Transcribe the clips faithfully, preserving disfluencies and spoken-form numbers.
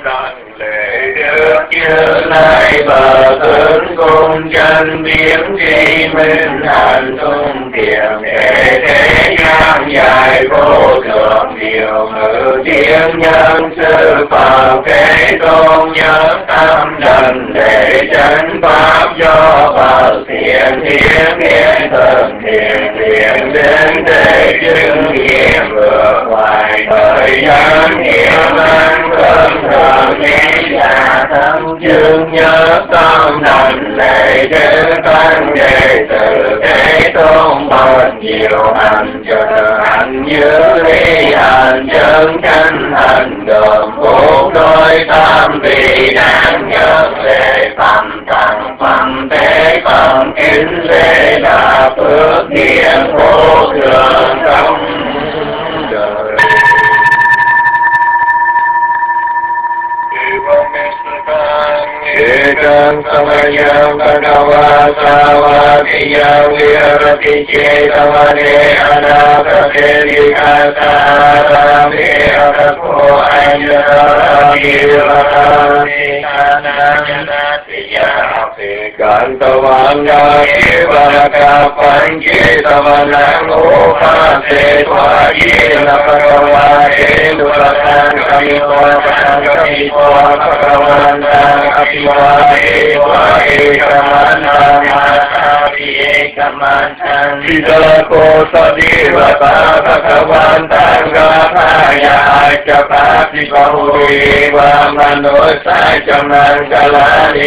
đảnh lễ Đức Như Lai bờ tướng cung chân biến tri minh hạnh tung kiệm thể thế gian dài vô thượng điều ngự tiếng nhân sư Phật Thế Tôn nhớ tâm đảnh lễ chân pháp do Phật thiện thiên thiên thần thiện thiện đến để chứng nghiệm vượt ngoài thời gian nghiệm an cơn thường nghĩ là tâm chứng nhớ tâm đảnh lễ chư tăng đệ tử Thế Tôn bậc nhiều hành trợ hành như ly hành chân chánh hành gồm bốn đôi tam vị đáng nhớ lễ phẩm tặng phẩm thế phẩm kính lễ là phước điển vô thượng trong đời. Ekam samayam bhagava savatiya virati cetavane anapate vikasarame atapo anjaramirati ananatiya Kantavanga evaka pancetavanang upase tvajena bhagavate duvatan kamivatan kamivatan bhagavantang apivahe vahe kamantang asavi ekamantang vidako sadivata bhagavantang gathaya acapati bahuveva manusa jamangalani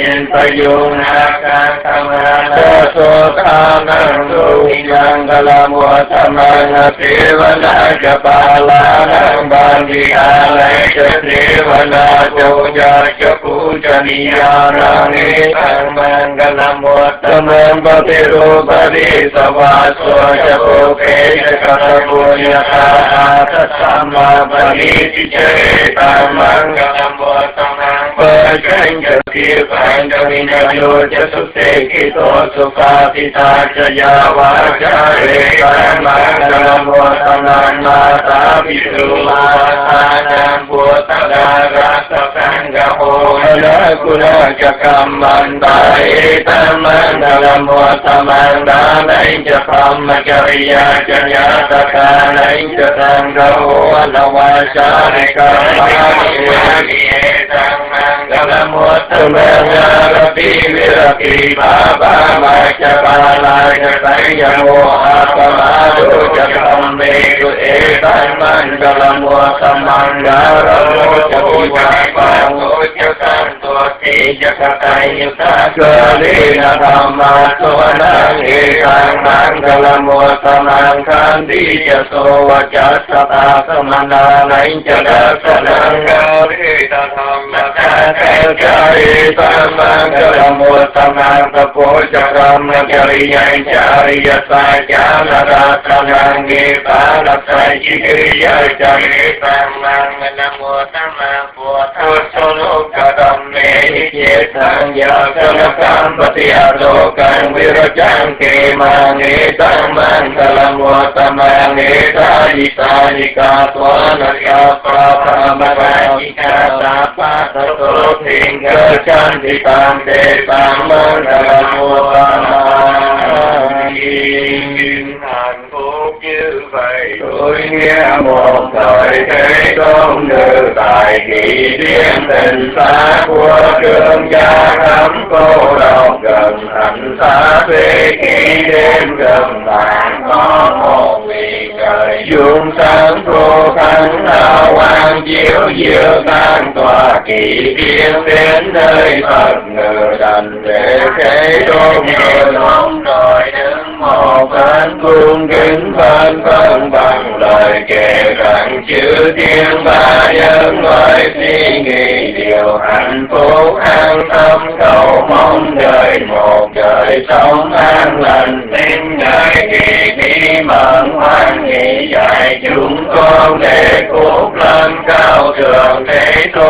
Payunaka kamana sotanang suhinang kalamuatamang sivana japalanang bandihalay sivana joja japujaniyanang itang mangalamuatamang patirupadi savaso japuke jakatapunyaka atasama paniti cetang mangalamuatamang pajang japipang Kamino jasute kito sukatita jaya wajare Kamangala muatanang mata bisu matanang putagara satanggaho Halakuna jakamantai tamangala muatamang danay japam majariya jaya tatanay jatanggaho Alawasari kamangala Kamangala muatamang Rapi virati baba macapala jatayamo apamadu jakamedu etan manggalamu samanggaramo jakiwapangu jakantuati jakatayuta galina dhamma soanang etan manggalamu samangkandi jaso wajasata samananain jadasanang galita dhamma kakakayita Mangalamutamang tapo jakam nagariyan jariya saja naratanang ipala sa jigriya jaritan mangalamutamang putusulog kadam medikitang yakalakam patialokan wirajang kimangitang mangalamutamang italitalika twanasapapamagajika tapatatuting Cantikam te pamangalamutamang hạnh phúc như vậy tôi nghe một thời Thế Tôn như tại kỳ điển tình xa của trường gia thắm cô độc gần thành xa về khi đêm gần vàng có một vị trời dương sáng vô thắng hào quang chiếu diệu tan tòa kỳ điển đến nơi Phật ngự đành để Thế Tôn người luôn rồi đứng một bên cung kính bên phân bằng lời kể rằng chữ thiên ba nhân loại suy nghĩ điều hạnh phúc an tâm cầu mong đời một đời sống an lành tin ngài kỳ thi mẫn hoan nghị dạy chúng con để phúc lên cao thượng Thế Tôn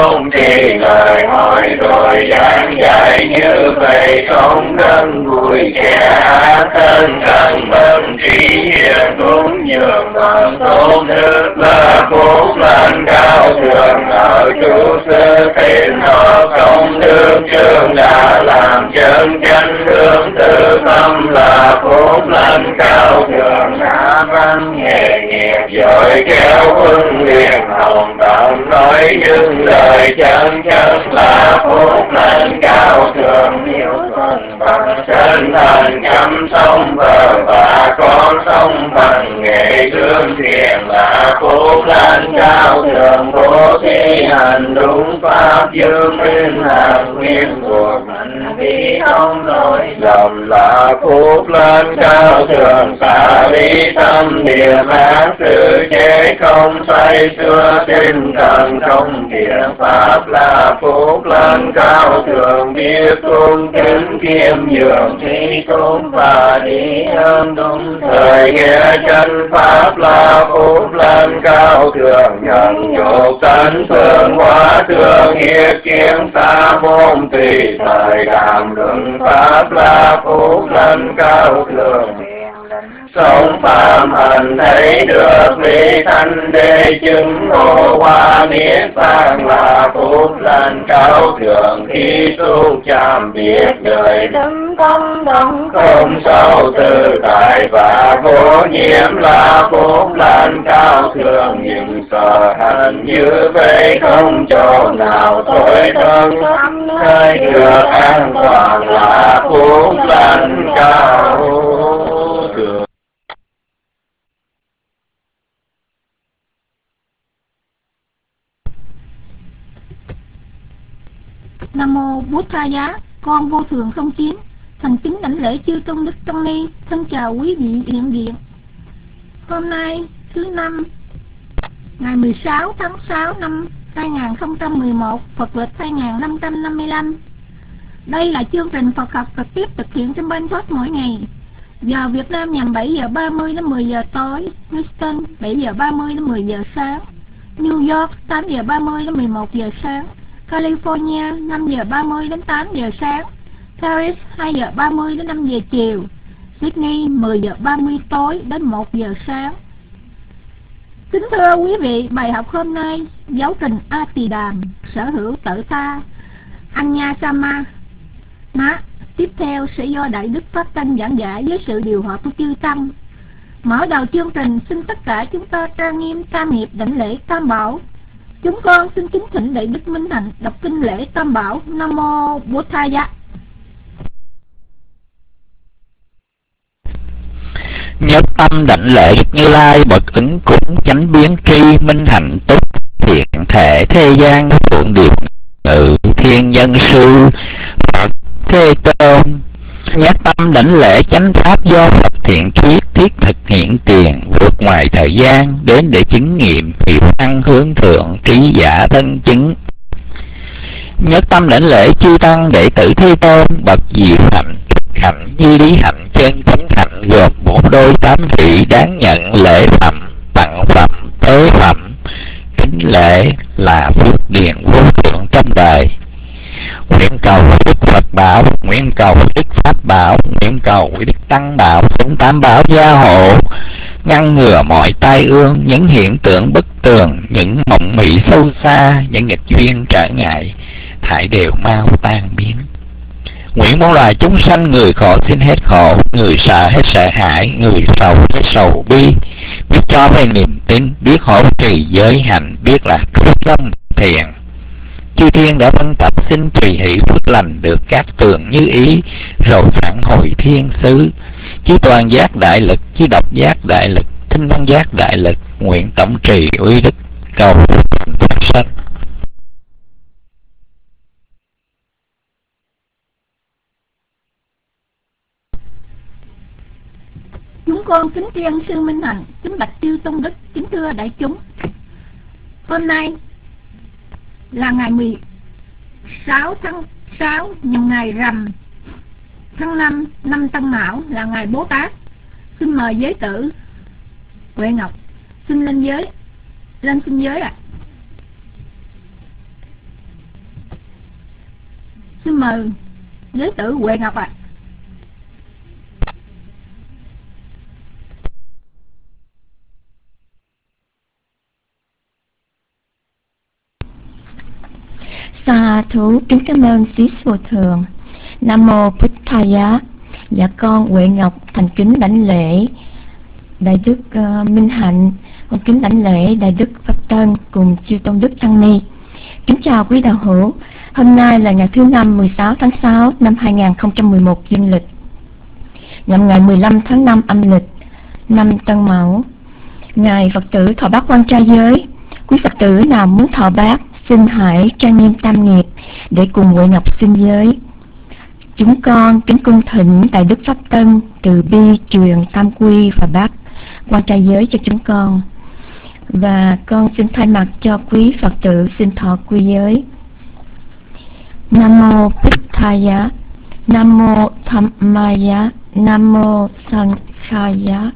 tôn trì lời hỏi rồi giảng dạy, như vậy không đơn vui kẻ thân cần bần trí hiền cúng dường bằng tôn đức là phúc lành cao thượng ở chủ sư tiền họ công đức trường đã làm chân chánh hướng từ tâm là phúc lành cao thượng đã văn nghề nghiệp giỏi kéo huân liền hồng tận nói những lời chân chân là phúc lành cao thượng hiểu thuần bằng chân thành chăm sông vợ và con sông bằng nghệ thương thiện là phúc lành cao thượng bố thí hành đúng pháp dương minh hàng nguyên cuộc hành vi không lỗi lầm là phúc lành cao thượng xả lý tâm niệm ác sự chế không say xưa tinh thần không thiện pháp là phúc lành cao thượng biết cung kính kiêm nhường thi tôn và đi ơn đúng thời nghe chân pháp là phúc lành cao thượng nhận nhục tánh phương hóa thương hiệp kiến xa môn tùy thời đàm luận pháp là phúc lành cao thượng sống phạm hành thấy được lý thanh đế chứng ngộ hoa niết bàn là phúc lành cao thượng khi tu chạm biết đời đứng tâm động không sâu tự tại và vô nhiễm là phúc lành cao thượng nhưng sợ hành như vậy không chỗ nào thôi thân nơi được an toàn là phúc lành cao thượng. Nam mô Bút Tha Giá, con vô thường không chín, thành kính đảnh lễ chư tôn đức tăng ni, thân chào quý vị hiện diện. Hôm nay thứ năm, ngày mười sáu tháng sáu năm hai nghìn không trăm mười một, Phật lịch hai nghìn năm trăm năm mươi lăm. Đây là chương trình Phật học trực tiếp thực hiện trên Ban Thoát mỗi ngày. Giờ Việt Nam nhằm bảy giờ ba mươi đến mười giờ tối, Houston bảy giờ ba mươi đến mười giờ sáng, New York tám giờ ba mươi đến mười một giờ sáng, California năm giờ ba mươi đến tám giờ sáng, Paris hai giờ ba mươi đến năm giờ chiều, Sydney mười giờ ba mươi tối đến một giờ sáng. Kính thưa quý vị, bài học hôm nay giáo trình A Tỳ Đàm, sở hữu tự ta, Anya Sama Ná. Tiếp theo sẽ do Đại Đức Pháp Tăng giảng giải với sự điều hòa của chư Tăng. Mở đầu chương trình, xin tất cả chúng ta trang nghiêm tam hiệp đảnh lễ Tam Bảo. Chúng con xin kính thỉnh Đại Đức Minh Hạnh đọc kinh lễ Tam Bảo. Nam mô Bổn Thầy Giá. Nhất tâm đảnh lễ Như Lai bậc ứng cúng chánh biến tri minh hạnh túc thiện thể thế gian phượng điệp ngự thiên nhân sư Phật Thế Tôn. Nhất tâm đảnh lễ chánh pháp do Phật thiện thuyết thiết thực hiện tiền vượt ngoài thời gian đến để chứng nghiệm hiệu năng hướng thượng trí giả thân chứng. Nhất tâm đảnh lễ chư tăng đệ tử Thế Tôn bậc diệu hạnh hạnh như lý hạnh chân chánh hạnh gồm bốn đôi tám vị đáng nhận lễ phẩm tặng phẩm tế phẩm. Kính lễ là phước điền vô thượng trong đời. Nguyện cầu đức Phật bảo, nguyện cầu đức Pháp bảo, nguyện cầu đức Tăng bảo, chúng tám bảo gia hộ, ngăn ngừa mọi tai ương, những hiện tượng bất tường, những mộng mị sâu xa, những nghịch duyên trở ngại, thải đều mau tan biến. Nguyện muôn loài chúng sanh, người khổ xin hết khổ, người sợ hết sợ hãi, người sầu hết sầu bi, biết cho về niềm tin, biết hỗ trì giới hạnh, biết là quyết tâm thiện. Chư thiên đã vân tập xin tùy hỷ phước lành được các tường như ý, rồi phản hồi thiên xứ. Chư toàn giác đại lực, chư độc giác đại lực, thinh văn giác đại lực, nguyện tổng trì uy đức cầu phát sanh. Chúng con kính tri sư Minh Hạnh, kính bạch chư tôn đức, kính thưa đại chúng. Hôm nay là ngày mười sáu tháng sáu, nhằm ngày rằm tháng năm năm Tân Mão, là ngày Bố Tát. Xin mời giới tử Huệ Ngọc xin lên giới, lên xin giới ạ. À. Xin mời giới tử Huệ Ngọc ạ. À. Sa thú kính cảm ơn xí vô thường. Nam mô Bích Thầy Giá. Dạ con Huệ Ngọc thành kính đảnh lễ Đại đức uh, Minh Hạnh, con kính đảnh lễ Đại đức Pháp Tân cùng chư tôn đức tăng ni. Kính chào quý đạo hữu. Hôm nay là ngày thứ năm mười sáu tháng sáu năm hai nghìn không trăm mười một dương lịch, nhằm ngày mười lăm tháng năm âm lịch, năm Tân Mão. Ngài Phật tử thọ bát quan trai giới. Quý Phật tử nào muốn thọ bát, xin hãy trang nghiêm tam nghiệp để cùng Huệ Ngọc xin giới. Chúng con kính cung thỉnh Đại đức Pháp Tân từ bi truyền tam quy và bát quan trai giới cho chúng con. Và con xin thay mặt cho quý Phật tử xin thọ quy giới. Nam mô Bích Thầy Giá. Nam mô Tham Ma Giá. Nam mô Sankhaya.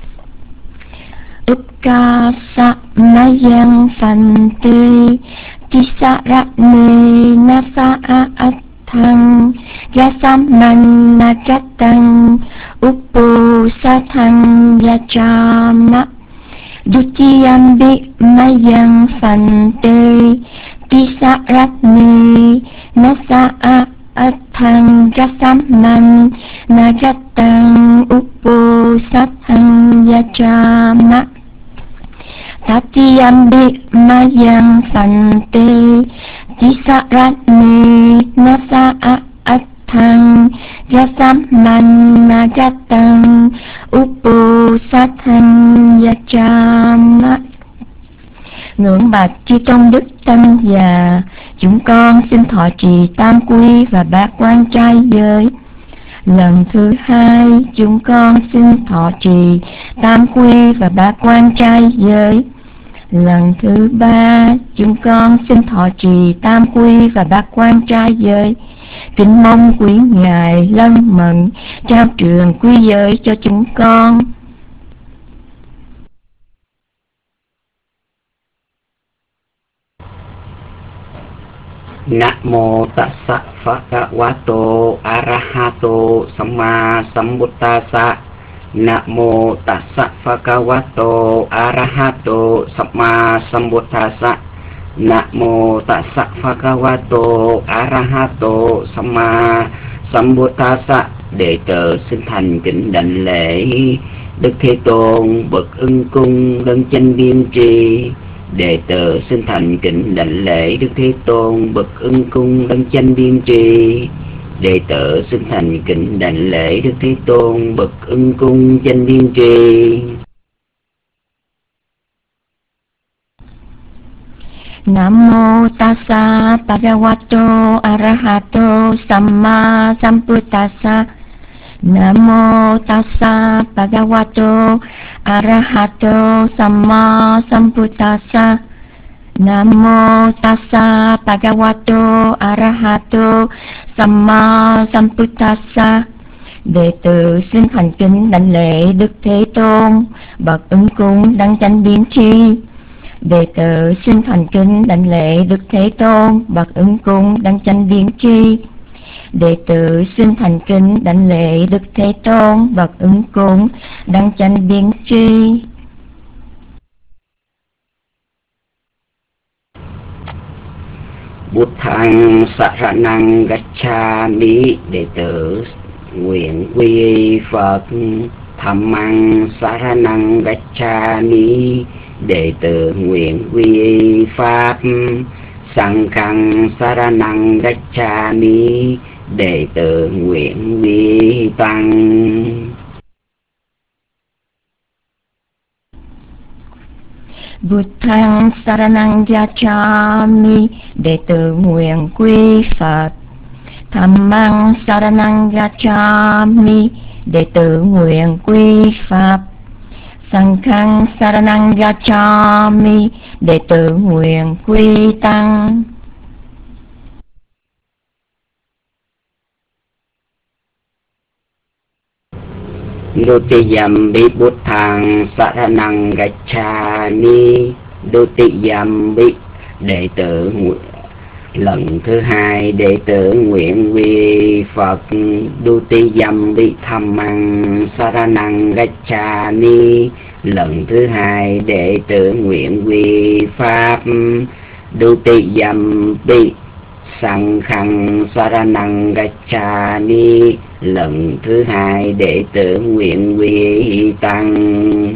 Ukasa Mayang Fanti Tisarani Nasa Athang Yasamana Jatang Upu Satang Yachama Dutiyambi Mayang Fanti Tisarani Nasa Athang Yasamana Jatang Upu Satang Yachama Tatiyambi Mayang Fanti Tisarani Nasa Athang Yasamana Jatang Upu Satang Yachama. Ngưỡng bạch chư tôn đức tăng già, chúng con xin thọ trì tam quy và bát quan trai giới. Lần thứ hai, chúng con xin thọ trì tam quy và bát quan trai giới. Lần thứ ba, chúng con xin thọ trì tam quy và bát quan trai giới. Kính mong quý ngài lân mẫn trao truyền quy giới cho chúng con. Namo tassa bhagavato arahato samma sambuddhassa. Namo tassa bhagavato arahato samma sambuddhassa. Namo tassa bhagavato arahato samma sambuddhassa. Đệ tử xin thành kính đảnh lễ Đức Thế Tôn bậc Ưng Cung đấng chánh biên tri. Đệ tử xin thành kính đảnh lễ Đức Thế Tôn bậc Ưng Cung đấng chánh biên tri. Đệ tử xin thành kính đảnh lễ Đức Thế Tôn bậc Ưng Cung chánh biên tri. Nam mô tassa bhagavato arahato samma sambuddhassa. Nam mô tassa bhagavato arahato samma sambuddhassa. Nam mô tassa bhagavato arahato samma sambuddhassa. Đệ tử xin thành kính đảnh lễ Đức Thế Tôn bậc Ưng Cung đấng chánh biến tri. Đệ tử xin thành kính đảnh lễ Đức Thế Tôn bậc Ưng Cung đấng chánh biến tri. Đệ tử xin thành kính đảnh lễ Đức Thế Tôn bậc Ưng Cung đấng chánh biến tri. Buddhang saranang gacchami. Đệ tử nguyện quy y Phật. Dhammang saranang gacchami. Đệ tử nguyện quy y Pháp. Sanghang saranang gacchami. Đệ tử nguyện quy y Tăng. Buddhang saranang gacchami. Đệ tử nguyện quy Phật. Dhammang saranang gacchami. Đệ tử nguyện quy Pháp. Sanghang saranang gacchami. Đệ tử nguyện quy Tăng. Dutiyambi Buddhang saranang gacchami. Dutiyambi. Đệ tử Lần thứ hai đệ tử nguyện quy Phật Dutiyam Bi Dhammang Saranang Gacchami. Lần thứ hai đệ tử nguyện quy Pháp Dutiyam Bi Sanghang Saranang Gacchami. Lần thứ hai đệ tử nguyện quy Tăng.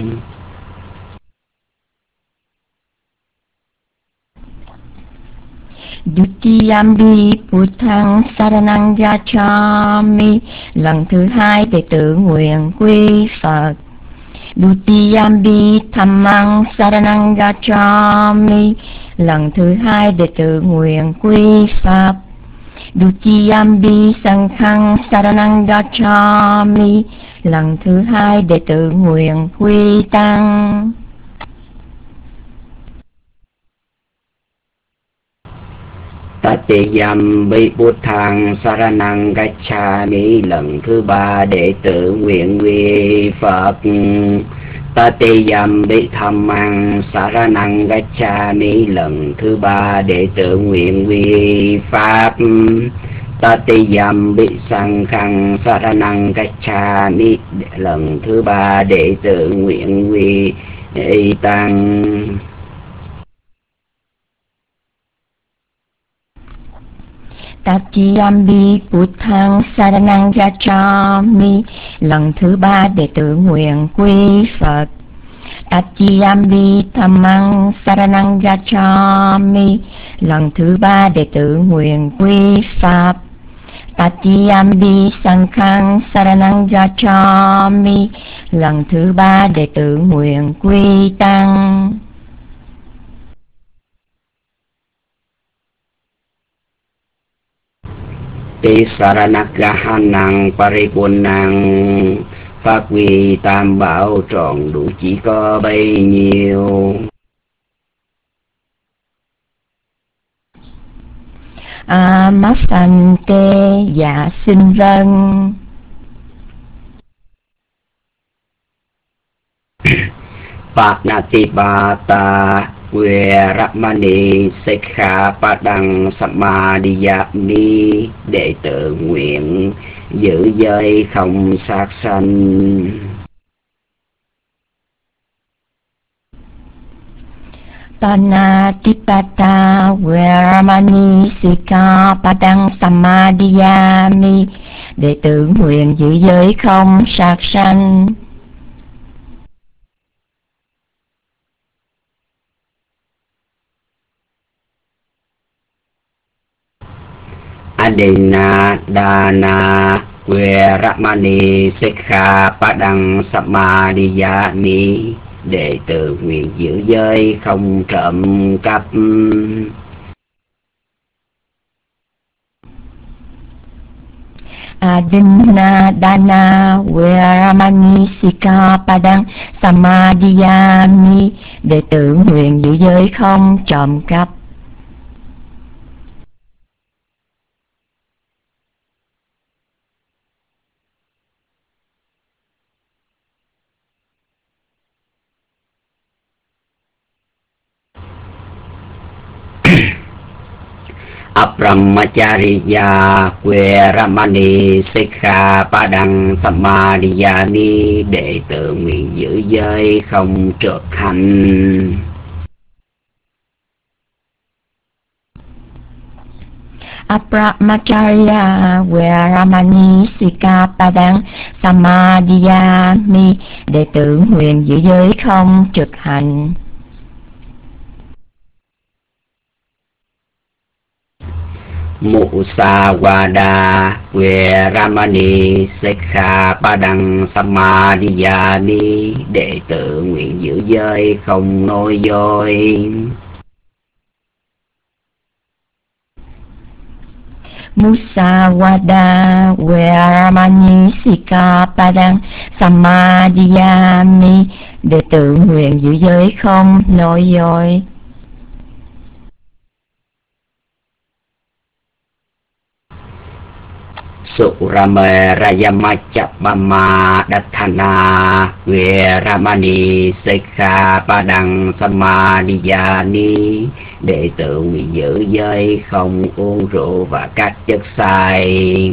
Dutiyampi Buddhang Saranang Gacchami. Lần thứ hai đệ tử nguyện quy Phật. Dutiyampi Dhammang Saranang Gacchami. Lần thứ hai đệ tử nguyện quy Pháp. Dutiyampi Sanghang Saranang Gacchami. Lần thứ hai đệ tử nguyện quy Tăng. Tatiyam Bi Buddhang Saranang Gacchami. Lần thứ ba đệ tử nguyện quy Phật. Tatiyam Bi Dhammang Saranang Gacchami. Lần thứ ba đệ tử nguyện quy Pháp. Tatiyam Bi Sanghang Saranang Gacchami. Lần thứ ba đệ tử nguyện quy Tăng. Tatiyampi Buddhang Saranang Gacchami. Lần thứ ba đệ tử nguyện quy Phật. Tatiyampi Dhammang Saranang Gacchami. Lần thứ ba đệ tử nguyện quy Pháp. Tatiyampi Sanghang Saranang Gacchami. Lần thứ ba đệ tử nguyện quy Tăng. Ti Saranagahanang Paripunang. Phát huy tam bảo tròn đủ chỉ có bấy nhiêu. Amapante. Dạ xin vâng. Patnatipata Veramani Sikkhapadang Samadhiyami. Đệ tử nguyện giữ giới không sát sanh. Panatipata Veramani Sikkhapadang Samadhiyami. Đệ tử nguyện giữ giới không sát sanh. Adina Dana Veramani Sikkhapadang Samadhiyami. Đệ tử nguyện giữ giới không trộm cắp. Adina Dana Veramani Sikkhapadang Samadhiyami. Đệ tử nguyện giữ giới không trộm cắp. Brahmacharya Veramani Sikkhapadang Samadhiyami. Đệ tử nguyện giữ giới không trượt hành. Brahmacharya Veramani Sikkhapadang Samadhiyami. Đệ tử nguyện giữ giới không trượt hành. Musawada Veramani Sikkhapadang Samadhiyami. Đệ tử nguyện giữ giới không nói dối. Musawada Veramani Sikkhapadang Samadhiyami. Đệ tử nguyện giữ giới không nói dối. Surame Rayamachapama Dathana Veramani Sekha Padang Samadhiyani. Đệ tử nguyện giữ giới không uống rượu và các chất say.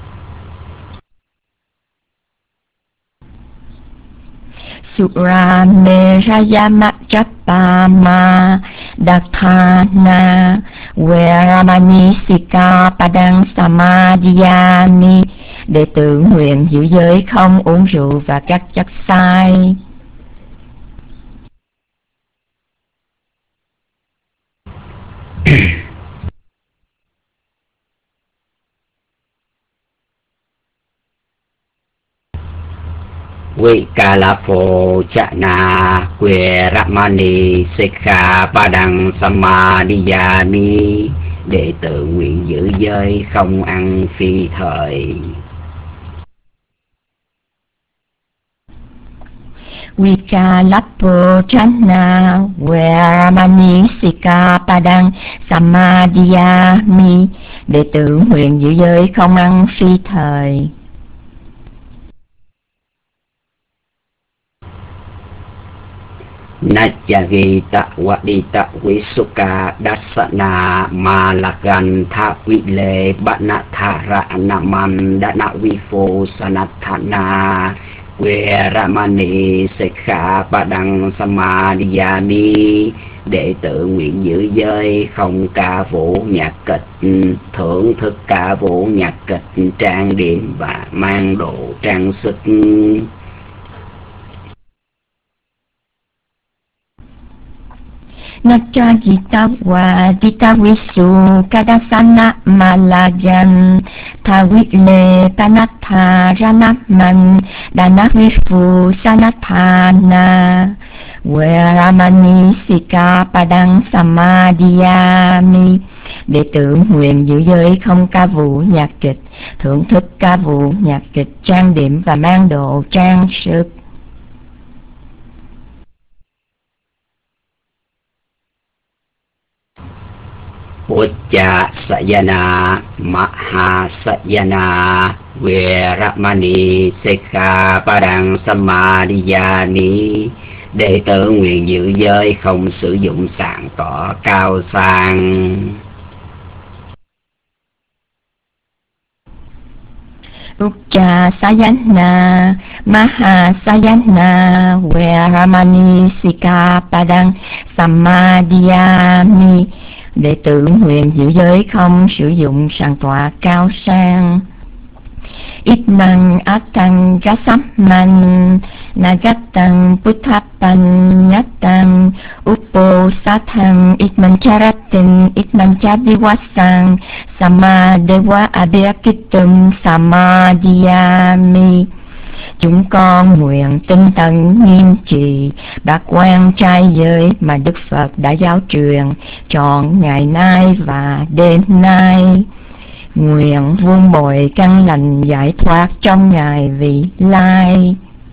Surame Rayamachapama Dathana Veramani Sekha Padang Samadhiyani. Đệ tử nguyện giữ giới không uống rượu và các chất say. Vikalapho Chana Veramani Sekha Padang Samadhiyani. Đệ tử nguyện giữ giới không ăn phi thời. Vikalapho Chana Veramani Sekha Padang Samadhiyami. Đệ tử nguyện giữ giới không ăn phi thời. Najagita Wadita Visuka Dasana Malagantha Vile Banathara Naman Dana Vifo Sanathana Veramani Sekha Padang Samadhiyani. Đệ tử nguyện giữ giới không ca vũ nhạc kịch, thưởng thức ca vũ nhạc kịch, trang điểm và mang đồ trang sức. Nachagita Wadita Visu Kadasana Malajan Thawile Panatharanaman Danavifu Sanathana Veramani Sekha Padang Samadhiyami. Đệ tử nguyện giữ giới không ca vũ nhạc kịch, thưởng thức ca vũ nhạc kịch, trang điểm và mang đồ trang sức. Ucca Sayana Maha Sayana Veramani Sekha Padang Samadhiyani. Đệ tử nguyện giữ giới không sử dụng sàn cỏ cao sang. Ucca Sayana Maha Sayana Veramani Sekha Padang Samadhiyami. Đệ tử nguyện giữ giới không sử dụng sàn tọa cao sang. Itman Atang Gasamman Nagatang Putthapan Nyatang Upo Sathang Itman Charatin Itman Chaviwasang Samadewa Abhyakitum Samadhiyami. Chúng con nguyện tinh tấn nghiêm trì bát quan trai giới mà Đức Phật đã giáo truyền trọn ngày nay và đêm nay. Nguyện vuông bồi căn lành giải thoát trong ngày vị lai.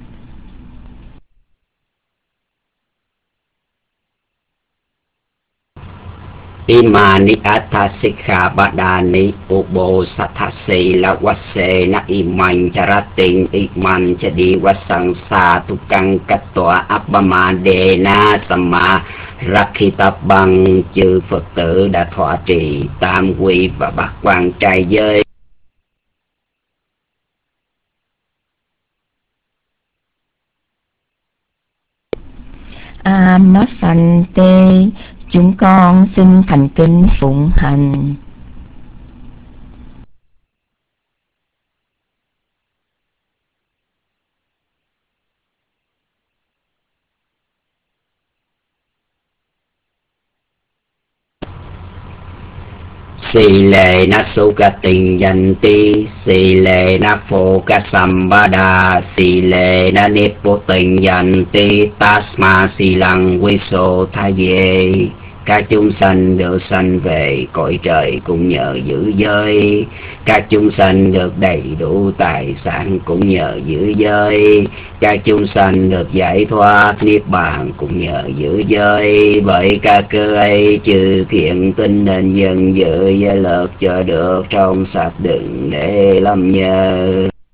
Imani Atha Sikha Badani Ubo Sathasi Lawase Na Iman Charating Iman Chadi Wasang Sa Tukang Katwa Abbamadena Sama Rakhita Bằng. Chư Phật tử đã thọ trì tam quy và bát quan trai giới. Amapante, chúng con xin thành kính phụng hành. Sì lệ na suka tình danh ti, sì lệ na phô ca sambada, sì lệ na nipo tình danh ti, tasma sì lăng quy sô tha ye. Các chúng sanh được sanh về cõi trời cũng nhờ giữ giới. Các chúng sanh được đầy đủ tài sản cũng nhờ giữ giới. Các chúng sanh được giải thoát niết bàn cũng nhờ giữ giới. Bởi các cơ ấy chư thiện tinh nên dân giữ giới luật cho được trong sạch đừng để lâm nhờ.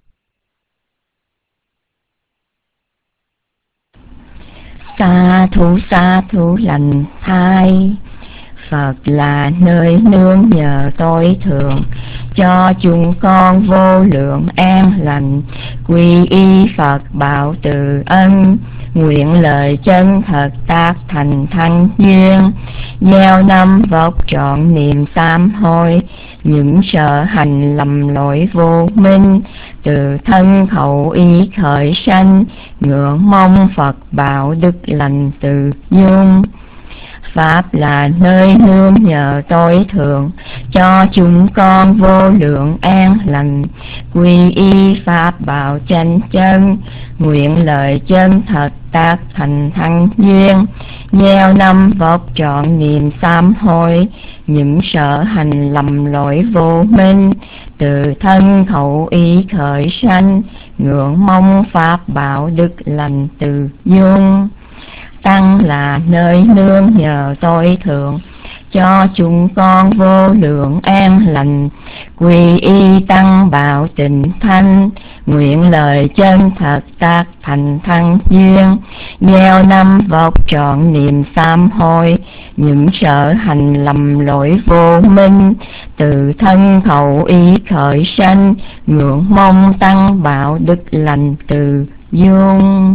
Sa thủ sa thủ lành thai, Phật là nơi nương nhờ tối thượng, cho chúng con vô lượng an lành. Quy y Phật bảo từ ân, nguyện lời chân thật tác thành thanh duyên. Gieo năm vóc trọn niềm sám hối, những sợ hành lầm lỗi vô minh. Từ thân khẩu ý khởi sanh, ngưỡng mong Phật bảo đức lành từ dung. Pháp là nơi nương nhờ tối thượng, cho chúng con vô lượng an lành. Quy y Pháp bảo chánh chân, nguyện lời chân thật tác thành thanh duyên. Gieo năm vóc trọn niềm sám hối, những sợ hành lầm lỗi vô minh. Từ thân khẩu ý khởi sanh, ngưỡng mong Pháp bảo đức lành từ dung. Tăng là nơi nương nhờ tối thượng, cho chúng con vô lượng an lành. Quy y Tăng bảo tịnh thanh, nguyện lời chân thật tác thành thanh duyên. Gieo năm vóc trọn niềm sám hối, những sợ hành lầm lỗi vô minh. Từ thân khẩu ý khởi sanh, ngưỡng mong Tăng bảo đức lành từ dung.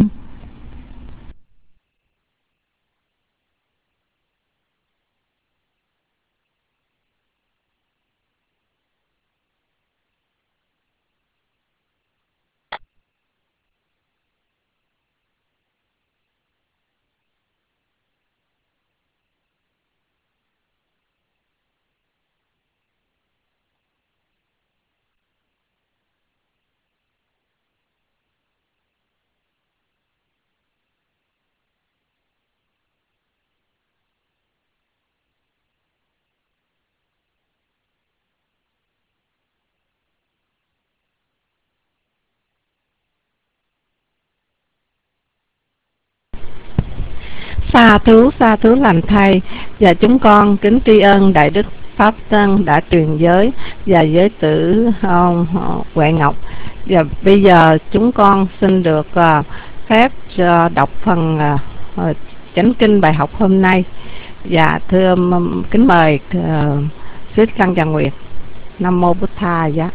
Sa thú sa thú lành thầy, và chúng con kính tri ân Đại Đức Pháp Tân đã truyền giới và giới tử uh, Huệ Ngọc. Và bây giờ chúng con xin được uh, phép uh, đọc phần uh, uh, chánh kinh bài học hôm nay. Và thưa um, kính mời uh, Sư Căn Và Nguyệt. Nam mô Bụt Tha Giá.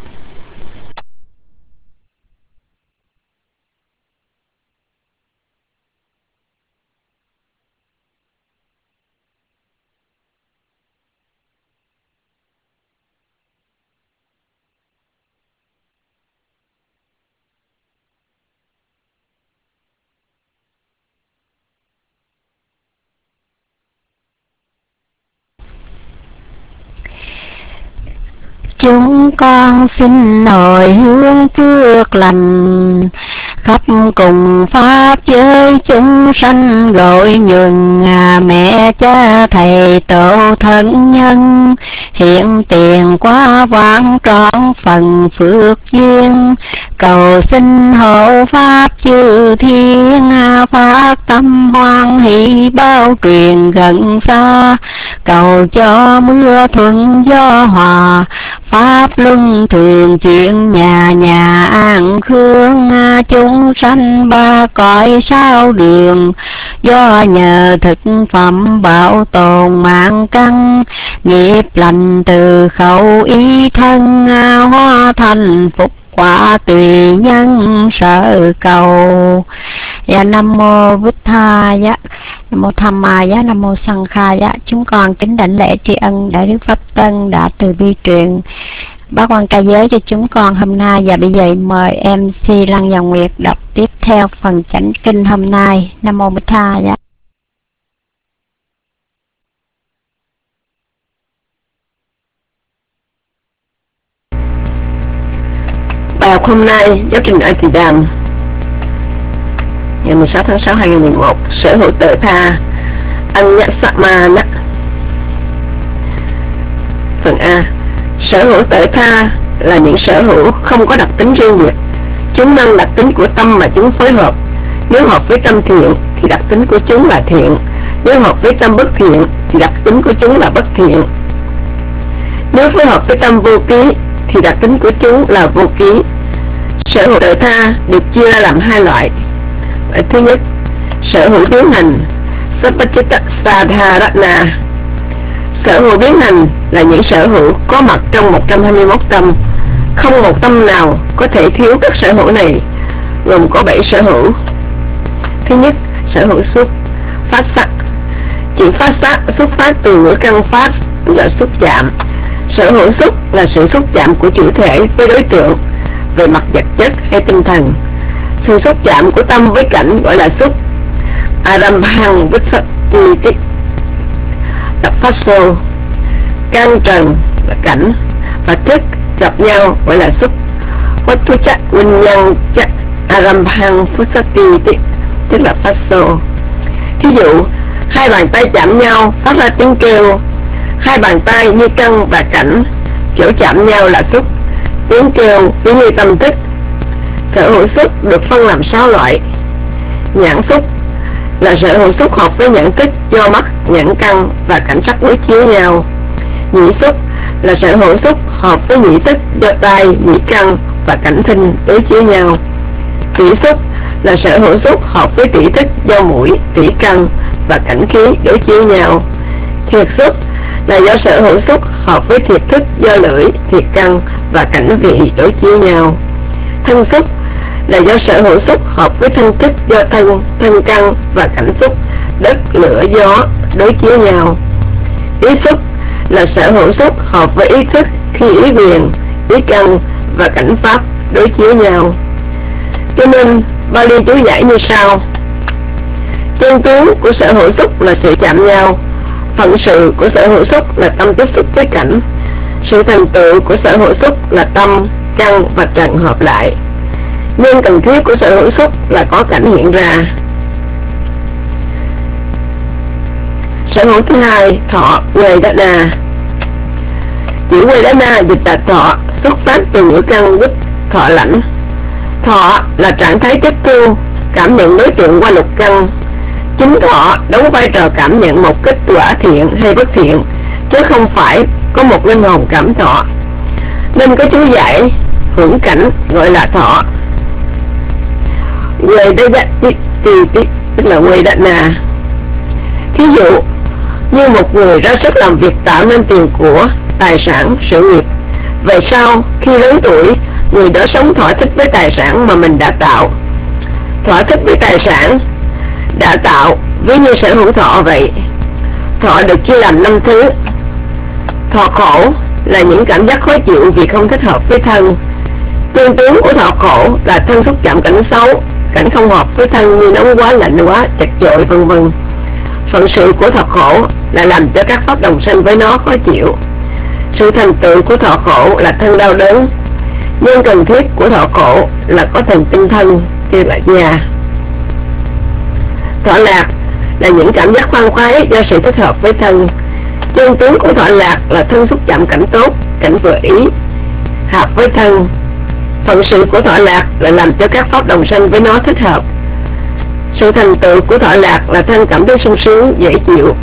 Chúng con xin hồi hướng phước lành, khắp cùng pháp giới chúng sanh gọi nhường. Mẹ cha thầy tổ thân nhân, hiện tiền quá vãng trọn phần phước duyên. Cầu xin hộ pháp chư thiên, phát tâm hoan hỷ bao truyền gần xa. Cầu cho mưa thuận gió hòa, pháp luân thường chuyển nhà nhà an khương. Chúng sanh ba cõi sao đường, do nhờ thực phẩm bảo tồn mạng căn. Nghiệp lành từ khẩu ý thân, hóa thành phúc quả tùy nhân sở cầu. Và Nam mô Bụt Tha Giá, Nam mô Tham Ma Giá, Nam mô Sanh Kha Giá. Chúng con kính đảnh lễ tri ân Đại Đức Pháp Tân đã từ bi truyền bác quan ca giới cho chúng con hôm nay. Và bây giờ mời em xê Lăng Và Nguyệt đọc tiếp theo phần chánh kinh hôm nay. Nam mô Bụt Tha Giá. Bài học hôm nay giáo trình ở Tỳ Đàm ngày mười sáu tháng sáu năm hai nghìn mười một. Sở hữu tự tha Anh Nhã Sắc Ma Nắc Phần A. Sở hữu tự tha là những sở hữu không có đặc tính riêng biệt. Chúng mang đặc tính của tâm mà chúng phối hợp. Nếu hợp với tâm thiện thì đặc tính của chúng là thiện. Nếu hợp với tâm bất thiện thì đặc tính của chúng là bất thiện. Nếu phối hợp với tâm vô ký thì đặc tính của chúng là vô ký. Sở hữu tự tha được chia ra làm hai loại. Thứ nhất, sở hữu biến hành, Sappajita Sadharana. Sở hữu biến hành là những sở hữu có mặt trong một trăm hai mươi mốt tâm. Không một tâm nào có thể thiếu các sở hữu này, gồm có bảy sở hữu. Thứ nhất, sở hữu xúc, phát sắc. Chữ phát sắc xuất phát từ ngữ căn phát, tức là xúc chạm. Sở hữu xúc là sự xúc chạm của chủ thể với đối tượng về mặt vật chất hay tinh thần. Sự xúc chạm của tâm với cảnh gọi là xúc. Arambhang Vissati là phát sô. Căn trần là cảnh, và thức gặp nhau gọi là xúc. Vatu chắc vinh nhân chắc Arambhang Vissati tức là phát sô. Thí dụ, hai bàn tay chạm nhau phát ra tiếng kêu. Hai bàn tay như căn và cảnh, chỗ chạm nhau là xúc, tiếng kêu ví như tâm thức. Sở hữu xúc được phân làm sáu loại. Nhãn xúc là sở hữu xúc hợp với nhãn thức do mắt, nhãn căn và cảnh sắc đối chiếu nhau. Nhĩ xúc là sở hữu xúc hợp với nhĩ thức do tai, nhĩ căn và cảnh thinh đối chiếu nhau. Tỷ xúc là sở hữu xúc hợp với tỷ thức do mũi, tỷ căn và cảnh khí đối chiếu nhau. Thiệt xúc là do sở hữu xúc hợp với thiệt thức do lưỡi, thiệt căn và cảnh vị đối chiếu nhau. Thân xúc là do sở hữu xúc hợp với thân thức do thân, thân căn và cảnh xúc, đất, lửa, gió đối chiếu nhau. Ý xúc là sở hữu xúc hợp với ý thức khi ý quyền, ý căn và cảnh pháp đối chiếu nhau. Cho nên Bali chú giải như sau: chân tướng của sở hữu xúc là sự chạm nhau. Phận sự của sở hữu xúc là tâm tiếp xúc với cảnh. Sự thành tựu của sở hữu xúc là tâm, căn và trần hợp lại. Nhưng cần thiết của sở hữu xúc là có cảnh hiện ra. Sở hữu thứ hai, thọ, Vedana. Chữ Vedana dịch là thọ, xuất phát từ ngữ căn vích, thọ lãnh. Thọ là trạng thái tiếp thu, cảm nhận đối tượng qua lục căn. Chính thọ đóng vai trò cảm nhận một kết quả thiện hay bất thiện, chứ không phải có một linh hồn cảm thọ. Nên có chú giải hưởng cảnh gọi là thọ. Vedana tức là Vedana. Thí dụ như một người ra sức làm việc tạo nên tiền của, tài sản, sự nghiệp. Về sau khi lớn tuổi, người đó sống thỏa thích với tài sản mà mình đã tạo. Thỏa thích với tài sản đã tạo ví như sở hữu thọ vậy. Thọ được chia làm năm thứ. Thọ khổ là những cảm giác khó chịu vì không thích hợp với thân. Chân tướng của thọ khổ là thân xúc chạm cảnh xấu, cảnh không hợp với thân như nóng quá, lạnh quá, chật chội vân vân. Phận sự của thọ khổ là làm cho các pháp đồng sanh với nó khó chịu. Sự thành tựu của thọ khổ là thân đau đớn. Nhưng cần thiết của thọ khổ là có thần tinh thân, kêu là già. Thọ lạc là những cảm giác khoan khoái do sự thích hợp với thân. Chân tướng của thọ lạc là thân xúc chạm cảnh tốt, cảnh vừa ý, hợp với thân. Phận sự của thọ lạc là làm cho các pháp đồng sanh với nó thích hợp. Sự thành tựu của thọ lạc là thân cảm thấy sung sướng, dễ chịu.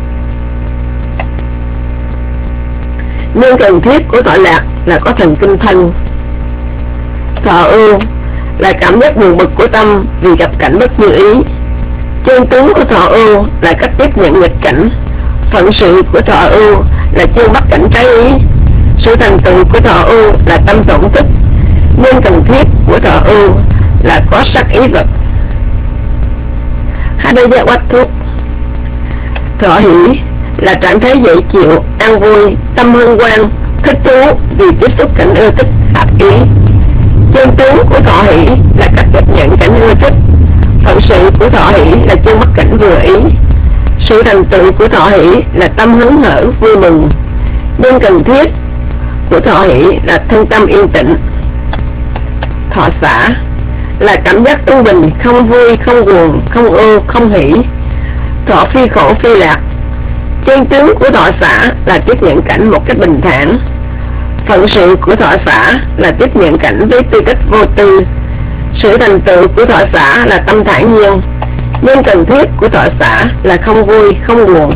Nhưng cần thiết của thọ lạc là có thần kinh thân. Thọ ưu là cảm giác buồn bực của tâm vì gặp cảnh bất như ý. Chân tướng của thọ ưu là cách tiếp nhận nghịch cảnh. Phận sự của thọ ưu là chưa bắt cảnh trái ý. Sự thành tựu của thọ ưu là tâm tổn thức. Nhưng cần thiết của thọ ưu là có sắc ý vật. Hadaya Wattu. Thọ hỷ là trạng thái dễ chịu, an vui, tâm hân hoan, thích thú vì tiếp xúc cảnh ưa thích, hợp ý. Chân tướng của thọ hỷ là cách tiếp nhận cảnh ưa thích. Phận sự của thọ hỷ là chân bắt cảnh vừa ý. Sự thành tựu của thọ hỷ là tâm hứng hở, vui mừng. Nhưng cần thiết của thọ hỷ là thân tâm yên tĩnh. Thọ xả là cảm giác trung bình, không vui, không buồn, không ưu, không hỷ. Thọ phi khổ phi lạc Chân tướng của thọ xã là tiếp nhận cảnh một cách bình thản. Phận sự của thọ xã là tiếp nhận cảnh với tư cách vô tư. Sự thành tựu của thọ xã là tâm thản nhiên. Nhưng cần thiết của thọ xã là không vui, không buồn.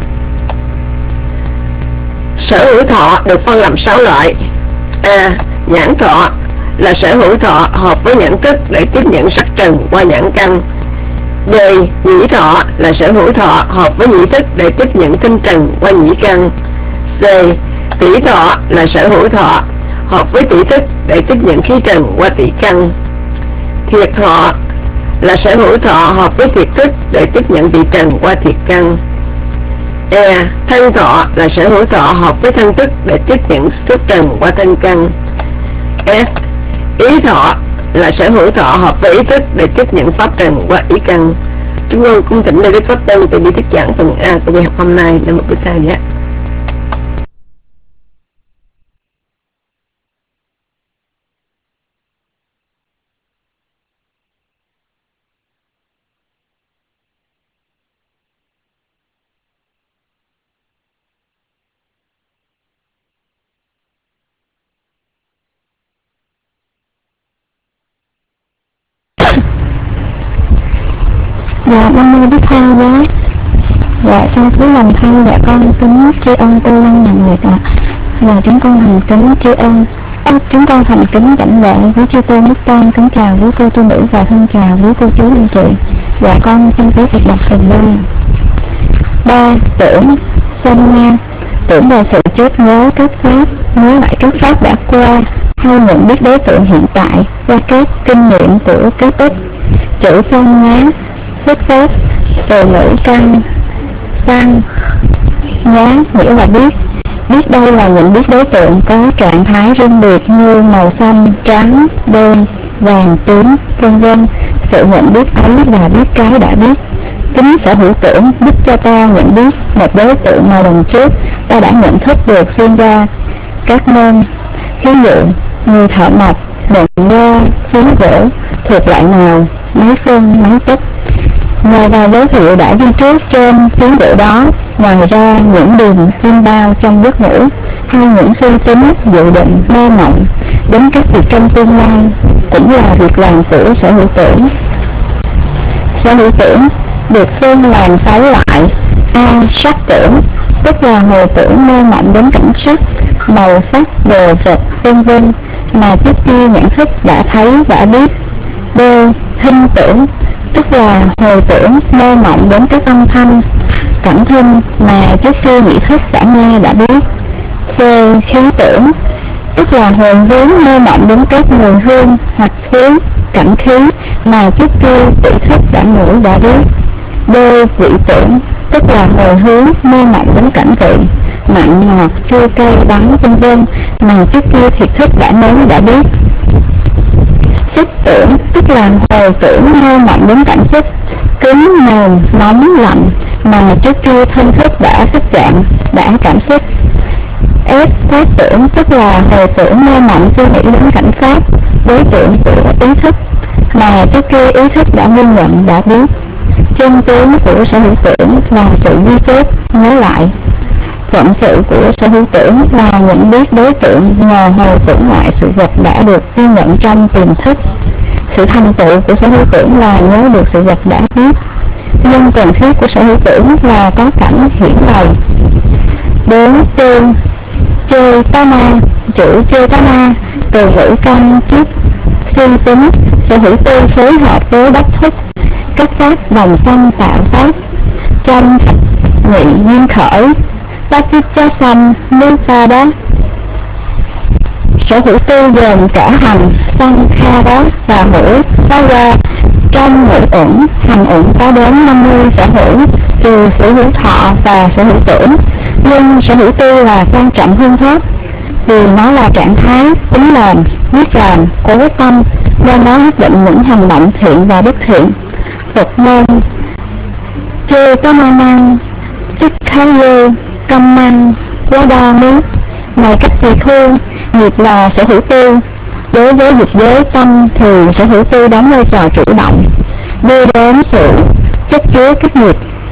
Sở hữu thọ được phân làm sáu loại. A. Nhãn thọ là sở hữu thọ hợp với nhãn thức để tiếp nhận sắc trần qua nhãn căn. B. Nhĩ thọ là sở hữu thọ hợp với nhĩ thức để tiếp nhận tinh trần qua nhĩ căn. C. Tỷ thọ là sở hữu thọ hợp với tỷ thức để tiếp nhận khí trần qua tỷ căn. Thiệt thọ là sở hữu thọ hợp với thiệt thức để tiếp nhận tỷ trần qua thiệt căn. E. Thân thọ là sở hữu thọ hợp với thân thức để tiếp nhận xúc trần qua thân căn. F. Ý thọ là sở hữu thọ hợp với ý thức để tiếp nhận pháp trần qua ý căn. Chúng con cung thỉnh David Pháp Tân từ bi thuyết giảng phần A của bài học hôm nay. Nam mô Bổn Sư Thích Ca. Dạ, Nam mô Đức Thầy Giá. Dạ, sau thứ lòng thân, dạ con kính tri ân Cô Lăng Nhà Nguyệt ạ. Là chúng con thành kính tri ân, à, chúng con thành kính đảnh lễ với chư tôn đức tôn, kính chào với cô tu nữ và thân chào với cô chú anh chị. Dạ, con xin tiếp tục đọc phần ba. Ba, tưởng, sanh nha. Tưởng là sự chớp nhớ các pháp, nhớ lại các pháp đã qua, hay nhận biết đối tượng hiện tại qua các kinh nghiệm của các ích. Chữ sanh nhá xuất phát từ ngữ căn sang nhá nghĩa là biết. Biết đây là nhận biết đối tượng có trạng thái riêng biệt như màu xanh, trắng, đen, vàng, tím, vân vân. Sự nhận biết ấy là biết cái đã biết. Tính sở hữu tưởng giúp cho ta nhận biết một đối tượng mà lần trước ta đã nhận thức được xuyên ra các môn. Ví dụ người thợ mộc, đựng ga, phiến gỗ thuộc loại nào, máy phân, máy tích. Nhờ vào dấu hiệu đã ghi trước trên phiến gỗ đó, ngoài ra những đường chim bao trong giấc ngủ hay những suy tính, dự định, mơ mộng đến các việc trong tương lai cũng là việc làm của sở hữu tưởng. Sở hữu tưởng được phân làm sáu loại. A. Sắc tưởng, tức là hồi tưởng mơ mộng đến cảnh sắc, màu sắc, đồ vật, vân vân mà trước kia nhận thức đã thấy đã biết. B. Thinh tưởng, tức là hồi tưởng mơ mộng đến các âm thanh, cảnh thinh mà trước kia nhĩ thức đã nghe đã biết. C. Khí tưởng, tức là hồi hướng mơ mộng đến các mùi hương hoặc khí, cảnh khí mà trước kia tỷ thức đã ngửi đã biết. D. Vị tưởng, tức là hồi hướng mơ mộng đến cảnh vị, mặn ngọt, chua cay, đắng, vân vân mà trước kia thiệt thức đã nếm đã biết. Xúc tưởng, tức là hồi tưởng mơ mộng đến cảnh xúc, cứng, mềm, nóng, lạnh mà trước kia thân thức đã xúc chạm, đã cảm xúc. S. Pháp tưởng, tức là hồi tưởng mơ mộng suy nghĩ đến cảnh pháp, đối tượng của ý thức mà trước kia ý thức đã ghi nhận đã biết. Chân tướng của sở hữu tưởng là sự ghi chép, nhớ lại. Phận sự của sở hữu tưởng là nhận biết đối tượng nhờ hồi tưởng lại sự vật đã được ghi nhận trong tiềm thức. Sự thành tựu của sở hữu tưởng là nhớ được sự vật đã biết. Nhưng cần thiết của sở hữu tưởng là có cảnh hiển lầy. Bốn. Chê Chê tá ma, chữ chê tá ma từ ngữ căn chiết suy tính, sở hữu tư phối hợp với đốc thúc các pháp đồng tâm tạo pháp. Trong nghị duyên khởi bát chiết chá xanh nước pha đó, sở hữu tư gồm cả hành, xanh, kha đó và hữu phá qua. Trong ngữ ẩn, hành ẩn có đến năm mươi sở hữu, trừ sở hữu thọ và sở hữu tưởng. Nhưng sở hữu tư là quan trọng hơn hết, vì nó là trạng thái tính làm, biết làm, cố tâm, do nó quyết định những hành động thiện và bất thiện. Phật môn chê có ma năng, chức khá dê, căm năng, quá đa nước. Này các tỳ khu, nghiệp là sở hữu tư. Đối với dục giới tâm thì sở hữu tư đóng vai trò chủ động, đưa đến sự chất chứa các nghiệp.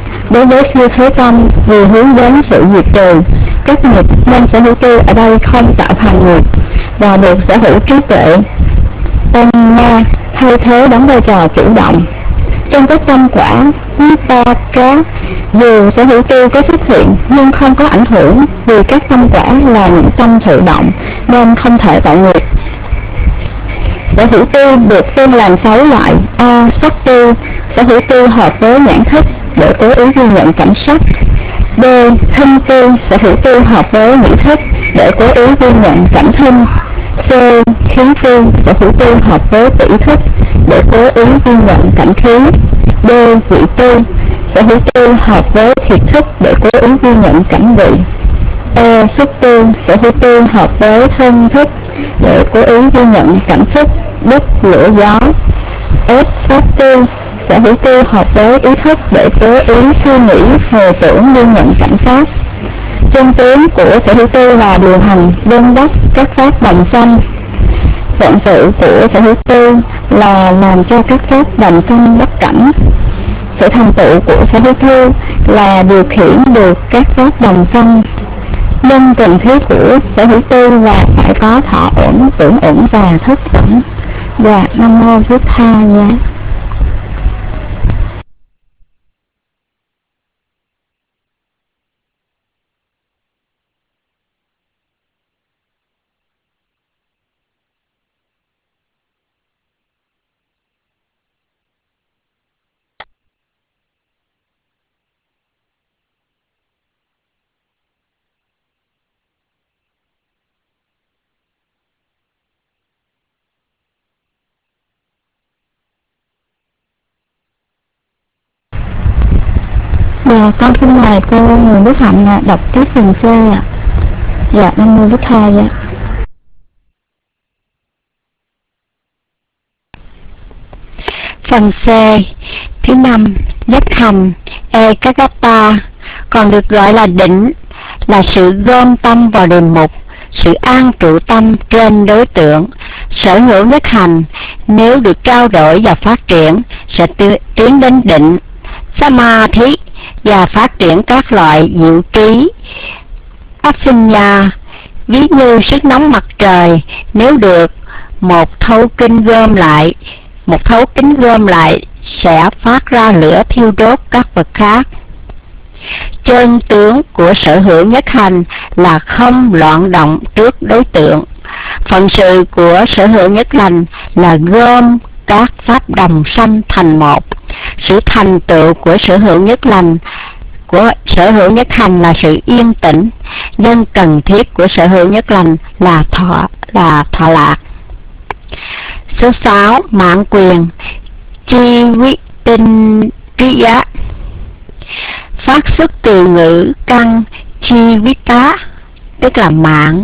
Đối với siêu thế tâm, vì hướng đến sự diệt trừ các nghiệp nên sở hữu tư ở đây không tạo thành nghiệp và được sở hữu trí tuệ tâm ma thay thế đóng vai trò chủ động. Trong các tâm quả Vipaka, dù sở hữu tư có xuất hiện nhưng không có ảnh hưởng, vì các tâm quả là những tâm thụ động nên không thể tạo nghiệp. Sở hữu tư được phân làm sáu loại: A. Sắc tư, sở hữu tư hợp với nhãn thức để cố ý ghi nhận cảnh sắc. B. Thinh tư, sở hữu tư hợp với nhĩ thức để cố ý ghi nhận cảnh thinh. C. Khí tư, sở hữu tư hợp với tỷ thức để cố ý ghi nhận cảnh khí. D. Vị tư, sở hữu tư hợp với thiệt thức để cố ý ghi nhận cảnh vị. E. Xúc tư, sở hữu tư hợp với thân thức để cố ý ghi nhận cảnh xúc, đất, lửa, gió. F. Pháp tư, sở hữu tư hợp với ý thức để cố ý suy nghĩ, hồi tưởng, ghi nhận cảnh pháp. Chân tướng của sở hữu tư là điều hành, vun đắp các pháp đồng sanh. Phận sự của sở hữu tư là làm cho các pháp đồng sanh bất cảnh. Sự thành tựu của sở hữu tư là điều khiển được các pháp đồng sanh. Nhân cần thiết của sở hữu tư là phải có thọ uẩn, tưởng uẩn và thức uẩn. Và Nam Mô Bụt Tha Giá. Dạ, con xin mời cô Nguyễn Đức Hạnh à, đọc tiếp phần C ạ. Dạ, Nam Mô Bụt Tha Giá. Phần C. Thứ năm, nhất hành Ekagata, còn được gọi là định, là sự gom tâm vào đề mục, sự an trụ tâm trên đối tượng. Sở hữu nhất hành nếu được trao đổi và phát triển sẽ tiến đến định, Samadhi và phát triển các loại diệu trí. Aphinya, ví như sức nóng mặt trời, nếu được một thấu kinh gom lại, một thấu kính gom lại sẽ phát ra lửa thiêu đốt các vật khác. Chân tướng của sở hữu nhất hành là không loạn động trước đối tượng. Phận sự của sở hữu nhất hành là gom các pháp đồng sanh thành một. Sự thành tựu của sở hữu nhất lành của sở hữu nhất hành là sự yên tĩnh. Nhân cần thiết của sở hữu nhất lành là thọ là thọ lạc. Số sáu, mạng quyền chi vi tinh triya, phát xuất từ ngữ căn chi vi tá, tức là mạng.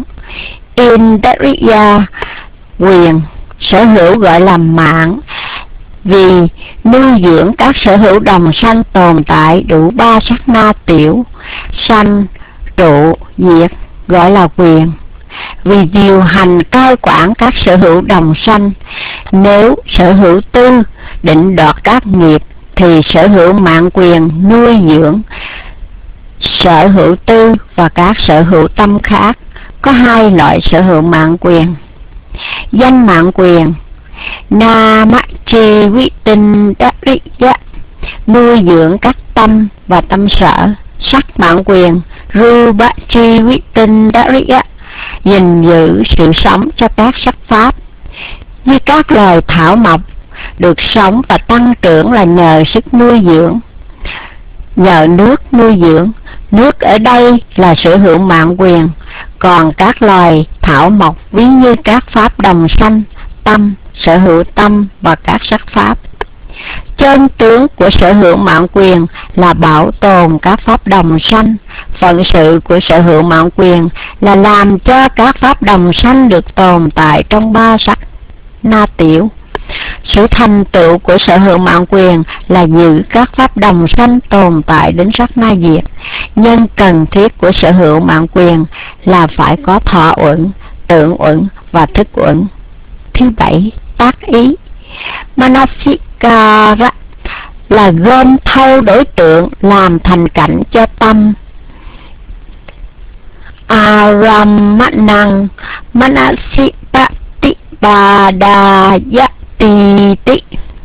Indriya, quyền, sở hữu gọi là mạng, vì nuôi dưỡng các sở hữu đồng sanh tồn tại đủ ba sát na tiểu, sanh, trụ, diệt, gọi là quyền, vì điều hành cai quản các sở hữu đồng sanh. Nếu sở hữu tư định đoạt các nghiệp thì sở hữu mạng quyền nuôi dưỡng sở hữu tư và các sở hữu tâm khác. Có hai loại sở hữu mạng quyền. Danh mạng quyền Namachi vi tinh đariya, nuôi dưỡng các tâm và tâm sở. Sắc mạng quyền Rupachi vi tinh đariya, gìn giữ sự sống cho các sắc pháp. Như các loài thảo mộc được sống và tăng trưởng là nhờ sức nuôi dưỡng, nhờ nước nuôi dưỡng. Nước ở đây là sở hữu mạng quyền. Còn các loài thảo mộc ví như các pháp đồng sanh, tâm, sở hữu tâm và các sắc pháp. Chân tướng của sở hữu mạng quyền là bảo tồn các pháp đồng sanh. Phận sự của sở hữu mạng quyền là làm cho các pháp đồng sanh được tồn tại trong ba sắc na tiểu. Sự thành tựu của sở hữu mạng quyền là giữ các pháp đồng sanh tồn tại đến sắc na diệt. Nhân cần thiết của sở hữu mạng quyền là phải có thọ uẩn, tưởng uẩn và thức uẩn. Thứ bảy, tác ý Manasikara là gom thâu đối tượng làm thành cảnh cho tâm. Aramanang Manasipatipādayati.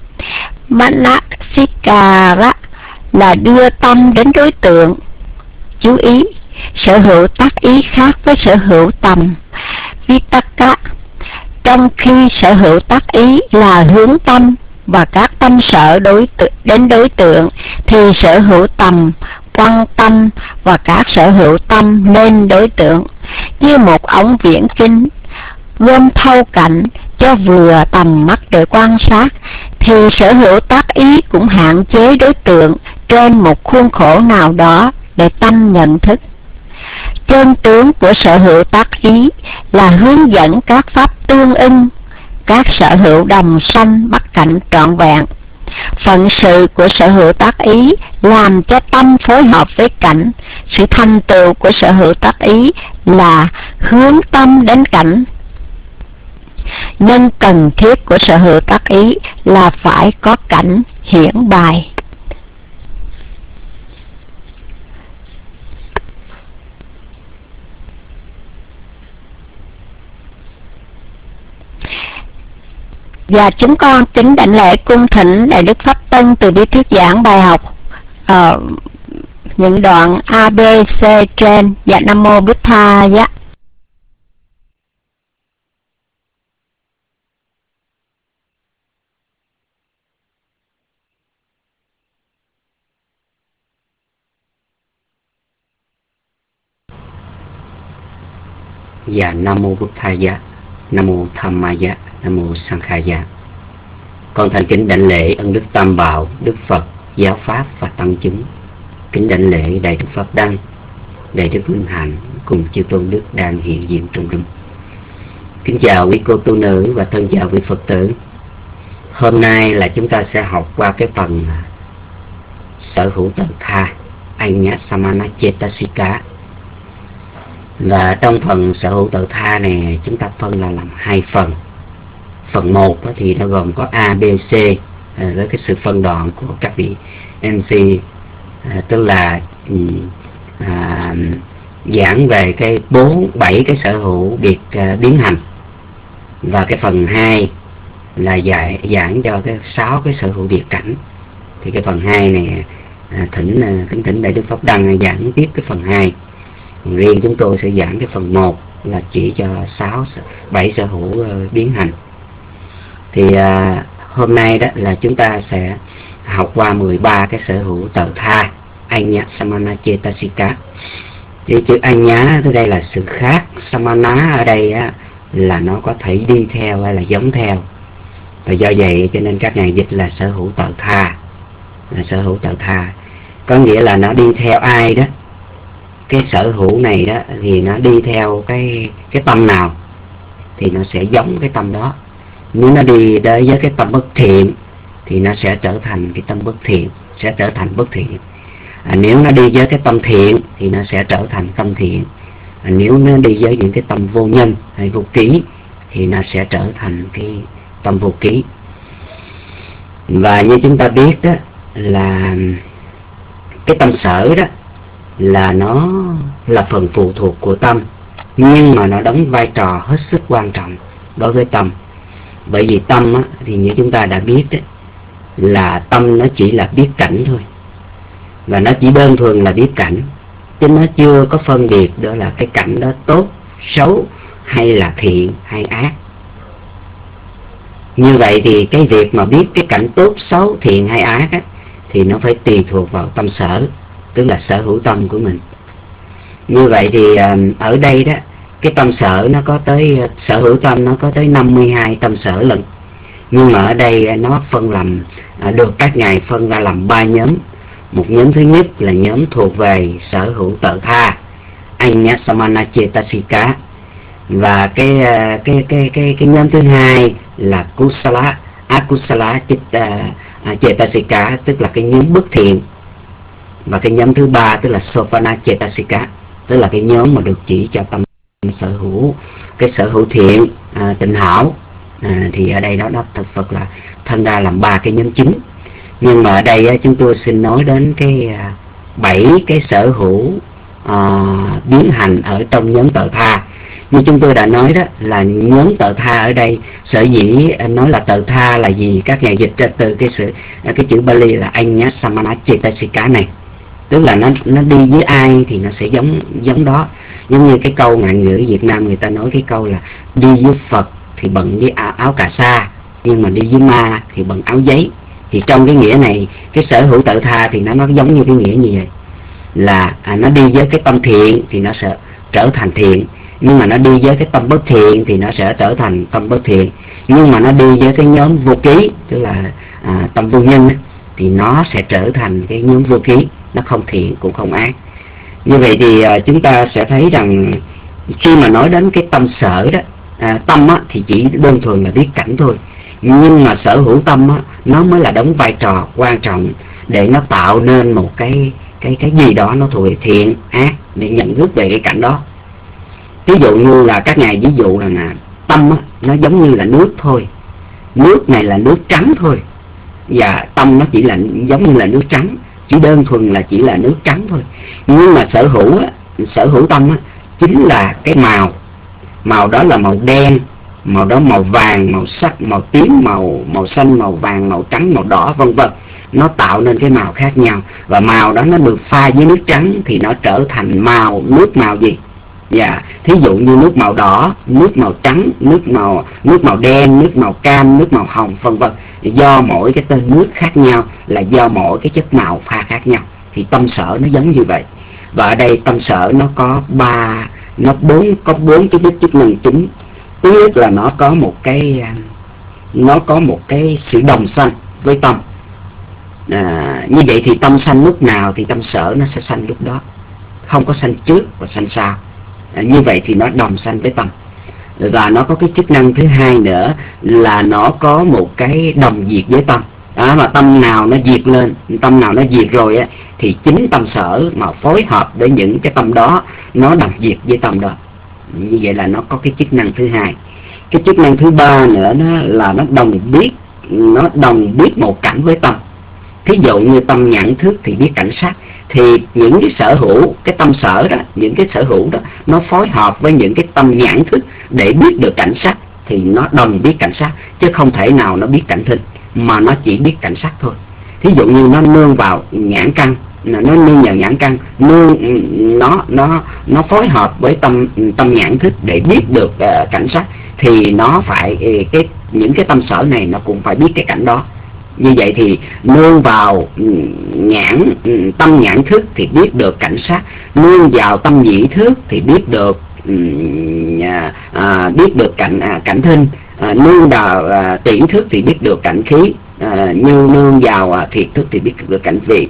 Manasikara là đưa tâm đến đối tượng. Chú ý, sở hữu tác ý khác với sở hữu tầm. Vitaka, trong khi sở hữu tác ý là hướng tâm và các tâm sở đối tượng, đến đối tượng, thì sở hữu tầm quan tâm và các sở hữu tâm lên đối tượng. Như một ống viễn kính gom thâu cảnh cho vừa tầm mắt để quan sát, thì sở hữu tác ý cũng hạn chế đối tượng trên một khuôn khổ nào đó để tâm nhận thức. Chân tướng của sở hữu tác ý là hướng dẫn các pháp tương ưng, các sở hữu đồng sanh bắt cảnh trọn vẹn. Phận sự của sở hữu tác ý làm cho tâm phối hợp với cảnh. Sự thành tựu của sở hữu tác ý là hướng tâm đến cảnh. Nhân cần thiết của sở hữu tác ý là phải có cảnh hiển bày. Và chúng con kính đảnh lễ cung thỉnh Đại Đức Pháp Tân từ bi thuyết giảng bài học uh, những đoạn A B C trên. Dạ Nam Mô Bụt Thaya. Dạ Nam Mô Bụt Thaya, Nam Mô Dhammaya, Nam Mô Sankhaya. Con thành kính đảnh lễ ân đức Tam Bảo, Đức Phật, Giáo Pháp và Tăng chúng. Kính đảnh lễ Đại Đức Pháp Đăng, Đại Đức Minh Hạnh cùng chư tôn đức đang hiện diện trong rừng. Kính chào quý cô tu nữ và thân chào quý Phật tử. Hôm nay là chúng ta sẽ học qua cái phần sở hữu tự tha, Anya Samana Cetasika. Và trong phần sở hữu tự tha này chúng ta phân là làm hai phần. Phần một thì nó gồm có A, B, C với cái sự phân đoạn của các vị em xê, à, tức là à, giảng về cái bốn bảy cái sở hữu biệt à, biến hành. Và cái phần hai là dạy giảng cho cái sáu cái sở hữu biệt cảnh. Thì cái phần hai này à, thỉnh à, kính thỉnh Đại Đức Pháp Đăng giảng tiếp cái phần hai. Riêng chúng tôi sẽ giảng cái phần một là chỉ cho sáu bảy sở hữu uh, biến hành. Thì uh, hôm nay đó là chúng ta sẽ học qua mười ba cái sở hữu tự tha, Anya Samana Cetasika. Thì chữ Anya ở đây là sự khác, Samana ở đây á, là nó có thể đi theo hay là giống theo. Và do vậy cho nên các ngài dịch là sở hữu tự tha, là sở hữu tự tha, có nghĩa là nó đi theo ai đó. Cái sở hữu này đó thì nó đi theo cái cái tâm nào thì nó sẽ giống cái tâm đó. Nếu nó đi đến với cái tâm bất thiện thì nó sẽ trở thành cái tâm bất thiện, sẽ trở thành bất thiện. À, nếu nó đi với cái tâm thiện thì nó sẽ trở thành tâm thiện. À, nếu nó đi với những cái tâm vô nhân hay vô ký thì nó sẽ trở thành cái tâm vô ký. Và như chúng ta biết đó là cái tâm sở đó là nó là phần phụ thuộc của tâm, nhưng mà nó đóng vai trò hết sức quan trọng đối với tâm. Bởi vì tâm á, thì như chúng ta đã biết đấy, là tâm nó chỉ là biết cảnh thôi, và nó chỉ đơn thuần là biết cảnh, chứ nó chưa có phân biệt đó là cái cảnh đó tốt, xấu hay là thiện hay ác. Như vậy thì cái việc mà biết cái cảnh tốt, xấu, thiện hay ác á, thì nó phải tùy thuộc vào tâm sở, tức là sở hữu tâm của mình. Như vậy thì ở đây đó, cái tâm sở nó có tới, sở hữu tâm nó có tới năm mươi hai tâm sở lận. Nhưng mà ở đây nó phân làm, được các ngài phân ra làm ba nhóm. Một nhóm thứ nhất là nhóm thuộc về sở hữu tự tha, Anya Samana Cetasika. Và cái cái cái cái cái nhóm thứ hai là Kusala, Akusala Cetasika, tức là cái nhóm bất thiện. Và cái nhóm thứ ba tức là Sofana Cetasika, tức là cái nhóm mà được chỉ cho tâm sở hữu, cái sở hữu thiện, à, tịnh hảo. À, thì ở đây đó, đó thật Phật là thân ra làm ba cái nhóm chính. Nhưng mà ở đây á, chúng tôi xin nói đến cái bảy cái sở hữu à, biến hành ở trong nhóm tợ tha. Như chúng tôi đã nói đó, là nhóm tợ tha ở đây sở dĩ nói là tợ tha là gì, các nhà dịch ra từ cái sự cái chữ Bali là Anya Samana Cetasika này, tức là nó nó đi với ai thì nó sẽ giống giống đó. Giống như cái câu ngạn ngữ Việt Nam người ta nói cái câu là đi với Phật thì bận với áo, áo cà sa, nhưng mà đi với ma thì bận áo giấy. Thì trong cái nghĩa này, cái sở hữu tợ tha thì nó nó giống như cái nghĩa như vậy, là à, nó đi với cái tâm thiện thì nó sẽ trở thành thiện, nhưng mà nó đi với cái tâm bất thiện thì nó sẽ trở thành tâm bất thiện. Nhưng mà nó đi với cái nhóm vô ký, tức là à, tâm vô nhân ấy, thì nó sẽ trở thành cái nhóm vô ký, nó không thiện cũng không ác. Như vậy thì à, chúng ta sẽ thấy rằng khi mà nói đến cái tâm sở đó, à, tâm á, thì chỉ đơn thuần là biết cảnh thôi, nhưng mà sở hữu tâm á, nó mới là đóng vai trò quan trọng để nó tạo nên một cái cái cái gì đó nó thuộc về thiện ác để nhận thức về cái cảnh đó. Ví dụ như là các ngài ví dụ là, là tâm á, nó giống như là nước thôi, nước này là nước trắng thôi, và tâm nó chỉ là giống như là nước trắng, chỉ đơn thuần là chỉ là nước trắng thôi. Nhưng mà sở hữu á, sở hữu tâm á, chính là cái màu, màu đó là màu đen, màu đó màu vàng, màu sắc, màu tím, màu màu xanh, màu vàng, màu trắng, màu đỏ, vân vân. Nó tạo nên cái màu khác nhau, và màu đó nó được pha với nước trắng thì nó trở thành màu nước màu gì? Dạ, thí dụ như nước màu đỏ, nước màu trắng, nước màu nước màu đen, nước màu cam, nước màu hồng, vân vân. Do mỗi cái tên nước khác nhau là do mỗi cái chất màu pha khác nhau. Thì tâm sở nó giống như vậy. Và ở đây tâm sở nó có ba, nó bốn có bốn cái chức năng chính. Thứ nhất là nó có một cái nó có một cái sự đồng sanh với tâm. À, như vậy thì tâm sanh lúc nào thì tâm sở nó sẽ sanh lúc đó, không có sanh trước và sanh sau. À, như vậy thì nó đồng sanh với tâm. Và nó có cái chức năng thứ hai nữa là nó có một cái đồng diệt với tâm. Đó, mà tâm nào nó diệt lên, tâm nào nó diệt rồi á, thì chính tâm sở mà phối hợp với những cái tâm đó, nó đồng diệt với tâm đó. Như vậy là nó có cái chức năng thứ hai. Cái chức năng thứ ba nữa nó là nó đồng biết, nó đồng biết một cảnh với tâm. Thí dụ như tâm nhãn thức thì biết cảnh sắc, thì những cái sở hữu, cái tâm sở đó, những cái sở hữu đó nó phối hợp với những cái tâm nhãn thức để biết được cảnh sắc, thì nó đồng biết cảnh sắc, chứ không thể nào nó biết cảnh thinh, mà nó chỉ biết cảnh sắc thôi. Thí dụ như nó nương vào nhãn căn, nó nương vào nhãn căn, nương nó nó nó phối hợp với tâm tâm nhãn thức để biết được uh, cảnh sắc, thì nó phải cái những cái tâm sở này nó cũng phải biết cái cảnh đó. Như vậy thì nương vào nhãn tâm nhãn thức thì biết được cảnh sắc, nương vào tâm nhĩ thức thì biết được à, à, biết được cảnh à, cảnh thinh, à, nương vào à, tỷ thức thì biết được cảnh khí, à, như nương vào à, thiệt thức thì biết được cảnh vị.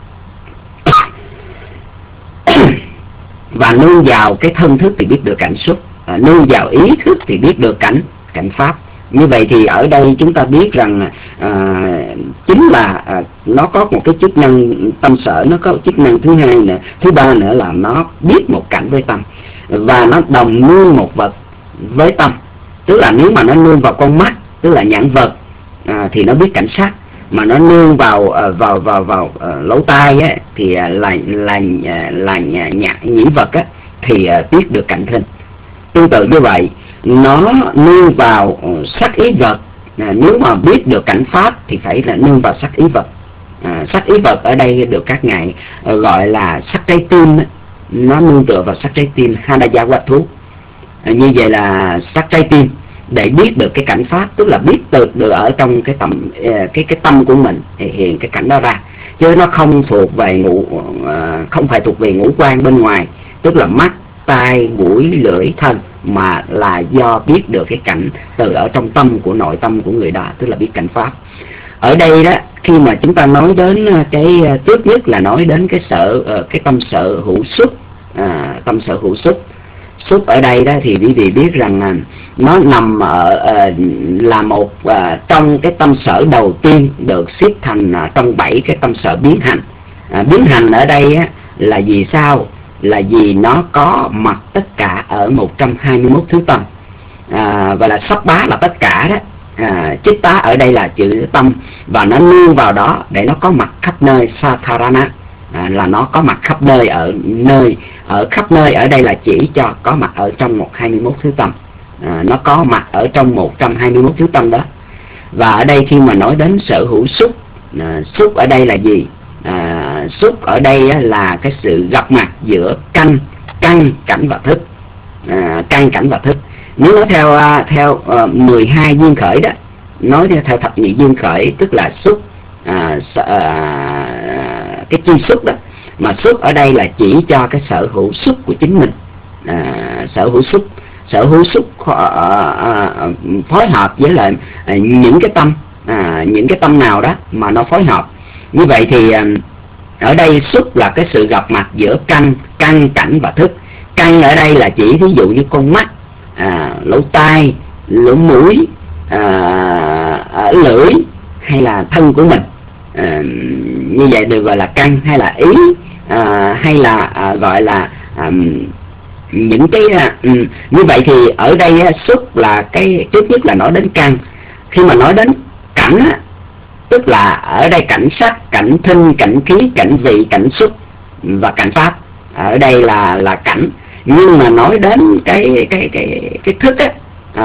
Và nương vào cái thân thức thì biết được cảnh xúc, à, nương vào ý thức thì biết được cảnh cảnh pháp. Như vậy thì ở đây chúng ta biết rằng à, chính là à, nó có một cái chức năng tâm sở, nó có chức năng thứ hai nữa, thứ ba nữa là nó biết một cảnh với tâm, và nó đồng nương một vật với tâm. Tức là nếu mà nó nương vào con mắt, tức là nhãn vật, à, thì nó biết cảnh sắc, mà nó nương vào à, vào vào vào à, lỗ tai á, thì à, là là là, là nhãn nhĩ vật á, thì à, biết được cảnh thinh. Tương tự như vậy, nó nương vào sắc ý vật, à, nếu mà biết được cảnh pháp thì phải là nương vào sắc ý vật. À, sắc ý vật ở đây được các ngài uh, gọi là sắc trái tim, nó nương tựa vào sắc trái tim Hadaya Watu. À, như vậy là sắc trái tim để biết được cái cảnh pháp, tức là biết được được ở trong cái tâm uh, cái cái tâm của mình hiện cái cảnh đó ra, chứ nó không thuộc về ngũ uh, không phải thuộc về ngũ quan bên ngoài, tức là mắt, tai, mũi, lưỡi, thân, mà là do biết được cái cảnh từ ở trong tâm của nội tâm của người đó, tức là biết cảnh pháp. Ở đây đó, khi mà chúng ta nói đến cái trước nhất là nói đến cái sở cái tâm sở hữu xúc, à, tâm sở hữu xúc. Xúc ở đây đó thì quý vị biết rằng nó nằm ở là một trong cái tâm sở đầu tiên được xếp thành trong bảy cái tâm sở biến hành. À, biến hành ở đây á, là vì sao? Là vì nó có mặt tất cả ở một trăm hai mươi mốt thứ tâm, à, và là sắp bá là tất cả đó. à, chitta ở đây là chữ tâm, và nó nương vào đó để nó có mặt khắp nơi. Satharana à, là nó có mặt khắp nơi, ở nơi ở khắp nơi ở đây là chỉ cho có mặt ở trong một hai mươi mốt thứ tâm, à, nó có mặt ở trong một trăm hai mươi mốt thứ tâm đó. Và ở đây khi mà nói đến sở hữu xúc, à, xúc ở đây là gì? À, xúc ở đây á, là cái sự gặp mặt giữa căn căn cảnh và thức, à, căn cảnh và thức. Nếu nói theo theo uh, mười hai duyên khởi đó, nói theo, theo thập nhị duyên khởi, tức là xúc, à, à, cái chi xúc đó, mà xúc ở đây là chỉ cho cái sở hữu xúc của chính mình, à, sở hữu xúc sở hữu xúc uh, uh, phối hợp với lại uh, những cái tâm, à, những cái tâm nào đó mà nó phối hợp như vậy thì uh, ở đây xúc là cái sự gặp mặt giữa căn căn cảnh và thức. Căn ở đây là chỉ ví dụ như con mắt, à, lỗ tai, lỗ mũi, à, à, lưỡi hay là thân của mình, à, như vậy được gọi là căn, hay là ý, à, hay là à, gọi là à, những cái à, như vậy thì ở đây xúc là cái trước nhất là nói đến căn. Khi mà nói đến cảnh á, tức là ở đây cảnh sắc, cảnh thinh, cảnh khí, cảnh vị, cảnh xúc và cảnh pháp. Ở đây là là cảnh. Nhưng mà nói đến cái cái cái cái thức á,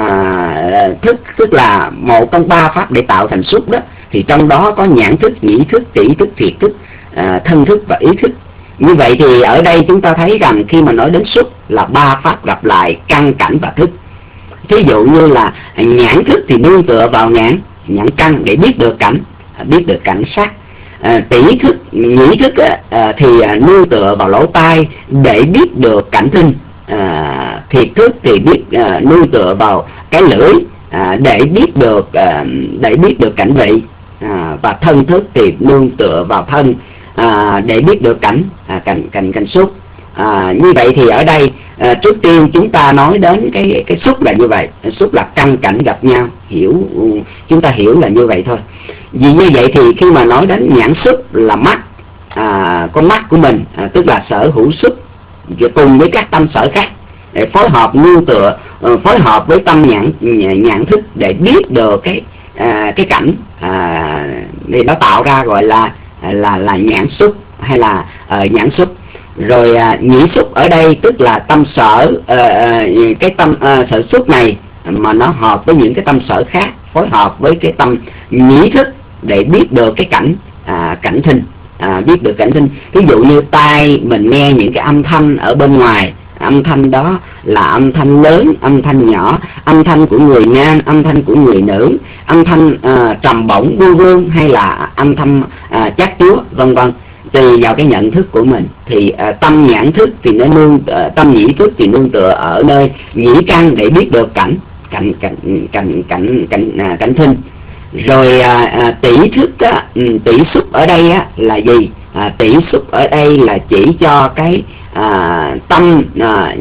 à, thức tức là một trong ba pháp để tạo thành xúc đó, thì trong đó có nhãn thức, nhĩ thức, tỷ thức, thiệt thức, à, thân thức và ý thức. Như vậy thì ở đây chúng ta thấy rằng khi mà nói đến xúc là ba pháp gặp lại căn, cảnh và thức. Thí dụ như là nhãn thức thì nương tựa vào nhãn nhãn căn để biết được cảnh, biết được cảnh sắc. À, tỷ thức, nhĩ thức á, à, thì à, nương tựa vào lỗ tai để biết được cảnh thinh. À, thiệt thức thì biết à, nương tựa vào cái lưỡi à, để biết được à, để biết được cảnh vị. À, và thân thức thì nương tựa vào thân à, để biết được cảnh à, cảnh cảnh cảnh xúc. À, như vậy thì ở đây à, trước tiên chúng ta nói đến cái cái xúc là như vậy. Xúc là căn cảnh gặp nhau, hiểu chúng ta hiểu là như vậy thôi. Vì như vậy thì khi mà nói đến nhãn xúc là mắt, à, con mắt của mình, à, tức là sở hữu xúc cùng với các tâm sở khác để phối hợp nương tựa, uh, phối hợp với tâm nhãn nhãn thức để biết được cái à, cái cảnh, à, thì nó tạo ra gọi là là là nhãn xúc hay là uh, nhãn xúc. Rồi à, nhĩ xúc ở đây tức là tâm sở, uh, cái tâm uh, sở xúc này mà nó hợp với những cái tâm sở khác, phối hợp với cái tâm nhĩ thức để biết được cái cảnh à, cảnh thinh, à, biết được cảnh thinh. Ví dụ như tai mình nghe những cái âm thanh ở bên ngoài, âm thanh đó là âm thanh lớn, âm thanh nhỏ, âm thanh của người nam, âm thanh của người nữ, âm thanh à, trầm bổng vương vương hay là âm thanh à, chát chúa vân vân. Tùy vào cái nhận thức của mình thì à, tâm nhãn thức thì nó nương à, tâm nhĩ thức thì nương tựa ở nơi nhĩ căn để biết được cảnh cảnh cảnh cảnh cảnh cảnh à, cảnh thinh. Rồi à, à, tỷ thức á, tỷ xúc ở đây á, là gì? À, tỷ xúc ở đây là chỉ cho cái à, tâm à,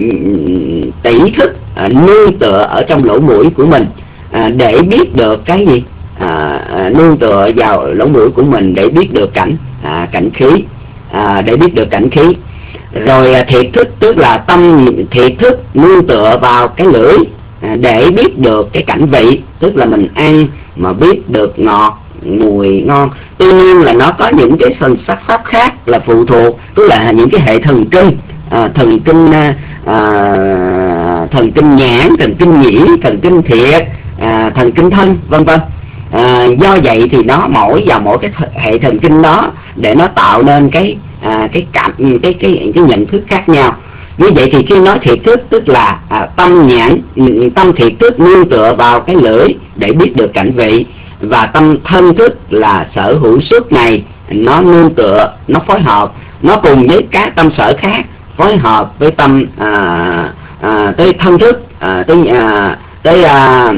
tỷ thức à, nương tựa ở trong lỗ mũi của mình à, để biết được cái gì? À, à, nương tựa vào lỗ mũi của mình để biết được cảnh à, cảnh khí, à, để biết được cảnh khí. Rồi à, thiệt thức tức là tâm thiệt thức nương tựa vào cái lưỡi à, để biết được cái cảnh vị, tức là mình ăn mà biết được ngọt, mùi ngon. Tuy nhiên là nó có những cái phần sắc pháp khác là phụ thuộc, tức là những cái hệ thần kinh, à, thần kinh à, thần kinh nhãn, thần kinh nhĩ, thần kinh thiệt, à, thần kinh thân vân vân. À, do vậy thì nó mỗi vào mỗi cái hệ thần kinh đó để nó tạo nên cái à, cái cảm cái cái cái nhận thức khác nhau. Như vậy thì khi nói thiệt thức tức là à, tâm nhãn, tâm thiệt thức nương tựa vào cái lưỡi để biết được cảnh vị, và tâm thân thức là sở hữu xúc này nó nương tựa, nó phối hợp, nó cùng với các tâm sở khác phối hợp với tâm à, à, tới thân thức, à, tới à, tới à,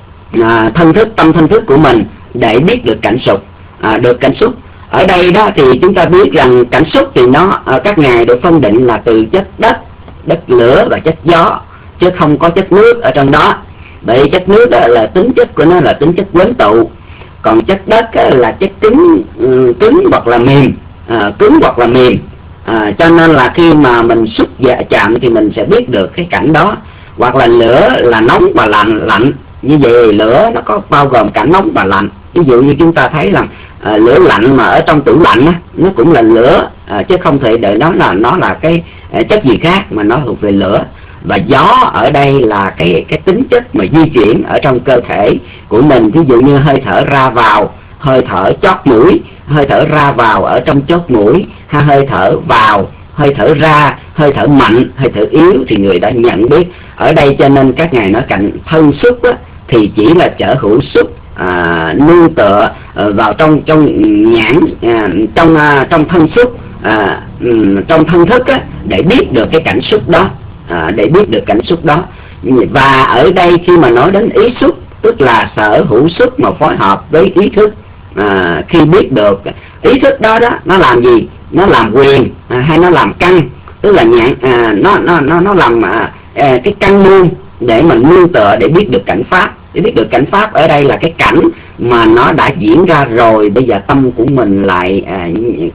à, thân thức, tâm thân thức của mình để biết được cảnh xúc, à, được cảnh xúc. Ở đây đó thì chúng ta biết rằng cảnh xúc thì nó à, các ngài được phân định là từ chất đất, đất lửa và chất gió, chứ không có chất nước ở trong đó. Bởi chất nước đó là tính chất của nó là tính chất quấn tụ, còn chất đất là chất cứng, cứng hoặc là mềm, à, cứng hoặc là mềm. À, cho nên là khi mà mình xúc dạ chạm thì mình sẽ biết được cái cảnh đó. Hoặc là lửa là nóng và lạnh, lạnh Như vậy lửa nó có bao gồm cả nóng và lạnh. Ví dụ như chúng ta thấy là à, lửa lạnh mà ở trong tủ lạnh á, nó cũng là lửa, à, chứ không thể đợi nó là nó là cái à, chất gì khác, mà nó thuộc về lửa. Và gió ở đây là cái cái tính chất mà di chuyển ở trong cơ thể của mình. Ví dụ như hơi thở ra vào, hơi thở chót mũi, hơi thở ra vào ở trong chót mũi, hay hơi thở vào, hơi thở ra, hơi thở mạnh, hơi thở yếu, thì người đã nhận biết. Ở đây cho nên các ngài nói cạnh thân xúc á, thì chỉ là sở hữu xúc à, nương tựa à, vào trong trong nhãn à, trong à, trong thân xúc à, trong thân thức á, để biết được cái cảnh xúc đó, à, để biết được cảnh xúc đó. Và ở đây khi mà nói đến ý xúc, tức là sở hữu xúc mà phối hợp với ý thức. À, khi biết được ý thức đó đó, nó làm gì? Nó làm quyền à, hay nó làm căn, tức là nhãn à, nó nó nó nó làm à, à, cái căn môn để mình nương tựa để biết được cảnh pháp. Để biết được cảnh pháp ở đây là cái cảnh mà nó đã diễn ra rồi, bây giờ tâm của mình lại à,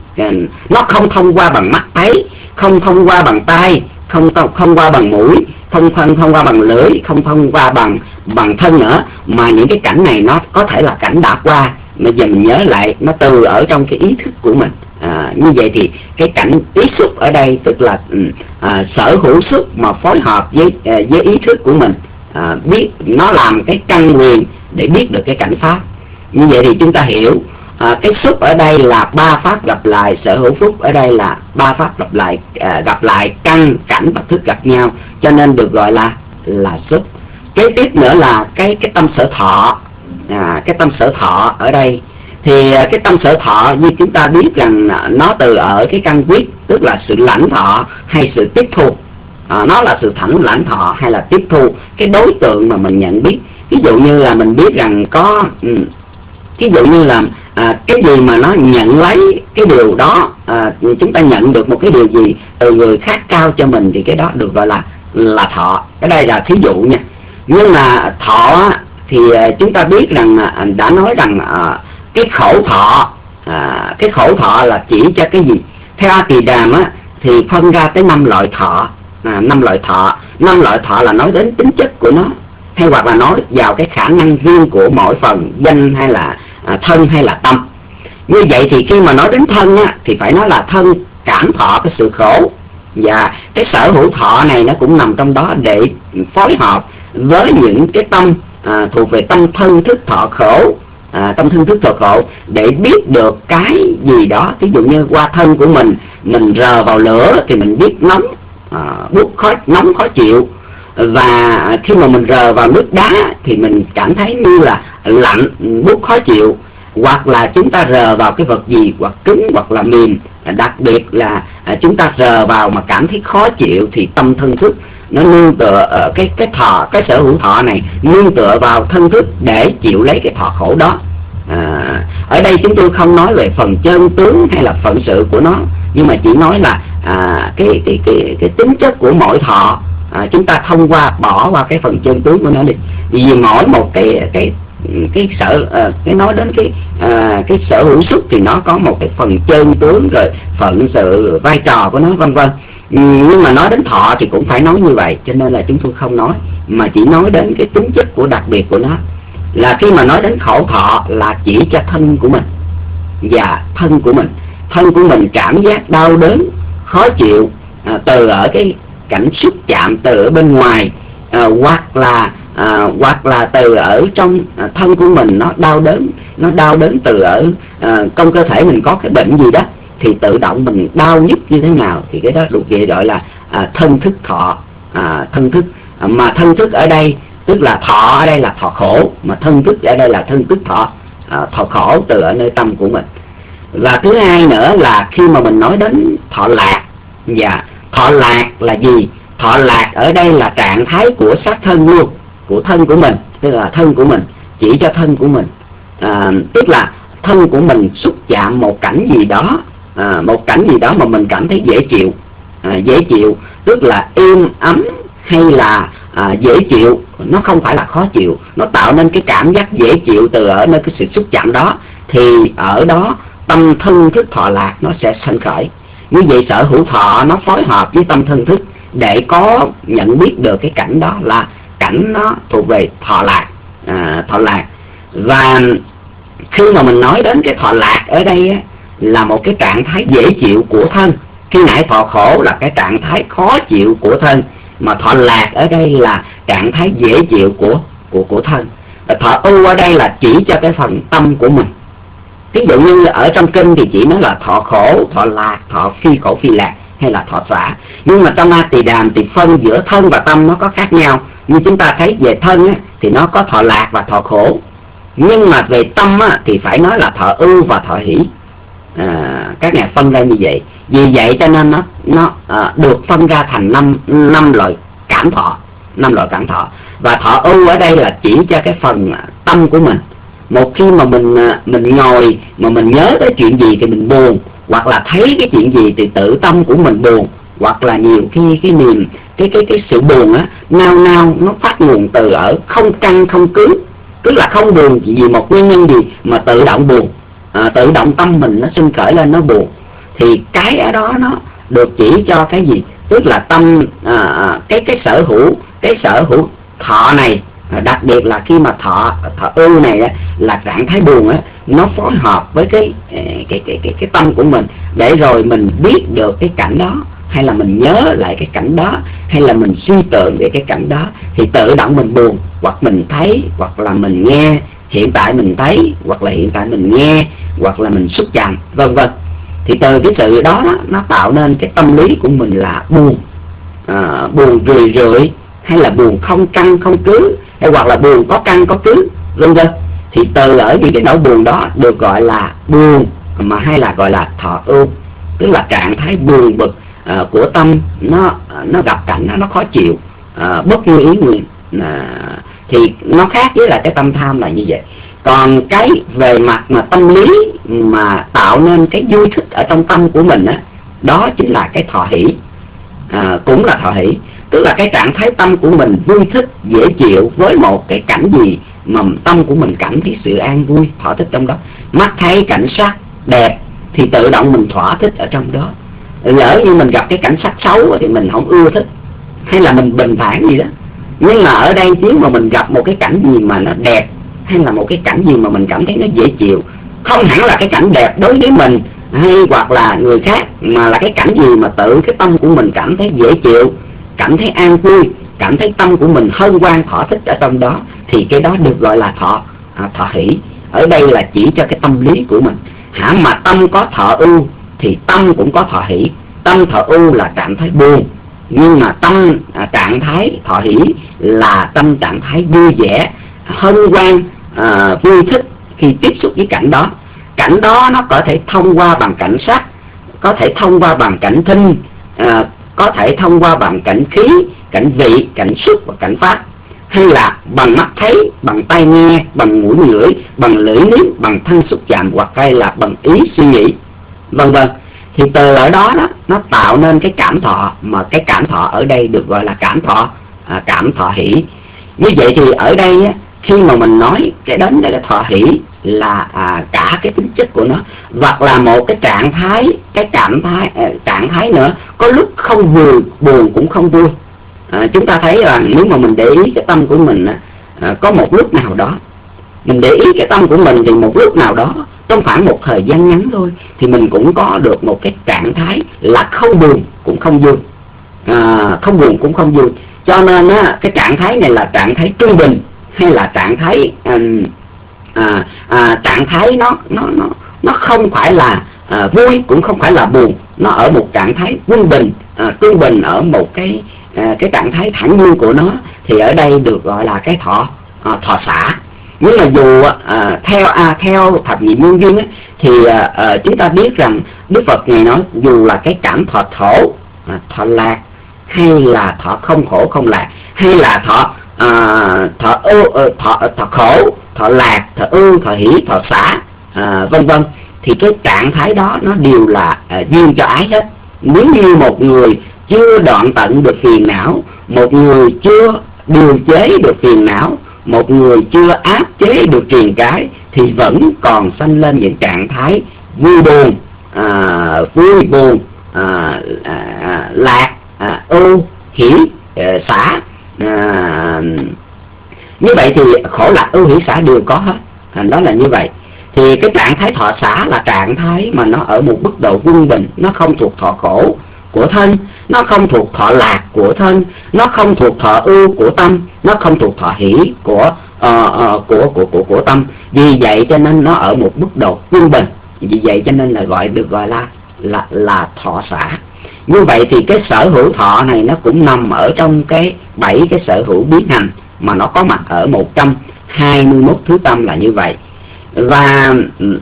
nó không thông qua bằng mắt thấy, không thông qua bằng tai, không không qua bằng mũi, không thông thông qua bằng lưỡi, không thông qua bằng bằng thân nữa, mà những cái cảnh này nó có thể là cảnh đã qua, mà giờ mình nhớ lại nó từ ở trong cái ý thức của mình. À, như vậy thì cái cảnh ý xúc ở đây tức là à, sở hữu xúc mà phối hợp với à, với ý thức của mình, à, biết nó làm cái căn quyền để biết được cái cảnh pháp. Như vậy thì chúng ta hiểu à, cái xúc ở đây là ba pháp gặp lại, sở hữu phúc ở đây là ba pháp gặp lại, à, gặp lại căn, cảnh và thức gặp nhau, cho nên được gọi là là xúc. Kế tiếp nữa là cái cái tâm sở thọ. À, cái tâm sở thọ ở đây thì cái tâm sở thọ như chúng ta biết rằng nó từ ở cái căn quyết, tức là sự lãnh thọ hay sự tiếp thu. À, nó là sự thẳng lãnh thọ hay là tiếp thu cái đối tượng mà mình nhận biết. Ví dụ như là mình biết rằng có um, ví dụ như là à, cái gì mà nó nhận lấy cái điều đó, à, chúng ta nhận được một cái điều gì từ người khác trao cho mình, thì cái đó được gọi là là thọ. Cái đây là thí dụ nha. Nhưng mà thọ thì chúng ta biết rằng đã nói rằng à, cái khổ thọ, à, cái khổ thọ là chỉ cho cái gì? Theo A Tỳ Đàm á, thì phân ra tới năm loại thọ. À, năm loại thọ, năm loại thọ là nói đến tính chất của nó, hay hoặc là nói vào cái khả năng riêng của mỗi phần, danh hay là à, thân hay là tâm. Như vậy thì khi mà nói đến thân á, thì phải nói là thân cảm thọ cái sự khổ, và cái sở hữu thọ này nó cũng nằm trong đó để phối hợp với những cái tâm à, thuộc về tâm thân thức thọ khổ, à, tâm thân thức thọ khổ, để biết được cái gì đó. Ví dụ như qua thân của mình, mình rờ vào lửa thì mình biết nóng, à, buốt khó, nóng khó chịu. Và khi mà mình rờ vào nước đá thì mình cảm thấy như là lạnh, buốt khó chịu. Hoặc là chúng ta rờ vào cái vật gì hoặc cứng hoặc là mềm, đặc biệt là à, chúng ta rờ vào mà cảm thấy khó chịu, thì tâm thân thức nó nương tựa ở cái cái thọ, cái sở hữu thọ này nương tựa vào thân thức để chịu lấy cái thọ khổ đó. À, ở đây chúng tôi không nói về phần chân tướng hay là phận sự của nó, nhưng mà chỉ nói là à, cái, cái cái cái tính chất của mỗi thọ. À, chúng ta thông qua bỏ qua cái phần chân tướng của nó đi, vì mỗi một cái cái cái sở à, cái nói đến cái à, cái sở hữu xúc thì nó có một cái phần chân tướng, rồi phận sự, vai trò của nó, vân vân. Nhưng mà nói đến thọ thì cũng phải nói như vậy, cho nên là chúng tôi không nói, mà chỉ nói đến cái tính chất của đặc biệt của nó. Là khi mà nói đến khổ thọ là chỉ cho thân của mình, và thân của mình thân của mình cảm giác đau đớn, khó chịu à, từ ở cái cảnh xúc chạm từ ở bên ngoài, à, hoặc là à, hoặc là từ ở trong à, thân của mình nó đau đớn, nó đau đớn từ ở à, trong cơ thể mình có cái bệnh gì đó, thì tự động mình đau nhức như thế nào, thì cái đó được gọi là à, thân thức thọ. À, thân thức à, mà thân thức ở đây tức là thọ ở đây là thọ khổ, mà thân thức ở đây là thân thức thọ, à, thọ khổ từ ở nơi tâm của mình. Và thứ hai nữa là khi mà mình nói đến thọ lạc, và thọ lạc là gì? Thọ lạc ở đây là trạng thái của xác thân luôn, của thân của mình, tức là thân của mình, chỉ cho thân của mình. À, tức là thân của mình xúc chạm một cảnh gì đó, à, một cảnh gì đó mà mình cảm thấy dễ chịu, à, dễ chịu tức là êm ấm hay là à, dễ chịu, nó không phải là khó chịu, nó tạo nên cái cảm giác dễ chịu từ ở nơi cái sự xúc chạm đó, thì ở đó tâm thân thức thọ lạc nó sẽ sanh khởi. Như vậy sở hữu thọ nó phối hợp với tâm thân thức để có nhận biết được cái cảnh đó là cảnh nó thuộc về thọ lạc. à, thọ lạc. Và khi mà mình nói đến cái thọ lạc ở đây á, là một cái trạng thái dễ chịu của thân. Khi nãy thọ khổ là cái trạng thái khó chịu của thân, mà thọ lạc ở đây là trạng thái dễ chịu của của của thân. Và thọ ưu ở đây là chỉ cho cái phần tâm của mình. Ví dụ như ở trong kinh thì chỉ nói là thọ khổ, thọ lạc, thọ phi khổ phi lạc hay là thọ xả. Nhưng mà trong A Tỳ Đàm thì phân giữa thân và tâm nó có khác nhau. Như chúng ta thấy về thân á, thì nó có thọ lạc và thọ khổ. Nhưng mà về tâm á, thì phải nói là thọ ưu và thọ hỷ. À, các ngài phân ra như vậy. Vì vậy cho nên nó nó à, được phân ra thành năm năm loại cảm thọ, năm loại cảm thọ. Và thọ ưu ở đây là chỉ cho cái phần tâm của mình. Một khi mà mình mình ngồi mà mình nhớ tới chuyện gì thì mình buồn, hoặc là thấy cái chuyện gì thì tự tâm của mình buồn, hoặc là nhiều khi cái niềm cái cái cái sự buồn á nao nao nó phát nguồn từ ở không căn không cứ, tức là không buồn vì một nguyên nhân gì mà tự động buồn, à, tự động tâm mình nó sinh khởi lên nó buồn. Thì cái ở đó nó được chỉ cho cái gì, tức là tâm à, cái cái sở hữu cái sở hữu thọ này, đặc biệt là khi mà thọ thọ ưu này á, là trạng thái buồn á, nó phối hợp với cái cái cái cái cái tâm của mình, để rồi mình biết được cái cảnh đó, hay là mình nhớ lại cái cảnh đó, hay là mình suy tưởng về cái cảnh đó, thì tự động mình buồn, hoặc mình thấy, hoặc là mình nghe. Hiện tại mình thấy, hoặc là hiện tại mình nghe, hoặc là mình xúc chạm, vân vân. Thì từ cái sự đó, đó nó tạo nên cái tâm lý của mình là buồn, à, buồn rười rượi, hay là buồn không căn không cứ, hay hoặc là buồn có căn có cứ, vân vân. Thì từ ở những cái nỗi buồn đó được gọi là buồn, mà hay là gọi là thọ ưu, tức là trạng thái buồn bực à, của tâm, nó nó gặp cảnh nó, nó khó chịu, à, bất như ý nguyện, à, thì nó khác với là cái tâm tham là như vậy. Còn cái về mặt mà tâm lý mà tạo nên cái vui thích ở trong tâm của mình á, đó chính là cái thọ hỷ, à, cũng là thọ hỷ, tức là cái trạng thái tâm của mình vui thích dễ chịu với một cái cảnh gì mà tâm của mình cảm thấy sự an vui thỏa thích trong đó. Mắt thấy cảnh sắc đẹp thì tự động mình thỏa thích ở trong đó. Lỡ như mình gặp cái cảnh sắc xấu thì mình không ưa thích, hay là mình bình thản gì đó. Nhưng mà ở đây nếu mà mình gặp một cái cảnh gì mà nó đẹp, hay là một cái cảnh gì mà mình cảm thấy nó dễ chịu, không hẳn là cái cảnh đẹp đối với mình hay hoặc là người khác, mà là cái cảnh gì mà tự cái tâm của mình cảm thấy dễ chịu, cảm thấy an vui, cảm thấy tâm của mình hân hoan thỏa thích ở trong đó, thì cái đó được gọi là thọ à, thọ hỷ. Ở đây là chỉ cho cái tâm lý của mình. Hả mà tâm có thọ ưu thì tâm cũng có thọ hỷ. Tâm thọ ưu là trạng thái buồn, nhưng mà tâm à, trạng thái thọ hỷ là tâm trạng thái vui vẻ, hân hoan, à, vui thích khi tiếp xúc với cảnh đó. Cảnh đó nó có thể thông qua bằng cảnh sắc, có thể thông qua bằng cảnh thinh, à, có thể thông qua bằng cảnh khí, cảnh vị, cảnh xúc và cảnh pháp, hay là bằng mắt thấy, bằng tai nghe, bằng mũi ngửi, bằng lưỡi nếm, bằng thân xúc chạm, hoặc hay là bằng ý suy nghĩ, vân vân. Thì từ ở đó đó nó tạo nên cái cảm thọ, mà cái cảm thọ ở đây được gọi là cảm thọ à, cảm thọ hỷ. Như vậy thì ở đây á, khi mà mình nói cái đến đây cái thọ hỷ là à, cả cái tính chất của nó, hoặc là một cái trạng thái, cái cảm thái à, trạng thái nữa, có lúc không vui, buồn cũng không vui. À, chúng ta thấy là nếu mà mình để ý cái tâm của mình à, có một lúc nào đó mình để ý cái tâm của mình, thì một lúc nào đó trong khoảng một thời gian ngắn thôi, thì mình cũng có được một cái trạng thái là không buồn cũng không vui, à, không buồn cũng không vui. Cho nên á, cái trạng thái này là trạng thái trung bình, hay là trạng thái à, à, à, trạng thái nó nó nó nó không phải là à, vui cũng không phải là buồn, nó ở một trạng thái quân bình, à, trung bình, ở một cái à, cái trạng thái thản nhiên của nó. Thì ở đây được gọi là cái thọ à, thọ xả. Nhưng mà dù à, theo à, theo thập nhị nguyên duyên á, thì à, à, chúng ta biết rằng Đức Phật này nói dù là cái cảm thọ thổ, à, thọ lạc, hay là thọ không khổ không lạc, hay là thọ à, thọ ưu, thọ thọ khổ, thọ lạc, thọ ưu, thọ hỷ, thọ xả, à, vân vân, thì cái trạng thái đó nó đều là à, duyên cho ái hết. Nếu như một người chưa đoạn tận được phiền não, một người chưa điều chế được phiền não, một người chưa áp chế được triền cái, thì vẫn còn sanh lên những trạng thái vui buồn, à, vui buồn, à, à, lạc, à, ưu, hỷ, à, xả. À, Như vậy thì khổ lạc ưu hỷ xả đều có hết, à, đó là như vậy. Thì cái trạng thái thọ xả là trạng thái mà nó ở một mức độ quân bình, nó không thuộc thọ khổ của thân, nó không thuộc thọ lạc của thân, nó không thuộc thọ ưu của tâm, nó không thuộc thọ hỷ của uh, uh, của, của của của tâm. Vì vậy cho nên nó ở một mức độ quân bình. Vì vậy cho nên là gọi được gọi là là là thọ xả. Như vậy thì cái sở hữu thọ này nó cũng nằm ở trong cái bảy cái sở hữu biến hành mà nó có mặt ở một trăm hai mươi mốt thứ tâm là như vậy. Và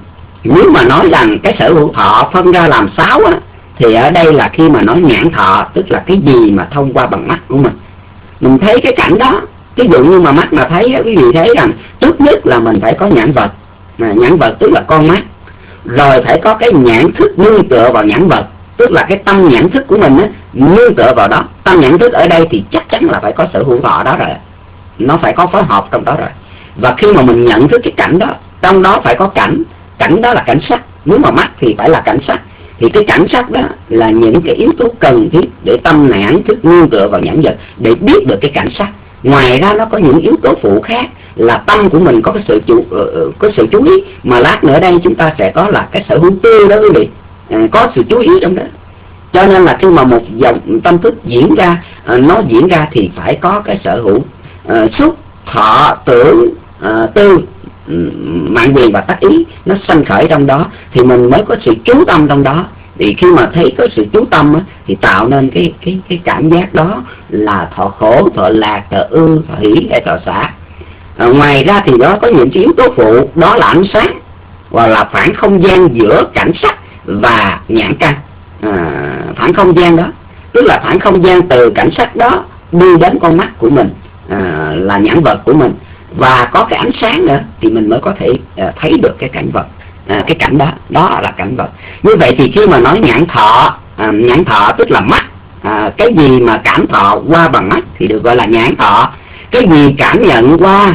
nếu mà nói rằng cái sở hữu thọ phân ra làm sáu á, thì ở đây là khi mà nói nhãn thọ, tức là cái gì mà thông qua bằng mắt của mình, mình thấy cái cảnh đó. Ví dụ như mà mắt mà thấy, quý vị thấy rằng trước nhất là mình phải có nhãn vật, mà nhãn vật tức là con mắt, rồi phải có cái nhãn thức nương tựa vào nhãn vật, tức là cái tâm nhãn thức của mình á, nương tựa vào đó. Tâm nhãn thức ở đây thì chắc chắn là phải có sở hữu thọ đó rồi, nó phải có phối hợp trong đó rồi. Và khi mà mình nhận thức cái cảnh đó, trong đó phải có cảnh, cảnh đó là cảnh sắc. Nếu mà mắt thì phải là cảnh sắc, thì cái cảnh sắc đó là những cái yếu tố cần thiết để tâm nhãn thức nương tựa vào nhãn vật để biết được cái cảnh sắc. Ngoài ra nó có những yếu tố phụ khác là tâm của mình có cái sự chú, uh, có sự chú ý, mà lát nữa đây chúng ta sẽ có là cái sở hữu tư đó quý vị, uh, có sự chú ý trong đó. Cho nên là khi mà một dòng tâm thức diễn ra, uh, nó diễn ra thì phải có cái sở hữu uh, xúc, thọ, tưởng, uh, tư, mạng quyền và tác ý nó sanh khởi trong đó, thì mình mới có sự chú tâm trong đó. Thì khi mà thấy có sự chú tâm á, thì tạo nên cái cái cái cảm giác đó là thọ khổ, thọ lạc, thọ ưu, thọ hỷ hay thọ xả. À, ngoài ra thì đó có những cái yếu tố phụ, đó là ánh sáng hoặc là phản không gian giữa cảnh sắc và nhãn căn. À, phản không gian đó tức là phản không gian từ cảnh sắc đó đi đến con mắt của mình, à, là nhãn vật của mình, và có cái ánh sáng nữa thì mình mới có thể uh, thấy được cái cảnh vật, uh, cái cảnh đó, đó là cảnh vật. Như vậy thì khi mà nói nhãn thọ, uh, nhãn thọ tức là mắt, uh, cái gì mà cảm thọ qua bằng mắt thì được gọi là nhãn thọ. Cái gì cảm nhận qua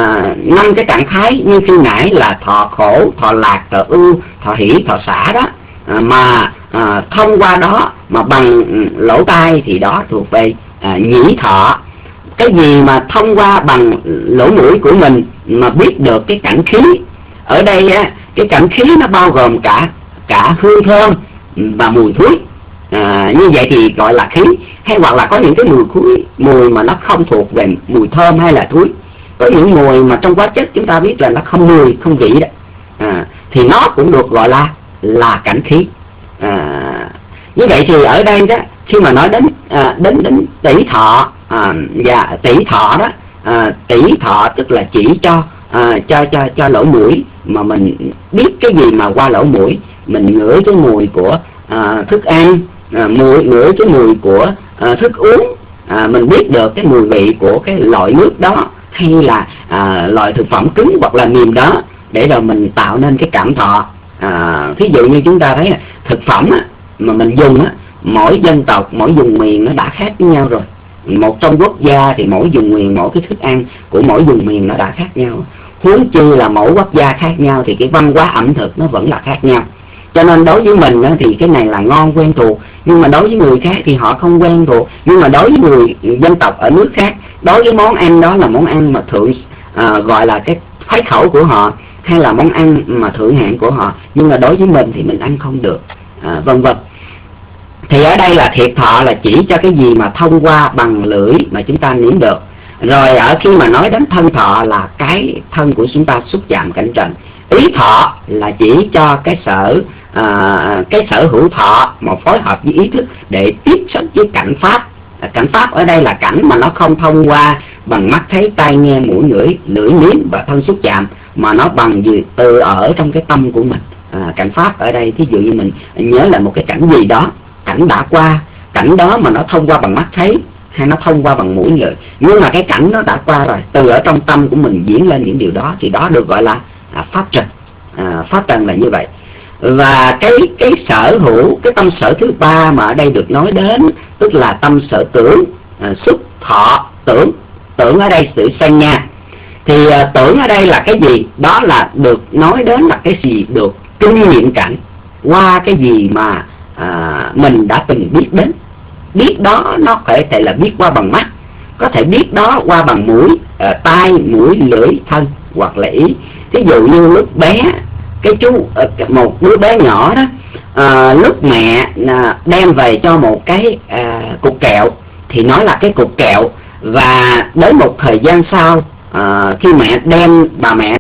năm uh, cái trạng thái như khi nãy là thọ khổ, thọ lạc, thọ ưu, thọ hỷ, thọ xả đó, uh, mà uh, thông qua đó mà bằng lỗ tai thì đó thuộc về uh, nhĩ thọ. Cái gì mà thông qua bằng lỗ mũi của mình mà biết được cái cảnh khí. Ở đây á, cái cảnh khí nó bao gồm cả cả hương thơm và mùi thúi, à, như vậy thì gọi là khí. Hay hoặc là có những cái mùi thúi, mùi mà nó không thuộc về mùi thơm hay là thúi, có những mùi mà trong hóa chất chúng ta biết là nó không mùi không vị đó, à, thì nó cũng được gọi là là cảnh khí. À, như vậy thì ở đây đó, khi mà nói đến à, đến đến tỷ thọ, à, và tỷ thọ đó, à, tỷ thọ tức là chỉ cho à, cho cho cho lỗ mũi mà mình biết cái gì mà qua lỗ mũi, mình ngửi cái mùi của à, thức ăn, à, mùi ngửi cái mùi của à, thức uống, à, mình biết được cái mùi vị của cái loại nước đó hay là à, loại thực phẩm cứng hoặc là mềm đó, để rồi mình tạo nên cái cảm thọ. À, thí dụ như chúng ta thấy thực phẩm á, mà mình dùng á, mỗi dân tộc, mỗi vùng miền nó đã khác với nhau rồi. Một trong quốc gia thì mỗi vùng miền, mỗi cái thức ăn của mỗi vùng miền nó đã khác nhau. Huống chi là mỗi quốc gia khác nhau thì cái văn hóa ẩm thực nó vẫn là khác nhau. Cho nên đối với mình á, thì cái này là ngon quen thuộc, nhưng mà đối với người khác thì họ không quen thuộc. Nhưng mà đối với người dân tộc ở nước khác, đối với món ăn đó là món ăn mà thượng à, gọi là cái khoái khẩu của họ, hay là món ăn mà thượng hạng của họ, nhưng mà đối với mình thì mình ăn không được, à, vân vân. Thì ở đây là thiệt thọ là chỉ cho cái gì mà thông qua bằng lưỡi mà chúng ta nếm được. Rồi ở khi mà nói đến thân thọ là cái thân của chúng ta xúc chạm cảnh trần. Ý thọ là chỉ cho cái sở à, cái sở hữu thọ mà phối hợp với ý thức để tiếp xúc với cảnh pháp. À, cảnh pháp ở đây là cảnh mà nó không thông qua bằng mắt thấy, tai nghe, mũi ngửi, lưỡi nếm và thân xúc chạm, mà nó bằng gì từ ở trong cái tâm của mình. À, cảnh pháp ở đây thí dụ như mình nhớ là một cái cảnh gì đó, cảnh đã qua, cảnh đó mà nó thông qua bằng mắt thấy hay nó thông qua bằng mũi ngửi, nhưng mà cái cảnh nó đã qua rồi, từ ở trong tâm của mình diễn lên những điều đó, thì đó được gọi là à, pháp trần. À, pháp trần là như vậy. Và cái cái sở hữu, cái tâm sở thứ ba mà ở đây được nói đến, tức là tâm sở tưởng, à, xúc, thọ, tưởng. Tưởng ở đây sự sanh nha. Thì à, tưởng ở đây là cái gì? Đó là được nói đến là cái gì được kinh nghiệm cảnh qua cái gì mà à, mình đã từng biết đến. Biết đó nó có thể là biết qua bằng mắt, có thể biết đó qua bằng mũi, uh, tai, mũi, lưỡi, thân hoặc là ý. Ví dụ như lúc bé, cái chú uh, một đứa bé nhỏ đó, uh, lúc mẹ uh, đem về cho một cái uh, cục kẹo thì nói là cái cục kẹo, và đến một thời gian sau uh, khi mẹ đem bà mẹ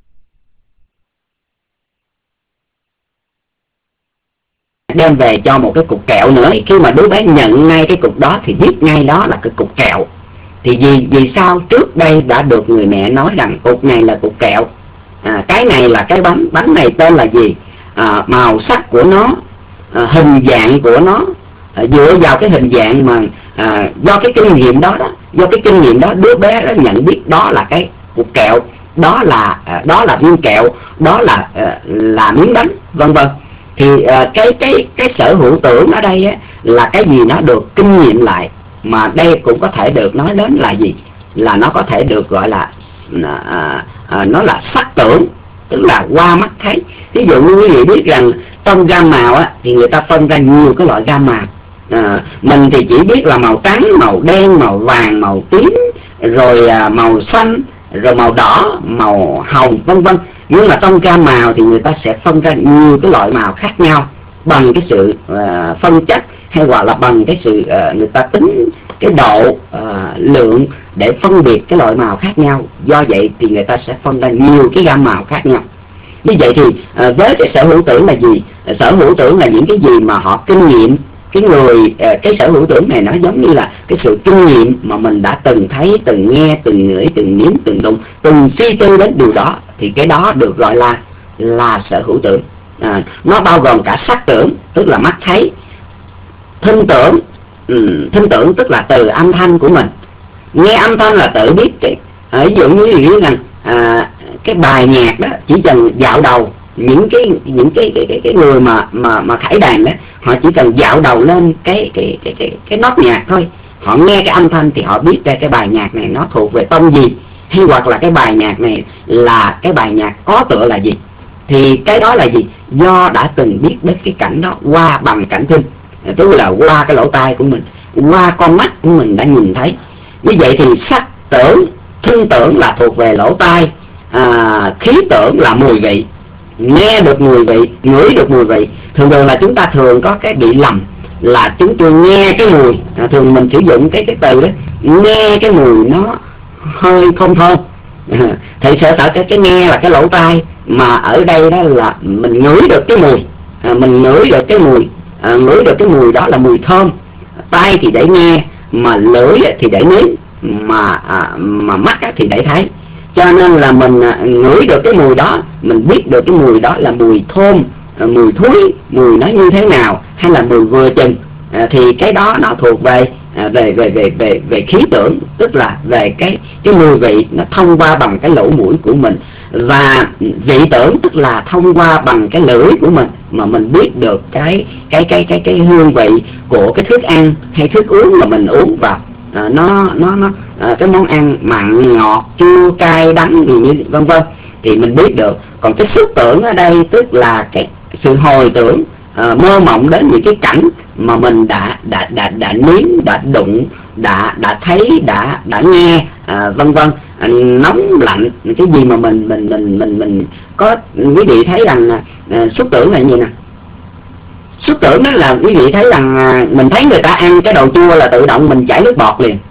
đem về cho một cái cục kẹo nữa, thì khi mà đứa bé nhận ngay cái cục đó thì biết ngay đó là cái cục kẹo. Thì vì vì sao trước đây đã được người mẹ nói rằng cục này là cục kẹo, à, cái này là cái bánh, bánh này tên là gì, à, màu sắc của nó, à, hình dạng của nó, à, dựa vào cái hình dạng mà à, do cái kinh nghiệm đó đó do cái kinh nghiệm đó đứa bé đó nhận biết đó là cái cục kẹo, đó là à, đó là viên kẹo, đó là à, là miếng bánh, vân vân. Thì à, cái cái cái sở hữu tưởng ở đây á, là cái gì nó được kinh nghiệm lại, mà đây cũng có thể được nói đến là gì, là nó có thể được gọi là à, à, nó là sắc tưởng, tức là qua mắt thấy. Ví dụ như quý vị biết rằng trong gam màu á, thì người ta phân ra nhiều cái loại gam màu. À, mình thì chỉ biết là màu trắng, màu đen, màu vàng, màu tím, rồi à, màu xanh, rồi màu đỏ, màu hồng, vân vân. Nhưng mà trong gam màu thì người ta sẽ phân ra nhiều cái loại màu khác nhau bằng cái sự à, phân chất, hay hoặc là bằng cái sự à, người ta tính cái độ à, lượng để phân biệt cái loại màu khác nhau. Do vậy thì người ta sẽ phân ra nhiều cái gam màu khác nhau. Như vậy thì à, với cái sở hữu tưởng là gì? Sở hữu tưởng là những cái gì mà họ kinh nghiệm. Cái người à, cái sở hữu tưởng này nó giống như là cái sự kinh nghiệm mà mình đã từng thấy, từng nghe, từng ngửi, từng nếm, từng đụng, từng suy tư đến điều đó, thì cái đó được gọi là là sở hữu tưởng. À, nó bao gồm cả sắc tưởng, tức là mắt thấy, thính tưởng, ừ, thính tưởng tức là từ âm thanh của mình, nghe âm thanh là tự biết. Cái ví dụ như nghĩ rằng à, cái bài nhạc đó chỉ cần dạo đầu, những cái những cái cái cái, cái người mà mà mà thảy đàn đó, họ chỉ cần dạo đầu lên cái cái cái cái cái nốt nhạc thôi, họ nghe cái âm thanh thì họ biết ra cái bài nhạc này nó thuộc về tông gì, hay hoặc là cái bài nhạc này là cái bài nhạc có tựa là gì. Thì cái đó là gì? Do đã từng biết đến cái cảnh đó qua bằng cảnh thinh, tức là qua cái lỗ tai của mình, qua con mắt của mình đã nhìn thấy. Như vậy thì sắc tưởng, thính tưởng là thuộc về lỗ tai, à, khí tưởng là mùi vị, nghe được mùi vị, ngửi được mùi vị. Thường thường là chúng ta thường có cái bị lầm là chúng tôi nghe cái mùi, à, thường mình sử dụng cái cái từ đó, nghe cái mùi nó hơi không thơm. À, thì sợ sợ cái cái nghe là cái lỗ tai, mà ở đây đó là mình ngửi được cái mùi, à, mình ngửi được cái mùi, à, ngửi được cái mùi đó là mùi thơm. Tai thì để nghe, mà lưỡi thì để nếm, mà à, mà mắt thì để thấy. Cho nên là mình à, ngửi được cái mùi đó, mình biết được cái mùi đó là mùi thơm, à, mùi thúi, mùi nó như thế nào, hay là mùi vừa chừng, à, thì cái đó nó thuộc về à, về về về về về khí tưởng, tức là về cái cái mùi vị nó thông qua bằng cái lỗ mũi của mình. Và vị tưởng tức là thông qua bằng cái lưỡi của mình mà mình biết được cái cái cái cái cái hương vị của cái thức ăn hay thức uống mà mình uống vào. À, nó nó nó à, cái món ăn mặn, ngọt, chua, cay, đắng gì như vân vân thì mình biết được. Còn cái xúc tưởng ở đây tức là cái sự hồi tưởng, à, mơ mộng đến những cái cảnh mà mình đã đã đã đã nếm, đã đụng, đã đã thấy, đã đã nghe, à, vân vân. À, nóng lạnh, cái gì mà mình mình mình mình mình có. Quý vị thấy rằng à, xúc tưởng là gì nè? Xúc tưởng đó là quý vị thấy rằng à, mình thấy người ta ăn cái đồ chua là tự động mình chảy nước bọt liền.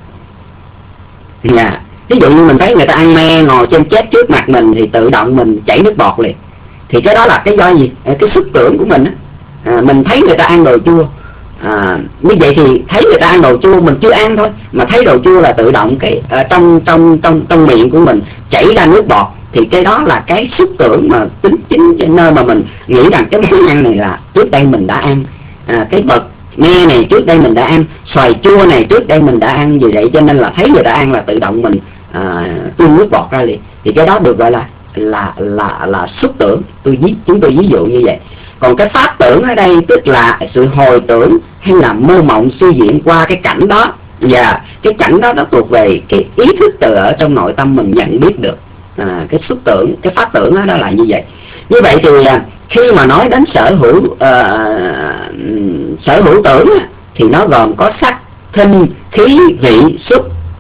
Yeah. Ví dụ như mình thấy người ta ăn me ngồi trên chết trước mặt mình thì tự động mình chảy nước bọt liền. Thì cái đó là cái do gì? Cái xúc tưởng của mình á. À, mình thấy người ta ăn đồ chua, à, như vậy thì thấy người ta ăn đồ chua, mình chưa ăn thôi mà thấy đồ chua là tự động cái ở trong trong trong trong miệng của mình chảy ra nước bọt. Thì cái đó là cái xúc tưởng mà tính chính cho nơi mà mình nghĩ rằng cái món ăn này là trước đây mình đã ăn, à, cái bật me này trước đây mình đã ăn, xoài chua này trước đây mình đã ăn, vì vậy cho nên là thấy người ta ăn là tự động mình à, tuôn nước bọt ra liền. Thì cái đó được gọi là là là là xúc tưởng. Tôi ví chúng tôi ví dụ như vậy. Còn cái pháp tưởng ở đây tức là sự hồi tưởng hay là mơ mộng suy diễn qua cái cảnh đó, và cái cảnh đó nó thuộc về cái ý thức từ ở trong nội tâm mình nhận biết được. À, cái xúc tưởng, cái pháp tưởng đó, đó là như vậy. Như vậy thì khi mà nói đến sở hữu uh, sở hữu tưởng thì nó gồm có sắc, thinh, khí, vị, xúc.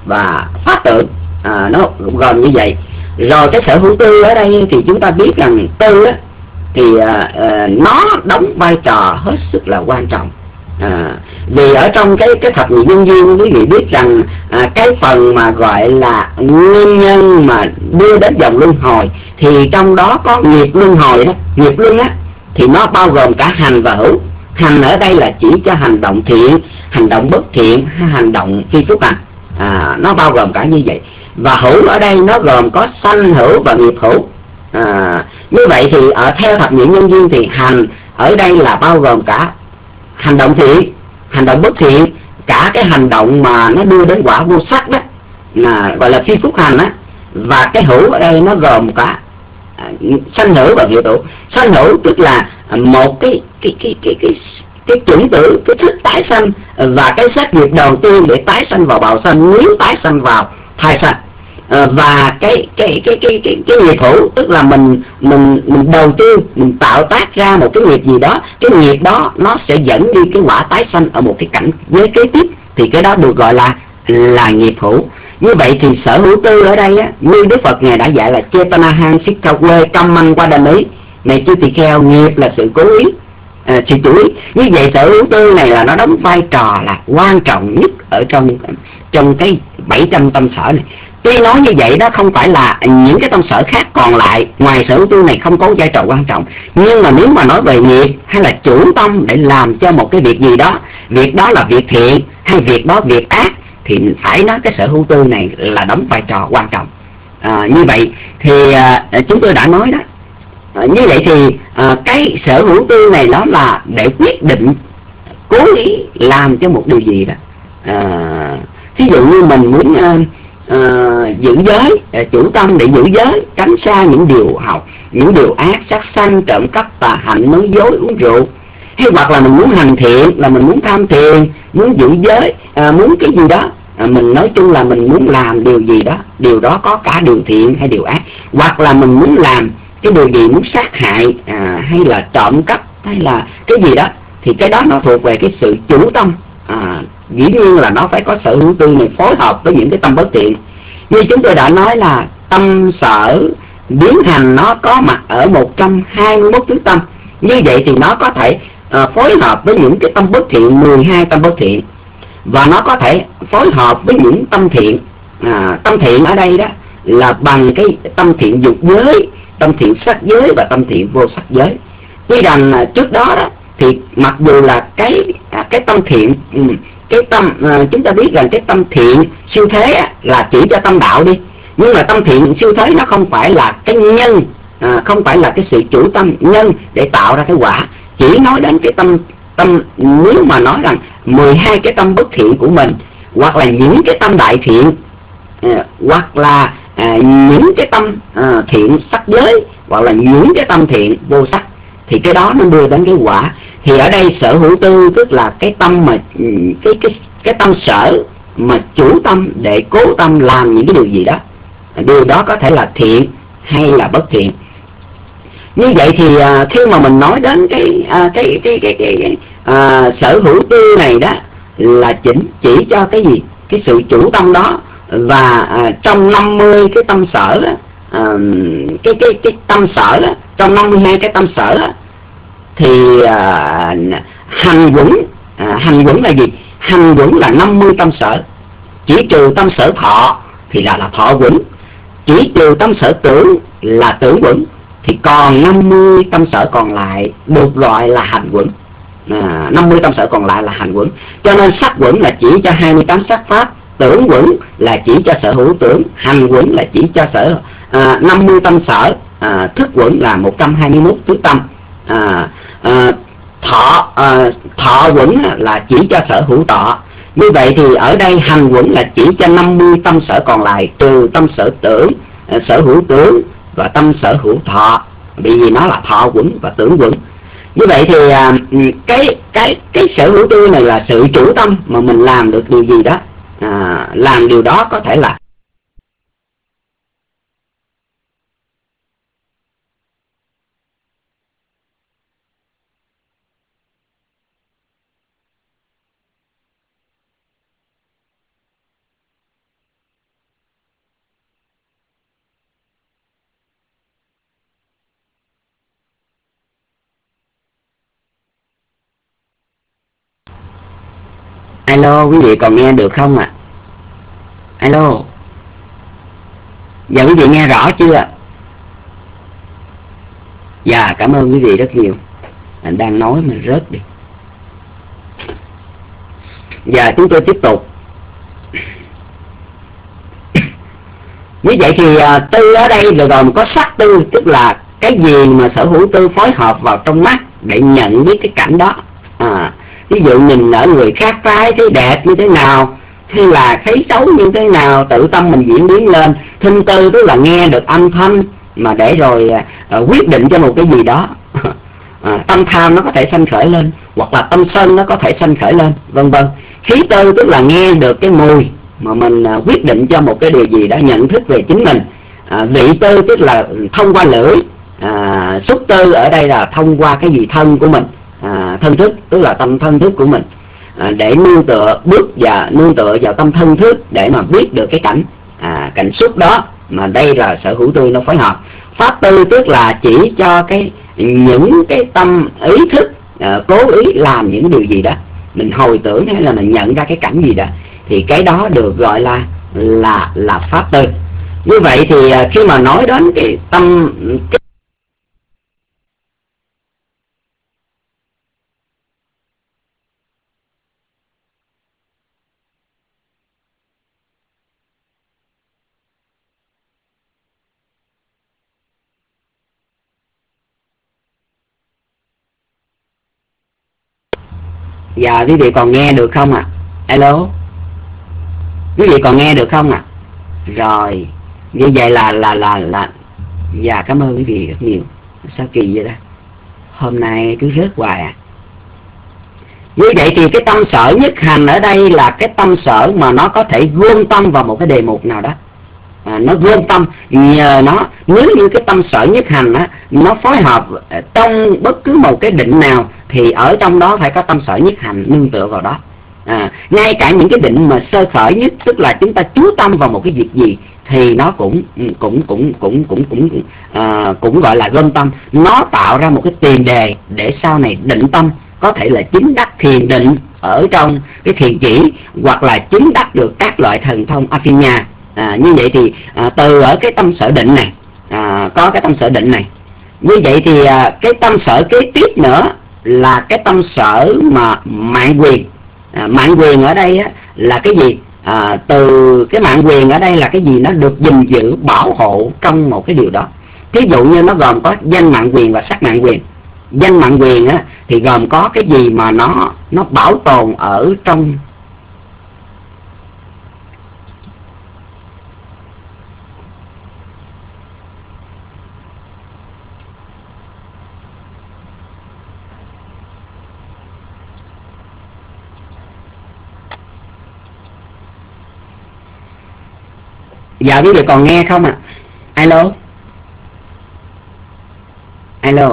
và pháp tượng, à, nó gồm như vậy. Rồi cái sở hữu tư ở đây thì chúng ta biết rằng tư á, thì à, à, nó đóng vai trò hết sức là quan trọng. À, vì ở trong cái cái thập nhị nhân duyên, quý vị biết rằng à, cái phần mà gọi là nguyên nhân mà đưa đến dòng luân hồi, thì trong đó có nghiệp luân hồi đó. Nghiệp luân á thì nó bao gồm cả hành và hữu. Hành ở đây là chỉ cho hành động thiện, hành động bất thiện hay hành động phi phúc hành, à, nó bao gồm cả như vậy. Và hữu ở đây nó gồm có sanh hữu và nghiệp hữu. À, như vậy thì ở theo thập nhị nhân duyên thì hành ở đây là bao gồm cả hành động thiện, hành động bất thiện, cả cái hành động mà nó đưa đến quả vô sắc đó, là gọi là phi phúc hành á. Và cái hữu ở đây nó gồm cả à, sanh hữu và nghiệp hữu. Sanh hữu tức là một cái cái cái cái cái cái chủng tử, cái thức tái sanh và cái sát nghiệp đầu tiên để tái sanh vào bào sanh, nếu tái sanh vào thai sanh. À, và cái cái cái cái cái cái nghiệp hữu tức là mình mình mình đầu tư, mình tạo tác ra một cái nghiệp gì đó, cái nghiệp đó nó sẽ dẫn đi cái quả tái sanh ở một cái cảnh giới kế tiếp, thì cái đó được gọi là là nghiệp hữu. Như vậy thì sở hữu tư ở đây á, như Đức Phật ngài đã dạy là Chetanahan Sikhawe Kamman Wadami, này chư tỳ kheo, nghiệp là sự cố ý, à, sự chủ ý. Như vậy sở hữu tư này là nó đóng vai trò là quan trọng nhất ở trong trong cái bảy trăm tâm sở này. Tuy nói như vậy đó không phải là những cái tâm sở khác còn lại ngoài sở hữu tư này không có vai trò quan trọng, nhưng mà nếu mà nói về nghiệp hay là chủ tâm để làm cho một cái việc gì đó, việc đó là việc thiện hay việc đó việc ác, thì phải nói cái sở hữu tư này là đóng vai trò quan trọng. À, như vậy thì à, chúng tôi đã nói đó. À, như vậy thì à, cái sở hữu tư này đó là để quyết định cố ý làm cho một điều gì đó. À, thí dụ như mình muốn à, à, giữ giới, à, chủ tâm để giữ giới, tránh xa những điều học, những điều ác, sát sanh, trộm cắp, tà hạnh, nói dối, uống rượu. Hay hoặc là mình muốn hành thiện, là mình muốn tham thiền, muốn giữ giới, à, muốn cái gì đó, à, mình nói chung là mình muốn làm điều gì đó, điều đó có cả điều thiện hay điều ác. Hoặc là mình muốn làm cái điều gì, muốn sát hại, à, hay là trộm cắp, hay là cái gì đó, thì cái đó nó thuộc về cái sự chủ tâm. À, dĩ nhiên là nó phải có sở hữu tư này phối hợp với những cái tâm bất thiện. Như chúng tôi đã nói là tâm sở biến hành nó có mặt ở một trăm hai mươi mốt thứ tâm. Như vậy thì nó có thể à, phối hợp với những cái tâm bất thiện, mười hai tâm bất thiện, và nó có thể phối hợp với những tâm thiện. À, tâm thiện ở đây đó là bằng cái tâm thiện dục giới, tâm thiện sắc giới và tâm thiện vô sắc giới. Tuy rằng à, trước đó đó thì mặc dù là cái à, cái tâm thiện, cái tâm à, chúng ta biết rằng cái tâm thiện siêu thế á, là chỉ cho tâm đạo đi, nhưng mà tâm thiện siêu thế nó không phải là cái nhân, à, không phải là cái sự chủ tâm nhân để tạo ra cái quả. Chỉ nói đến cái tâm tâm nếu mà nói rằng mười hai cái tâm bất thiện của mình, hoặc là những cái tâm đại thiện, à, hoặc là à, những cái tâm à, thiện sắc giới, hoặc là những cái tâm thiện vô sắc, thì cái đó nó đưa đến cái quả. Thì ở đây sở hữu tư tức là cái tâm mà cái cái cái tâm sở mà chủ tâm để cố tâm làm những cái điều gì đó, điều đó có thể là thiện hay là bất thiện. Như vậy thì à, khi mà mình nói đến cái à, cái cái cái cái, cái à, sở hữu tư này đó là chỉnh chỉ cho cái gì, cái sự chủ tâm đó. Và à, trong năm mươi cái tâm sở đó, à, cái cái cái tâm sở đó, trong năm mươi hai cái tâm sở đó, thì à, hành quẩn, à, hành quẩn là gì? Hành quẩn là năm mươi tâm sở, chỉ trừ tâm sở thọ thì là là thọ quẩn, chỉ trừ tâm sở tưởng là tưởng quẩn, thì còn năm mươi tâm sở còn lại được gọi là hành quẩn. À, năm mươi tâm sở còn lại là hành quẩn. Cho nên sắc quẩn là chỉ cho hai mươi tám sắc pháp, tưởng quẩn là chỉ cho sở hữu tưởng, hành quẩn là chỉ cho sở à, năm mươi tâm sở, à, thức quẩn là một trăm hai mươi mốt thứ tâm, à, à, thọ à, thọ quẩn là chỉ cho sở hữu tọ. Như vậy thì ở đây hành quẩn là chỉ cho năm mươi tâm sở còn lại, trừ tâm sở tưởng, à, sở hữu tưởng và tâm sở hữu thọ, bởi vì nó là thọ quẩn và tưởng quẩn. Như vậy thì à, cái cái cái sở hữu tư này là sự chủ tâm mà mình làm được điều gì đó, à, làm điều đó có thể là Alo, quý vị còn nghe được không ạ? À? Alo. Dạ quý vị nghe rõ chưa? Dạ cảm ơn quý vị rất nhiều. Anh đang nói mà rớt đi. Dạ chúng tôi tiếp tục. Như vậy thì à, tư ở đây là gồm có sắc tư, tức là cái gì mà sở hữu tư phối hợp vào trong mắt để nhận biết cái cảnh đó. À, ví dụ nhìn ở người khác phái thấy đẹp như thế nào, hay là thấy xấu như thế nào, tự tâm mình diễn biến lên. Thinh tư tức là nghe được âm thanh mà để rồi à, quyết định cho một cái gì đó. À, tâm tham nó có thể sanh khởi lên, hoặc là tâm sân nó có thể sanh khởi lên, vân vân. Khí tư tức là nghe được cái mùi mà mình à, quyết định cho một cái điều gì đó, nhận thức về chính mình. À, vị tư tức là thông qua lưỡi. À, xúc tư ở đây là thông qua cái gì thân của mình. À, thân thức tức là tâm thân thức của mình. À, để nương tựa bước và nương tựa vào tâm thân thức để mà biết được cái cảnh à, cảnh xúc đó, mà đây là sở hữu tư nó phối hợp. Pháp tư tức là chỉ cho cái những cái tâm ý thức à, cố ý làm những điều gì đó, mình hồi tưởng hay là mình nhận ra cái cảnh gì đó, thì cái đó được gọi là là là pháp tư. Như vậy thì à, khi mà nói đến cái tâm cái Dạ quý vị còn nghe được không ạ? À? Alo, quý vị còn nghe được không ạ? À? Rồi, như vậy là là là là dạ cảm ơn quý vị rất nhiều. Sao kỳ vậy đó, hôm nay cứ rớt hoài à. Như vậy thì cái tâm sở nhất hành ở đây là cái tâm sở mà nó có thể gom tâm vào một cái đề mục nào đó. À, nó gom tâm nhờ nó. Nếu như cái tâm sở nhất hành á, nó phối hợp trong bất cứ một cái định nào thì ở trong đó phải có tâm sở nhất hành nương tựa vào đó. À, ngay cả những cái định mà sơ khởi nhất, tức là chúng ta chú tâm vào một cái việc gì thì nó cũng cũng cũng cũng cũng cũng à, cũng gọi là gom tâm. Nó tạo ra một cái tiền đề để sau này định tâm có thể là chứng đắc thiền định ở trong cái thiền chỉ, hoặc là chứng đắc được các loại thần thông Aphinya. À, như vậy thì à, từ ở cái tâm sở định này à, có cái tâm sở định này. Như vậy thì à, cái tâm sở kế tiếp nữa là cái tâm sở mà mạng quyền. À, mạng quyền ở đây á, là cái gì? À, từ cái mạng quyền ở đây là cái gì? Nó được gìn giữ bảo hộ trong một cái điều đó. Thí dụ như nó gồm có danh mạng quyền và sắc mạng quyền. Danh mạng quyền á, thì gồm có cái gì mà nó nó bảo tồn ở trong Dạ quý vị còn nghe không ạ? À? Alo. Alo.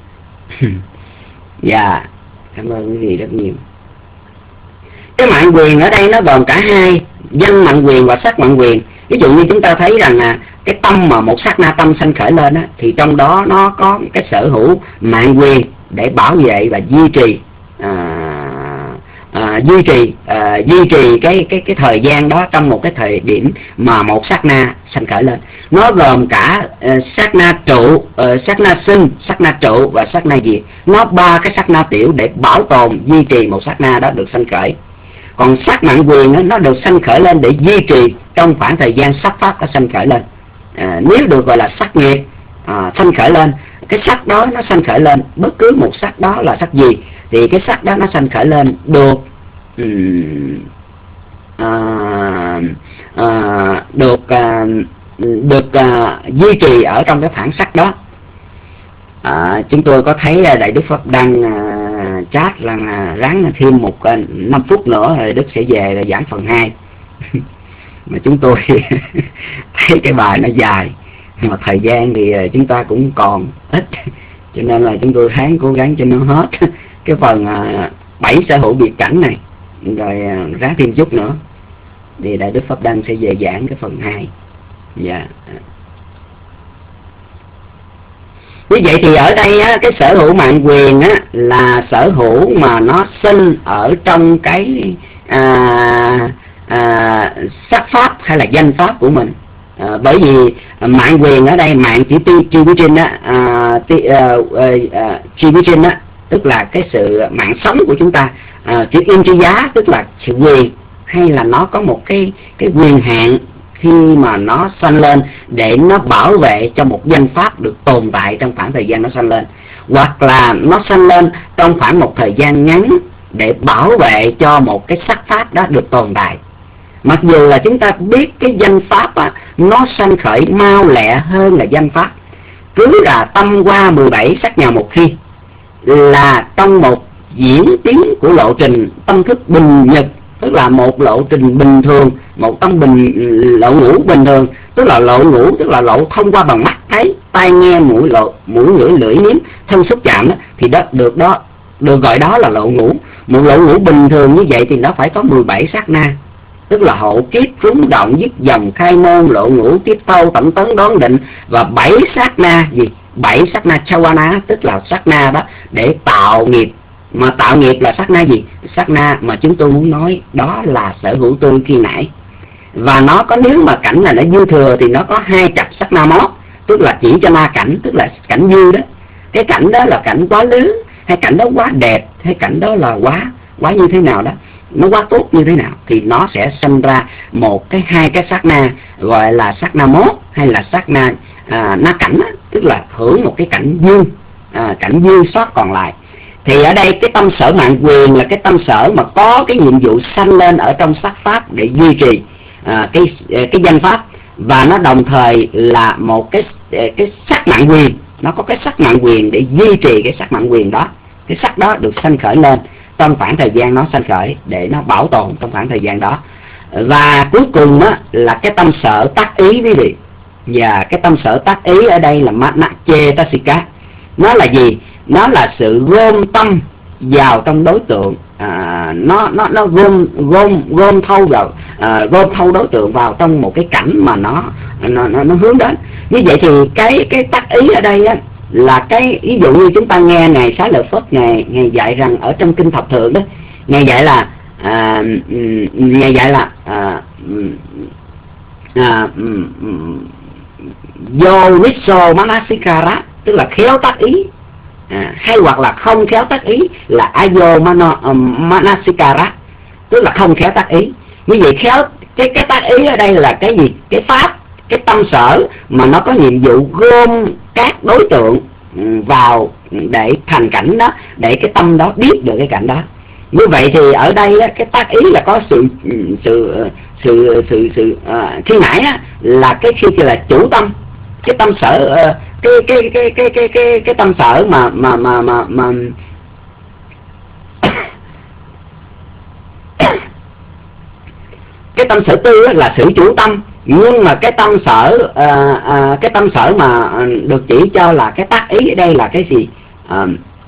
Dạ cảm ơn quý vị rất nhiều. Cái mạng quyền ở đây nó gồm cả hai, danh mạng quyền và sắc mạng quyền. Ví dụ như chúng ta thấy rằng là cái tâm mà một sát na tâm sanh khởi lên á, thì trong đó nó có cái sở hữu mạng quyền để bảo vệ và duy trì à, À, duy trì à, duy trì cái cái cái thời gian đó trong một cái thời điểm mà một sát na sanh khởi lên. Nó gồm cả uh, sát na trụ, uh, sát na sinh, sát na trụ và sát na diệt. Nó ba cái sát na tiểu để bảo tồn duy trì một sát na đó được sanh khởi. Còn sắc mạng quyền đó, nó được sanh khởi lên để duy trì trong khoảng thời gian sắc pháp nó sanh khởi lên. À, nếu được gọi là sắc nghiệp à, sanh khởi lên, cái sắc đó nó sanh khởi lên, bất cứ một sắc đó là sắc gì thì cái sắc đó nó sanh khởi lên được um, à, à, được à, được à, duy trì ở trong cái phản sắc đó. À, chúng tôi có thấy Đại Đức Pháp Đăng à, chat là à, ráng thêm một à, năm phút nữa rồi Đức sẽ về là giảng phần hai. Mà chúng tôi thấy cái bài nó dài, mà thời gian thì chúng ta cũng còn ít, cho nên là chúng tôi ráng cố gắng cho nó hết cái phần à, bảy sở hữu biệt cảnh này, rồi à, ráng thêm chút nữa thì Đại Đức Pháp Đăng sẽ về giảng cái phần hai. Dạ. Như vậy thì ở đây á, cái sở hữu mạng quyền á, là sở hữu mà nó sinh ở trong cái à, à, sắc pháp hay là danh pháp của mình. À, bởi vì mạng quyền ở đây, mạng chỉ tri vi trinh á, tri vi trinh á, tức là cái sự mạng sống của chúng ta. À, chữ in tri giá tức là sự quyền, hay là nó có một cái cái quyền hạn khi mà nó sanh lên để nó bảo vệ cho một danh pháp được tồn tại trong khoảng thời gian nó sanh lên, hoặc là nó sanh lên trong khoảng một thời gian ngắn để bảo vệ cho một cái sắc pháp đó được tồn tại. Mặc dù là chúng ta biết cái danh pháp á, nó sanh khởi mau lẹ hơn là danh pháp. Cứ là tâm qua mười bảy sắc nhào một khi là trong một diễn tiến của lộ trình tâm thức bình nhật, tức là một lộ trình bình thường, một tâm bình lộ ngũ bình thường, tức là lộ ngũ tức là lộ thông qua bằng mắt thấy, tai nghe, mũi lộ mũi ngửi, lưỡi nếm, thân xúc chạm đó, thì đó được đó được gọi đó là lộ ngũ. Một lộ ngũ bình thường như vậy thì nó phải có mười bảy sát na, tức là hộ kiếp, rúng động, dứt dòng, khai môn, lộ ngũ, tiếp thâu, tổng tấn, đón định, và bảy sát na gì? Bảy sát na chawana, tức là sát na đó để tạo nghiệp. Mà tạo nghiệp là sát na gì? Sát na mà chúng tôi muốn nói đó là sở hữu tôi khi nãy. Và nó có, nếu mà cảnh là nó dư thừa thì nó có hai chập sát na mót, tức là chỉ cho na cảnh, tức là cảnh dư đó. Cái cảnh đó là cảnh quá lớn, hay cảnh đó quá đẹp, hay cảnh đó là quá quá như thế nào đó, nó quá tốt như thế nào, thì nó sẽ sinh ra một cái hai cái sát na gọi là sát na mốt hay là sát na à, na cảnh á, tức là hưởng một cái cảnh dư, à, cảnh dư sót còn lại. Thì ở đây cái tâm sở mạng quyền là cái tâm sở mà có cái nhiệm vụ sanh lên ở trong sắc pháp để duy trì à, cái cái danh pháp, và nó đồng thời là một cái cái sắc mạng quyền, nó có cái sắc mạng quyền để duy trì cái sắc mạng quyền đó. Cái sắc đó được sanh khởi lên trong khoảng thời gian nó sanh khởi để nó bảo tồn trong khoảng thời gian đó. Và cuối cùng á, là cái tâm sở tác ý quý vị. Và cái tâm sở tác ý ở đây là Manache Tasika. Nó là gì? Nó là sự gom tâm vào trong đối tượng, à, nó nó nó gom gom gom thâu vào à, gom thâu đối tượng vào trong một cái cảnh mà nó nó nó, nó hướng đến. Như vậy thì cái cái tác ý ở đây á, là cái ví dụ như chúng ta nghe ngài Xá Lợi Phất ngài ngài dạy rằng ở trong kinh thập thượng đó, ngài dạy là à, ngài dạy là à, à, vô viso manasikara, tức là khéo tác ý, à, hay hoặc là không khéo tác ý là ayo mano um, manasikara, tức là không khéo tác ý. Như vậy khéo cái cái tác ý ở đây là cái gì? Cái pháp, cái tâm sở mà nó có nhiệm vụ gom các đối tượng vào để thành cảnh đó, để cái tâm đó biết được cái cảnh đó. Như vậy thì ở đây cái tác ý là có sự sự sự sự sự uh, khi nãy á, là cái khi là chủ tâm, cái tâm sở uh, cái cái cái cái cái cái cái tâm sở mà mà mà mà, mà cái tâm sở tư là sự chủ tâm. Nhưng mà cái tâm sở à, à, cái tâm sở mà được chỉ cho là cái tác ý ở đây là cái gì? À,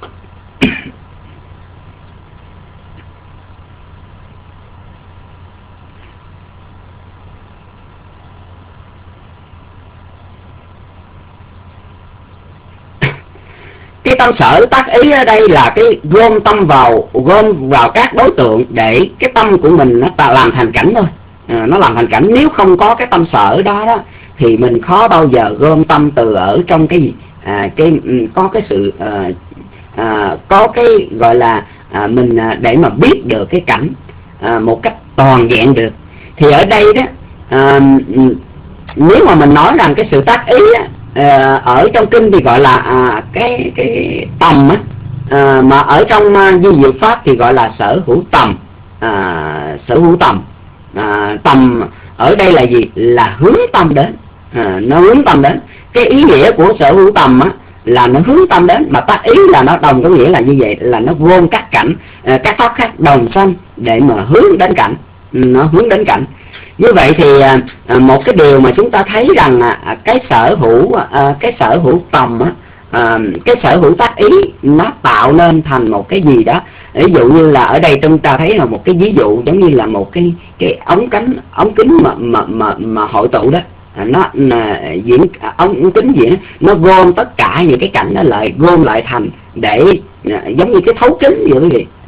cái tâm sở tác ý ở đây là cái gom tâm vào gom vào các đối tượng để cái tâm của mình nó làm thành cảnh thôi. À, nó làm thành cảnh. Nếu không có cái tâm sở đó đó thì mình khó bao giờ gom tâm từ ở trong cái gì à, cái có cái sự à, à, có cái gọi là à, mình à, để mà biết được cái cảnh à, một cách toàn vẹn được. Thì ở đây đó à, nếu mà mình nói rằng cái sự tác ý á, à, ở trong kinh thì gọi là à, cái cái tầm á, à, mà ở trong à, di diệu pháp thì gọi là sở hữu tầm, à, sở hữu tầm. À, tầm ở đây là gì? Là hướng tâm đến, à, nó hướng tâm đến. Cái ý nghĩa của sở hữu tầm á, là nó hướng tâm đến, mà tác ý là nó đồng có nghĩa là như vậy, là nó gom các cảnh, à, các pháp khác đồng sanh để mà hướng đến cảnh, nó hướng đến cảnh. Như vậy thì à, một cái điều mà chúng ta thấy rằng à, cái sở hữu à, cái sở hữu tầm á, à, cái sở hữu tác ý nó tạo nên thành một cái gì đó. Ví dụ như là ở đây chúng ta thấy là một cái ví dụ giống như là một cái cái ống cánh ống kính mà mà mà, mà hội tụ đó, à, nó là diễn ống kính diễn nó gom tất cả những cái cảnh đó lại gom lại thành để à, giống như cái thấu kính vậy quý vị,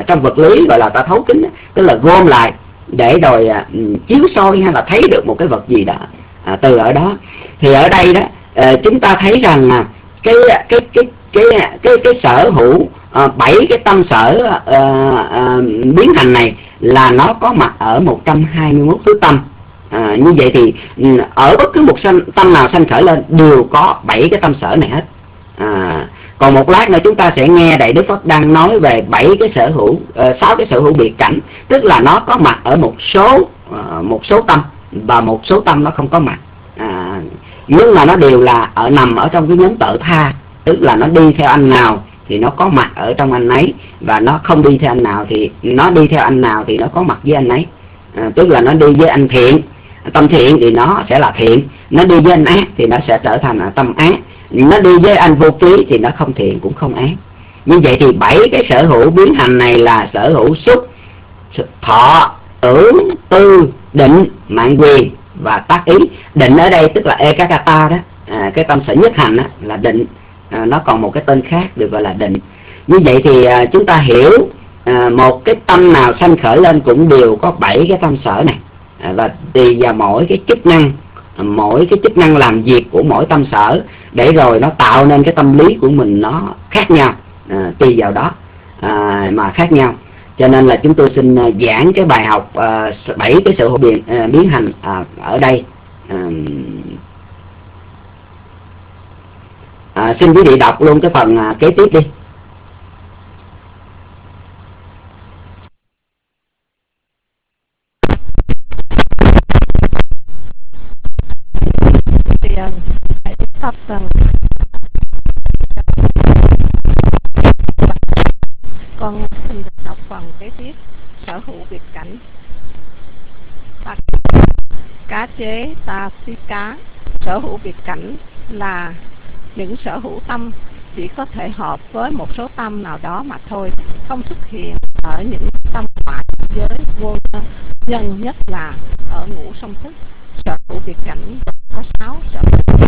trong vật lý gọi là ta thấu kính, tức là gom lại để rồi à, chiếu soi hay là thấy được một cái vật gì đó à, từ ở đó. Thì ở đây đó à, chúng ta thấy rằng à, cái cái cái cái cái cái sở hữu bảy à, cái tâm sở à, à, biến thành này là nó có mặt ở một trăm hai mươi mốt thứ tâm. À, như vậy thì ở bất cứ một sanh, tâm nào sanh khởi lên đều có bảy cái tâm sở này hết. À, còn một lát nữa chúng ta sẽ nghe Đại Đức Phật đang nói về bảy cái sở hữu, sáu uh, cái sở hữu biệt cảnh, tức là nó có mặt ở một số uh, một số tâm và một số tâm nó không có mặt. À, nhưng mà nó đều là ở nằm ở trong cái nhóm tự tha, tức là nó đi theo anh nào thì nó có mặt ở trong anh ấy, và nó không đi theo anh nào thì nó đi theo anh nào thì nó có mặt với anh ấy. À, tức là nó đi với anh thiện, tâm thiện thì nó sẽ là thiện, nó đi với anh ác thì nó sẽ trở thành tâm ác, nó đi với anh vô trí thì nó không thiện cũng không ác. Như vậy thì bảy cái sở hữu biến hành này là sở hữu xúc, thọ, tưởng, tư, định, mạng quyền và tác ý. Định ở đây tức là ekakata đó, à, cái tâm sở nhất hành đó, là định. À, nó còn một cái tên khác được gọi là định. Như vậy thì à, chúng ta hiểu à, một cái tâm nào sanh khởi lên cũng đều có bảy cái tâm sở này, à, và tùy vào mỗi cái chức năng, mỗi cái chức năng làm việc của mỗi tâm sở để rồi nó tạo nên cái tâm lý của mình nó khác nhau, à, tùy vào đó à, mà khác nhau. Cho nên là chúng tôi xin giảng cái bài học bảy uh, cái sở hữu biến, uh, biến hành uh, ở đây. Uh, uh, xin quý vị đọc luôn cái phần uh, kế tiếp đi. Pháp Tần, con xin đọc phần kế tiếp sở hữu biệt cảnh. Cá chế ta xí cá, sở hữu biệt cảnh là những sở hữu tâm chỉ có thể hợp với một số tâm nào đó mà thôi, không xuất hiện ở những tâm ngoại giới vô nhân, nhất là ở ngũ song thức. Sở hữu biệt cảnh có sáu sở hữu: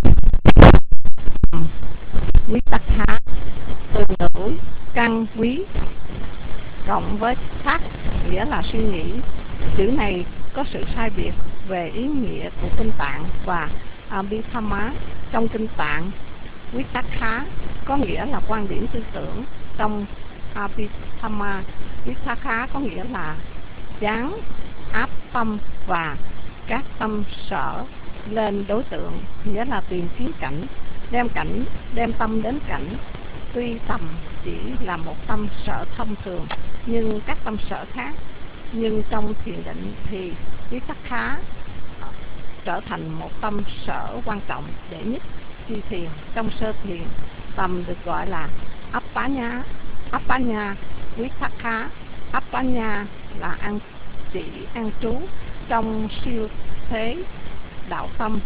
quý tắc há, từ ngữ căn quý cộng với thác nghĩa là suy nghĩ. Chữ này có sự sai biệt về ý nghĩa của kinh tạng và Abhidhamma. Trong kinh tạng, quý tắc há có nghĩa là quan điểm tư tưởng. Trong Abhidhamma, quý tắc há có nghĩa là dán áp tâm và các tâm sở lên đối tượng, nghĩa là tìm kiếm cảnh, đem cảnh, đem tâm đến cảnh. Tuy tầm chỉ là một tâm sở thông thường, nhưng các tâm sở khác, nhưng trong thiền định thì quý tắc khá trở thành một tâm sở quan trọng để nhất khi thiền. Trong sơ thiền, tầm được gọi là Appanya, Appanya, quý tắc khá. Appanya là an chỉ an trú. Trong siêu thế đạo tâm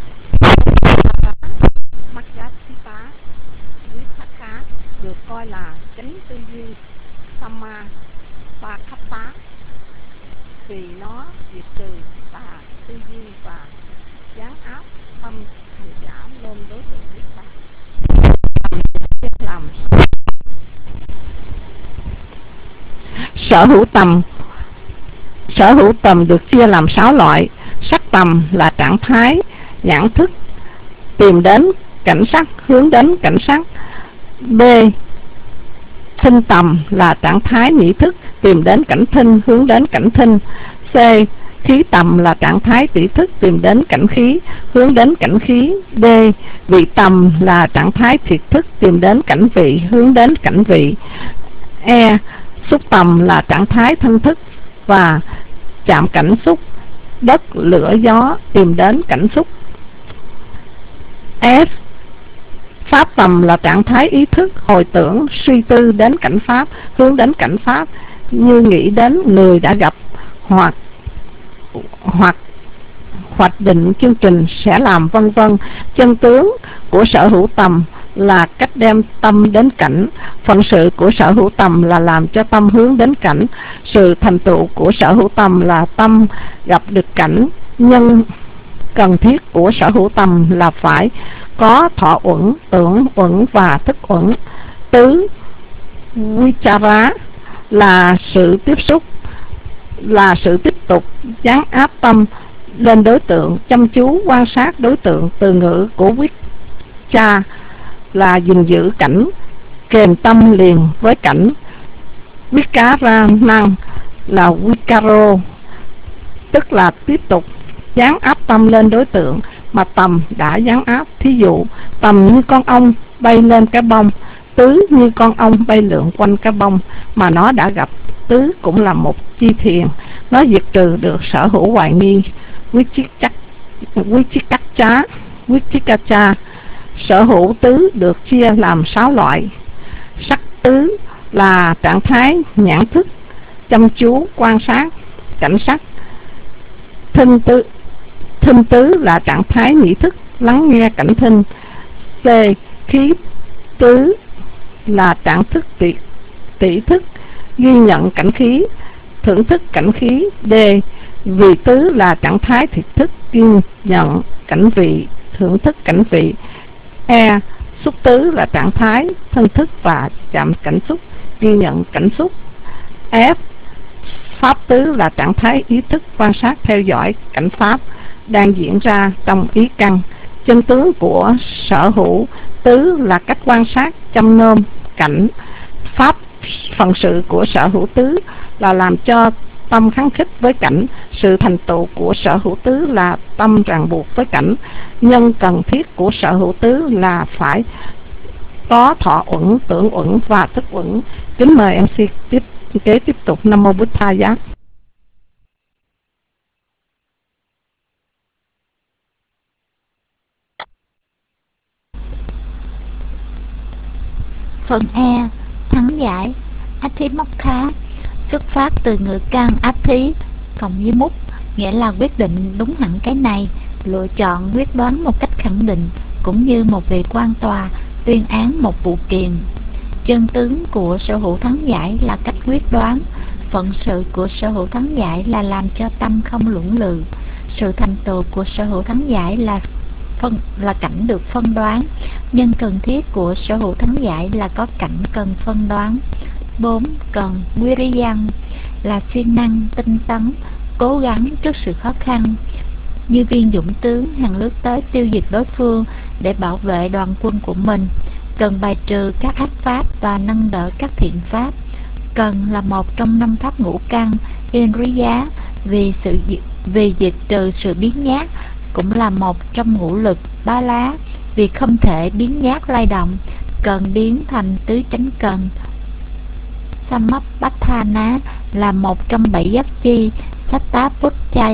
Majjhipata, quý tắc khá được coi là chánh tư duy Samma Pakappa, vì nó diệt trừ tà tư duy và giáng áp tâm hành giả lên đối tượng biết ta. Làm sở hữu tầm. Sở hữu tầm được chia làm sáu loại. Sắc tầm là trạng thái nhãn thức tìm đến cảnh sắc, hướng đến cảnh sắc. B. Thinh tầm là trạng thái nhĩ thức tìm đến cảnh thinh, hướng đến cảnh thinh. C. Khí tầm là trạng thái tỷ thức tìm đến cảnh khí, hướng đến cảnh khí. D. Vị tầm là trạng thái thiệt thức tìm đến cảnh vị, hướng đến cảnh vị. E. Xúc tầm là trạng thái thân thức và chạm cảnh xúc, đất, lửa, gió tìm đến cảnh xúc. F. Pháp tầm là trạng thái ý thức hồi tưởng, suy tư đến cảnh pháp, hướng đến cảnh pháp, như nghĩ đến người đã gặp hoặc hoặc hoạch định chương trình sẽ làm, vân vân. Chân tướng của sở hữu tầm là cách đem tâm đến cảnh. Phận sự của sở hữu tầm là làm cho tâm hướng đến cảnh. Sự thành tựu của sở hữu tầm là tâm gặp được cảnh. Nhân cần thiết của sở hữu tầm là phải có thọ uẩn, tưởng uẩn và thức uẩn. Tứ Vichara là sự tiếp xúc, là sự tiếp tục dán áp tâm lên đối tượng, chăm chú quan sát đối tượng. Từ ngữ của Viccha là gìn giữ cảnh, kèm tâm liền với cảnh. Vicaranang là Vicaro, tức là tiếp tục dán áp tâm lên đối tượng mà tầm đã dán áp. Thí dụ, tầm như con ong bay lên cái bông, tứ như con ong bay lượn quanh cái bông mà nó đã gặp. Tứ cũng là một chi thiền, nó diệt trừ được sở hữu hoài nghi. Vichikaccha Vichikaccha sở hữu tứ được chia làm sáu loại. Sắc tứ là trạng thái nhãn thức, chăm chú quan sát cảnh sắc. Thinh tứ thinh tứ là trạng thái nhĩ thức, lắng nghe cảnh thinh. C. Khí tứ là trạng thức tỷ, tỷ thức, ghi nhận cảnh khí, thưởng thức cảnh khí. D. Vị tứ là trạng thái thiệt thức, ghi nhận cảnh vị, thưởng thức cảnh vị. E. Xúc tứ là trạng thái thân thức và chạm cảnh xúc, ghi nhận cảnh xúc. F. Pháp tứ là trạng thái ý thức, quan sát theo dõi cảnh pháp đang diễn ra trong ý căn. Chân tướng của sở hữu tứ là cách quan sát chăm nom cảnh pháp. Phần sự của sở hữu tứ là làm cho tâm kháng khích với cảnh. Sự thành tựu của sở hữu tứ là tâm ràng buộc với cảnh. Nhân cần thiết của sở hữu tứ là phải có thọ uẩn, tưởng uẩn và thức uẩn. Kính mời em xê tiếp kế tiếp tục. Nam mô Bụt Tha Giá. Phần E. Thắng giải Athimokha xuất phát từ ngữ căn Athi cộng với múc, nghĩa là quyết định đúng hẳn cái này, lựa chọn quyết đoán một cách khẳng định, cũng như một vị quan tòa tuyên án một vụ kiện. Chân tướng của sở hữu thắng giải là cách quyết đoán. Phận sự của sở hữu thắng giải là làm cho tâm không luẩn lự. Sự thành tựu của sở hữu thắng giải là phân là cảnh được phân đoán. Nhân cần thiết của sở hữu thắng giải là có cảnh cần phân đoán. Bốn. Cần Viriyan là siêng năng, tinh tấn, cố gắng trước sự khó khăn, như viên dũng tướng hàng lướt tới tiêu diệt đối phương để bảo vệ đoàn quân của mình. Cần bài trừ các ác pháp và nâng đỡ các thiện pháp. Cần là một trong năm pháp ngũ căn Indriya, vì sự vì diệt trừ sự biến nhát, cũng là một trong ngũ lực ba lá, vì không thể biến nhát lay động. Cần biến thành tứ chánh cần. Samappathana là một trong bảy giác chi Sattapodcha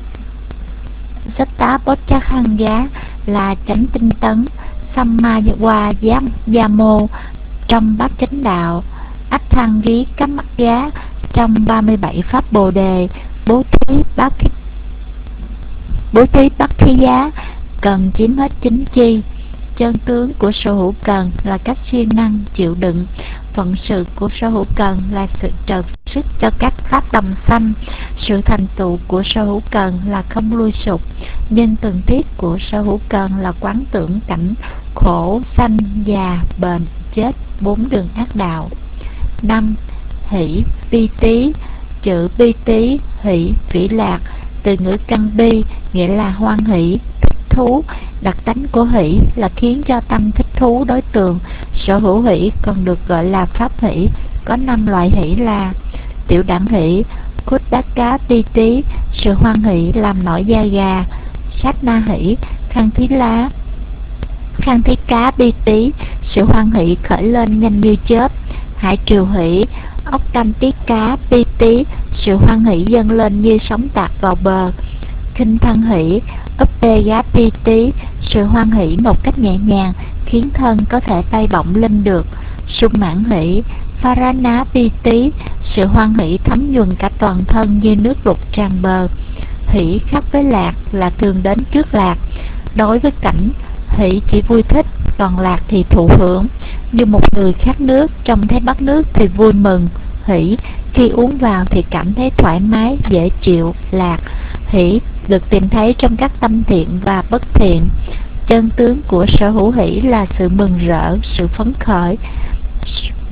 Sattapodchakkhanga là chánh tinh tấn. Sammayavamo trong bát chánh đạo. Atthanghi Kammakya trong ba mươi bảy pháp bồ đề. Bố thí bát bố thí bát thí giá cần chiếm hết chính chi. Chân tướng của sở hữu cần là cách siêng năng chịu đựng. Phận sự của sở hữu cần là sự trợ sức cho các pháp đồng sanh. Sự thành tựu của sở hữu cần là không lui sụp. Nhân cần thiết của sở hữu cần là quán tưởng cảnh khổ, sanh, già, bệnh, chết, bốn đường ác đạo. Năm. Hỷ bi tí. Chữ bi tí, hỷ, vĩ lạc, từ ngữ căn bi, nghĩa là hoan hỷ, thích thú. Đặc tánh của hỷ là khiến cho tâm thích thú đối tượng. Sở hữu hỷ còn được gọi là pháp hỷ. Có năm loại hỷ là: tiểu đẳng hỷ, Khuddaka ti tí, sự hoan hỷ làm nổi da gà. Sát na hỷ, khăn thí lá khăn thí cá bi tí, sự hoan hỷ khởi lên nhanh như chớp. Hải triều hỷ, ốc canh tí cá bi tí, sự hoan hỷ dâng lên như sóng tạt vào bờ. Khinh thân hỷ, úp bê gá pi tí, sự hoan hỷ một cách nhẹ nhàng khiến thân có thể bay bổng lên được. Sung mãn hỷ, Pharana pi tí, sự hoan hỷ thấm nhuần cả toàn thân như nước lụt tràn bờ. Hỷ khác với lạc là thường đến trước lạc. Đối với cảnh, hỷ chỉ vui thích, còn lạc thì thụ hưởng. Như một người khát nước, trông thấy bắt nước thì vui mừng, hỷ. Khi uống vào thì cảm thấy thoải mái, dễ chịu, lạc. Hỷ được tìm thấy trong các tâm thiện và bất thiện. Chân tướng của sở hữu hỷ là sự mừng rỡ, sự phấn khởi.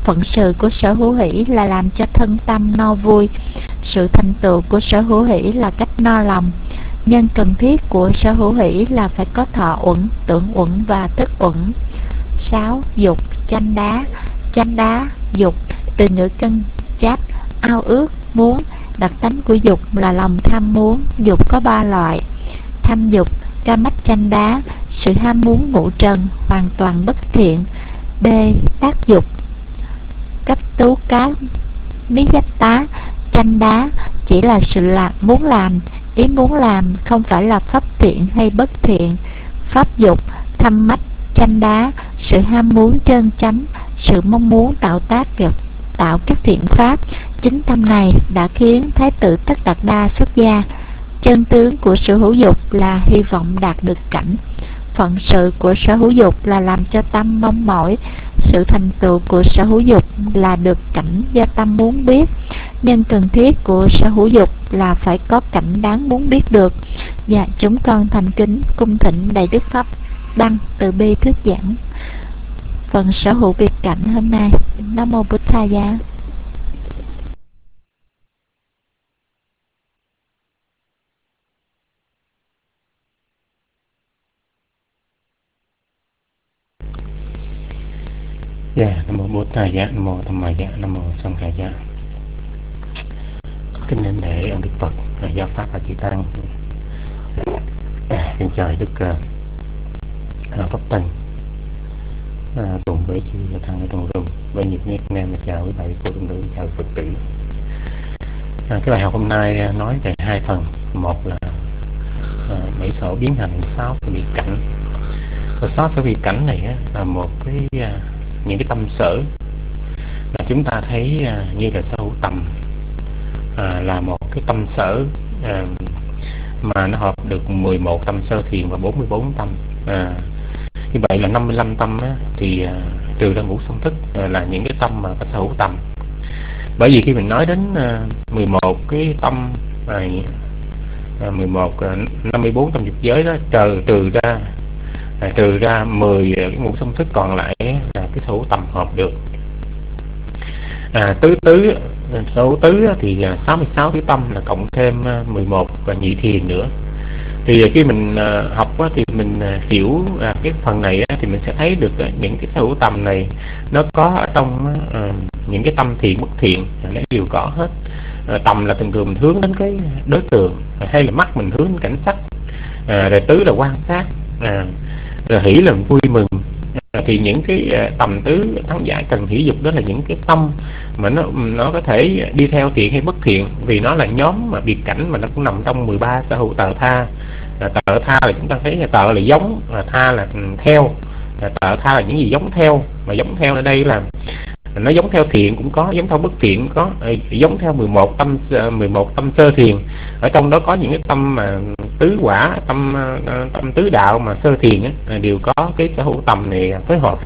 Phận sự của sở hữu hỷ là làm cho thân tâm no vui. Sự thành tựu của sở hữu hỷ là cách no lòng. Nhân cần thiết của sở hữu hỷ là phải có thọ uẩn, tưởng uẩn và thức uẩn. Sáu. Dục, chanh đá. Chanh đá, dục, từ ngữ cân trách, ao ước, muốn. Đặc tánh của dục là lòng tham muốn. Dục có ba loại: tham dục, ca mách chanh đá, sự ham muốn ngũ trần, hoàn toàn bất thiện. B. Tác dục, cấp tú cá mí dách tá. Chanh đá chỉ là sự làm, muốn làm, ý muốn làm, không phải là pháp thiện hay bất thiện. Pháp dục, thâm mách chanh đá, sự ham muốn chân chánh, sự mong muốn tạo tác việc tạo các thiện pháp. Chính tâm này đã khiến Thái tử Tất Đạt Đa xuất gia. Chân tướng của sở hữu dục là hy vọng đạt được cảnh. Phận sự của sở hữu dục là làm cho tâm mong mỏi. Sự thành tựu của sở hữu dục là được cảnh do tâm muốn biết. Nhân cần thiết của sở hữu dục là phải có cảnh đáng muốn biết được. Và chúng con thành kính cung thỉnh Đại Đức Pháp Đăng từ bi thuyết giảng phần sở hữu biệt cảnh hôm nay. Nam mô Bụt Thầy Giá. Dạ, Nam mô Bụt Thầy Giá, Nam mô Tham Mạ Giá, Nam mô Sanh Khả Giá. Kính đến lễ ông Đức Phật, Giáo Pháp và Chư Tăng. À, kính chào Đức uh, Pháp Tăng à, cùng với chư Tăng ở trong rừng. Với nhiệt huyết Nam chào quý thầy cô đồng tử, chào Phật tử. À, cái bài học hôm nay nói về hai phần. Một là à, bảy sở biến hành, sáu cái biệt cảnh. Và sáu cái biệt cảnh này á, là một cái à, những cái tâm sở là chúng ta thấy à, như là sở hữu tầm à, là một cái tâm sở à, mà nó hợp được mười một tâm sơ thiền và bốn mươi bốn tâm. À, như vậy là năm mươi lăm tâm á, thì à, trừ ra ngũ song thức à, là những cái tâm mà có sở hữu tầm. Bởi vì khi mình nói đến à, mười một cái tâm à, à, mười một à, năm mươi bốn tâm dục giới đó, trừ trừ ra à, trừ ra mười cái ngũ song thức còn lại là cái sở hữu tầm hợp được. À, tứ tứ sở hữu tứ thì sáu mươi sáu cái tâm là cộng thêm mười một và nhị thiền nữa. Thì khi mình uh, học á, thì mình uh, hiểu uh, cái phần này á, thì mình sẽ thấy được uh, những cái sở hữu tầm này nó có ở trong uh, những cái tâm thiện bất thiện nó đều có hết. Uh, tầm là thường thường mình hướng đến cái đối tượng, uh, hay là mắt mình hướng đến cảnh sắc, uh, rồi tứ là quan sát, uh, rồi hỷ là vui mừng. Uh, thì những cái uh, tầm tứ thắng giải cần hỷ dục đó là những cái tâm mà nó nó có thể đi theo thiện hay bất thiện, vì nó là nhóm mà biệt cảnh mà nó cũng nằm trong mười ba sở hữu tờ tha. À, tờ tha là chúng ta thấy tờ là giống, à, tha là theo. À, tờ tha là những gì giống theo, mà giống theo ở đây là nó giống theo thiện cũng có, giống theo bất thiện cũng có, à, giống theo mười một tâm mười một tâm sơ thiền. Ở trong đó có những cái tâm mà tứ quả, tâm tâm tứ đạo mà sơ thiền á, đều có cái sở hữu tầm này phối hợp.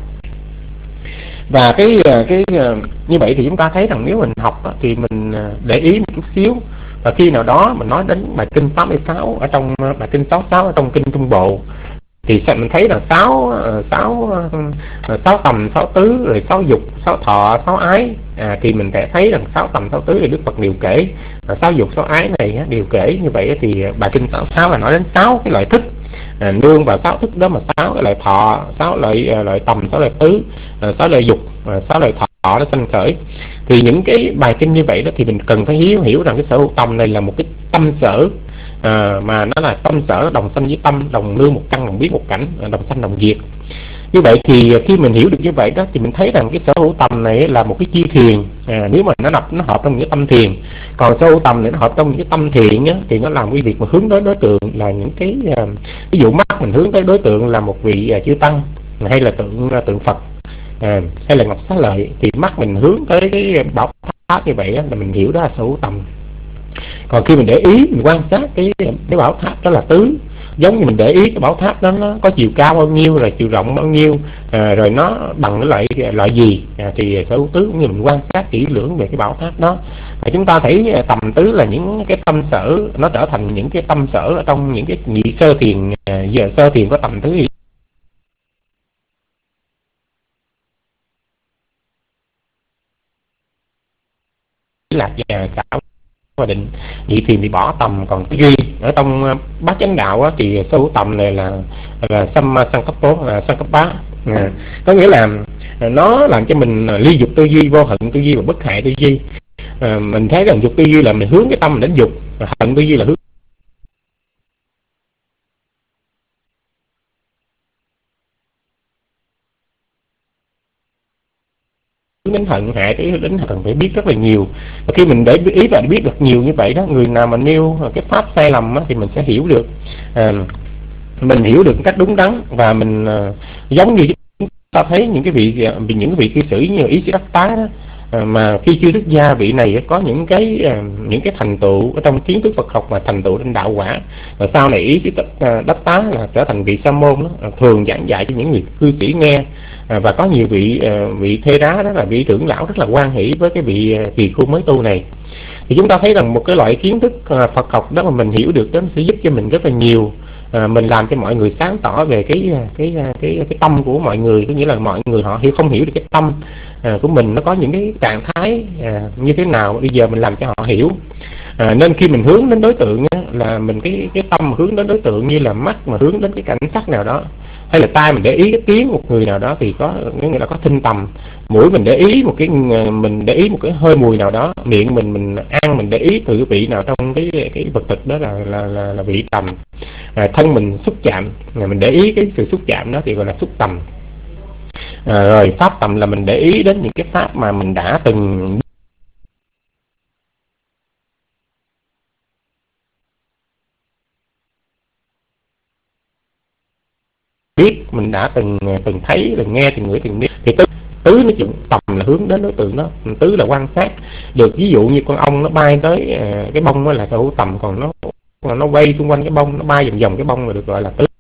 Và cái cái như vậy thì chúng ta thấy rằng nếu mình học á, thì mình để ý một chút xíu, và khi nào đó mình nói đến bài kinh sáu mươi sáu ở trong bài kinh sáu mươi sáu ở trong kinh Trung Bộ thì sẽ mình thấy là sáu sáu sáu tầm, sáu tứ, rồi sáu dục, sáu thọ, sáu ái. À, thì mình sẽ thấy rằng sáu tầm, sáu tứ thì Đức Phật đều kể, sáu dục, sáu ái này đều kể. Như vậy thì bài kinh sáu mươi sáu là nói đến sáu cái loại thức, à, nương vào sáu thức đó mà sáu cái loại thọ, sáu loại loại tầm, sáu loại tứ, sáu loại dục, sáu loại thọ nó sanh khởi. Thì những cái bài kinh như vậy đó thì mình cần phải hiểu hiểu rằng cái sở hữu tầm này là một cái tâm sở, à, mà nó là tâm sở đồng sanh với tâm, đồng nương một căn, đồng biết một cảnh, đồng sanh đồng diệt. Như vậy thì khi mình hiểu được như vậy đó thì mình thấy rằng cái sở hữu tầm này là một cái chi thiền, à, nếu mà nó nập nó hợp trong những tâm thiền. Còn sở hữu tầm này nó hợp trong những cái tâm thiện á, thì nó làm cái việc mà hướng tới đối tượng là những cái uh, ví dụ mắt mình hướng tới đối tượng là một vị uh, chư tăng hay là tượng uh, tượng Phật, à, hay là ngọc xá lợi, thì mắt mình hướng tới cái bảo tháp như vậy á, là mình hiểu đó là sở hữu tầm. Còn khi mình để ý mình quan sát cái cái bảo tháp đó là tứ, giống như mình để ý cái bảo tháp đó nó có chiều cao bao nhiêu, rồi chiều rộng bao nhiêu, à, rồi nó bằng cái loại loại gì, à, thì sở hữu tứ cũng như mình quan sát kỹ lưỡng về cái bảo tháp đó. À, chúng ta thấy tầm tứ là những cái tâm sở nó trở thành những cái tâm sở ở trong những cái nhị sơ thiền, à, giờ sơ thiền có tầm tứ thì lạc và xảo và định, nhị thiền thì bỏ tầm còn tư duy. Ở trong uh, bát chánh đạo á, thì sở hữu tầm này là là samma sankappa, là sankappa, à, có nghĩa là nó làm cho mình ly dục tư duy, vô hận tư duy và bất hại tư duy. À, mình thấy rằng dục tư duy là mình hướng cái tâm đến dục, hận tư duy là hướng đến hận hại, cái đến cần phải biết rất là nhiều. Và khi mình để ý và biết được nhiều như vậy đó, người nào mà nêu cái pháp sai lầm á, thì mình sẽ hiểu được, à, mình hiểu được cách đúng đắn. Và mình à, giống như chúng ta thấy những cái vị vì những cái vị cư sĩ như Ý Sĩ Đắc Tá đó, à, mà khi chưa xuất gia, vị này có những cái à, những cái thành tựu ở trong kiến thức Phật học mà thành tựu trên đạo quả. Và sau này Ý Sĩ Đắc Tá là trở thành vị sa môn đó, thường giảng dạy cho những người cư sĩ nghe. À, và có nhiều vị uh, vị thê đá, đó là vị trưởng lão rất là hoan hỷ với cái vị uh, kỳ khu mới tu này. Thì chúng ta thấy rằng một cái loại kiến thức uh, Phật học đó mà mình hiểu được đó sẽ giúp cho mình rất là nhiều. Uh, mình làm cho mọi người sáng tỏ về cái cái cái cái, cái tâm của mọi người, có nghĩa là mọi người họ hiểu không hiểu được cái tâm uh, của mình nó có những cái trạng thái uh, như thế nào, bây giờ mình làm cho họ hiểu. À, nên khi mình hướng đến đối tượng á, là mình cái cái tâm mà hướng đến đối tượng, như là mắt mà hướng đến cái cảnh sắc nào đó, hay là tai mình để ý cái tiếng một người nào đó thì có nghĩa là có thinh tầm, mũi mình để ý một cái mình để ý một cái hơi mùi nào đó, miệng mình mình ăn mình để ý từ cái vị nào trong cái cái vật thực đó là là là, là vị tầm. À, thân mình xúc chạm, à, mình để ý cái sự xúc chạm đó thì gọi là xúc tầm. À, rồi pháp tầm là mình để ý đến những cái pháp mà mình đã từng biết, mình đã từng từng thấy, từng nghe, từng ngửi, từng biết. Thì tứ tứ nó chừng tầm là hướng đến đối tượng đó, tứ là quan sát được. Ví dụ như con ong nó bay tới uh, cái bông đó là sở hữu tầm, còn nó nó quay xung quanh cái bông, nó bay vòng vòng cái bông là được gọi là tứ.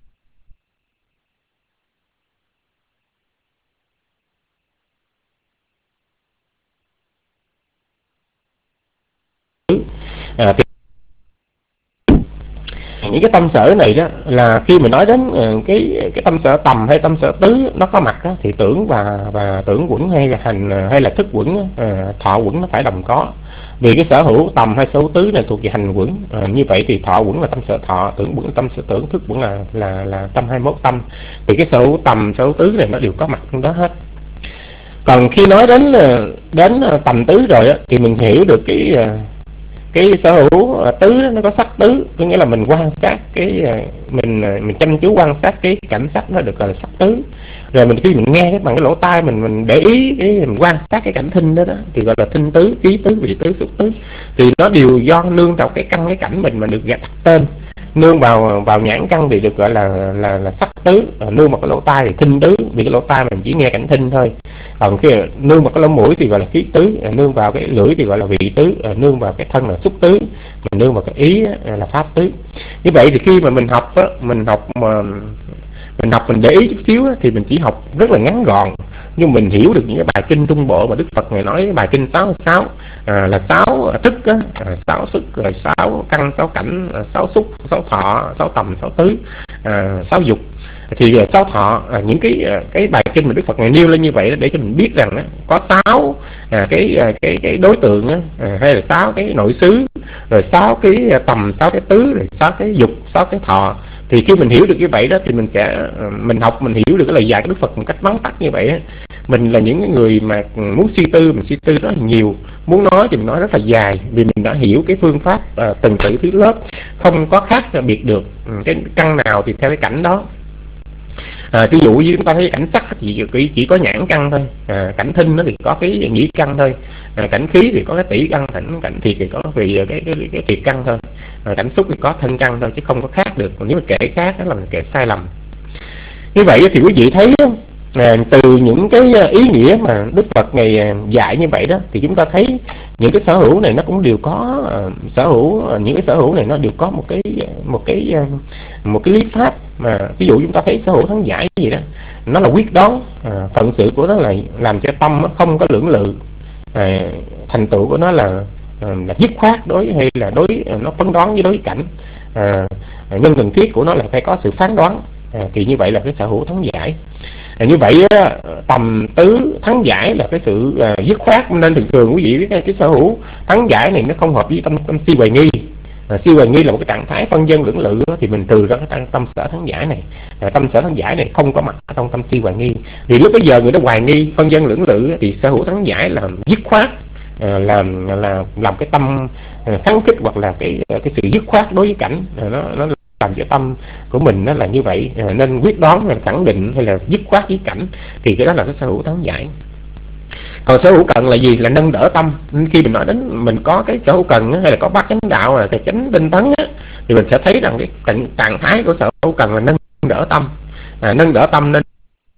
À, thì những cái tâm sở này đó là khi mình nói đến uh, cái cái tâm sở tầm hay tâm sở tứ nó có mặt đó, thì tưởng và và tưởng quẩn hay là hành hay là thức quẩn, uh, thọ quẩn nó phải đồng có. Vì cái sở hữu tầm hay sở hữu tứ này thuộc về hành quẩn, uh, như vậy thì thọ quẩn là tâm sở thọ, tưởng quẩn tâm sở tưởng, thức quẩn là là là tâm hai mươi mốt tâm. Thì cái sở hữu tầm sở hữu tứ này nó đều có mặt trong đó hết. Còn khi nói đến đến tầm tứ rồi á, thì mình hiểu được cái cái sở hữu tứ nó có sắc tứ, có nghĩa là mình quan sát cái mình mình chăm chú quan sát cái cảnh sắc, nó được gọi là sắc tứ. Rồi mình khi mình nghe cái bằng cái lỗ tai mình mình để ý cái mình quan sát cái cảnh thinh đó, đó thì gọi là thinh tứ, trí tứ, vị tứ, xúc tứ. Thì nó đều do nương vào cái căn cái cảnh mình mà được đặt tên. Nương vào vào nhãn căn thì được gọi là là là sắc tứ, nương vào cái lỗ tai thì thinh tứ, vì cái lỗ tai mình chỉ nghe cảnh thinh thôi. Còn khi nương vào cái lỗ mũi thì gọi là khí tứ, nương vào cái lưỡi thì gọi là vị tứ, nương vào cái thân là xúc tứ, mình nương vào cái ý là pháp tứ. Như vậy thì khi mà mình học á, mình học mà mình học mình để ý chút xíu á, thì mình chỉ học rất là ngắn gọn, nhưng mình hiểu được những cái bài kinh Trung Bộ mà Đức Phật ngày nói, bài kinh sáu sáu à, là sáu thức á, à, sáu sức, rồi sáu căn, sáu cảnh, à, sáu xúc, sáu thọ, sáu tầm, sáu tứ, à, sáu dục. Thì uh, sáu thọ, à, những cái uh, cái bài kinh mà Đức Phật ngày nêu lên như vậy đó, để cho mình biết rằng á, có sáu à, cái uh, cái cái đối tượng á, à, hay là sáu cái nội xứ, rồi sáu cái uh, tầm, sáu cái tứ, rồi sáu cái dục, sáu cái thọ. Thì khi mình hiểu được như vậy đó thì mình sẽ uh, mình học mình hiểu được cái lời dạy của Đức Phật một cách vắn tắt như vậy á. Mình là những người mà muốn suy tư, mình suy tư rất là nhiều, muốn nói thì mình nói rất là dài, vì mình đã hiểu cái phương pháp uh, từng tự thứ lớp, không có khác biệt được cái căn nào thì theo cái cảnh đó. À, ví dụ như chúng ta thấy cảnh sắc thì chỉ, chỉ có nhãn căn thôi, à, cảnh thinh nó thì có cái nhĩ căn thôi, à, cảnh khí thì có cái tỷ căn, cảnh cảnh thiệt thì có vì cái cái cái, cái thiệt căn thôi, à, cảnh xúc thì có thân căn thôi, chứ không có khác được. Còn nếu mà kể khác đó là mình kể sai lầm. Như vậy thì quý vị thấy à, từ những cái ý nghĩa mà Đức Phật ngày dạy như vậy đó, thì chúng ta thấy những cái sở hữu này nó cũng đều có uh, sở hữu uh, những cái sở hữu này nó đều có một cái một cái uh, một cái lý pháp. Mà ví dụ chúng ta thấy sở hữu thắng giải gì đó, nó là quyết đoán, uh, phận sự của nó là làm cho tâm nó không có lưỡng lự, uh, thành tựu của nó là uh, là dứt khoát đối hay là đối uh, nó phán đoán với đối cảnh, uh, nhân cần thiết của nó là phải có sự phán đoán. À, thì như vậy là cái sở hữu thắng giải. À, như vậy á, tầm tứ thắng giải là cái sự à, dứt khoát, nên thường thường quý vị biết cái sở hữu thắng giải này nó không hợp với tâm, tâm si hoài nghi. À, si hoài nghi là một cái trạng thái phân vân lưỡng lự, thì mình trừ ra cái tâm, tâm sở thắng giải này. À, tâm sở thắng giải này không có mặt trong tâm si hoài nghi, thì lúc bây giờ người ta hoài nghi phân vân lưỡng lự thì sở hữu thắng giải là dứt khoát, à, làm là làm cái tâm à, kháng khích hoặc là cái cái sự dứt khoát đối với cảnh, à, nó nó làm cho tâm của mình nó là như vậy, à, nên quyết đoán là khẳng định hay là dứt khoát với cảnh, thì cái đó là cái sở hữu thắng giải. Còn sở hữu cận là gì? Là nâng đỡ tâm. Nên khi mình nói đến mình có cái sở hữu cận hay là có bát chánh đạo là cái chánh tinh tấn á, thì mình sẽ thấy rằng cái trạng thái của sở hữu cận là nâng đỡ tâm, à, nâng đỡ tâm nên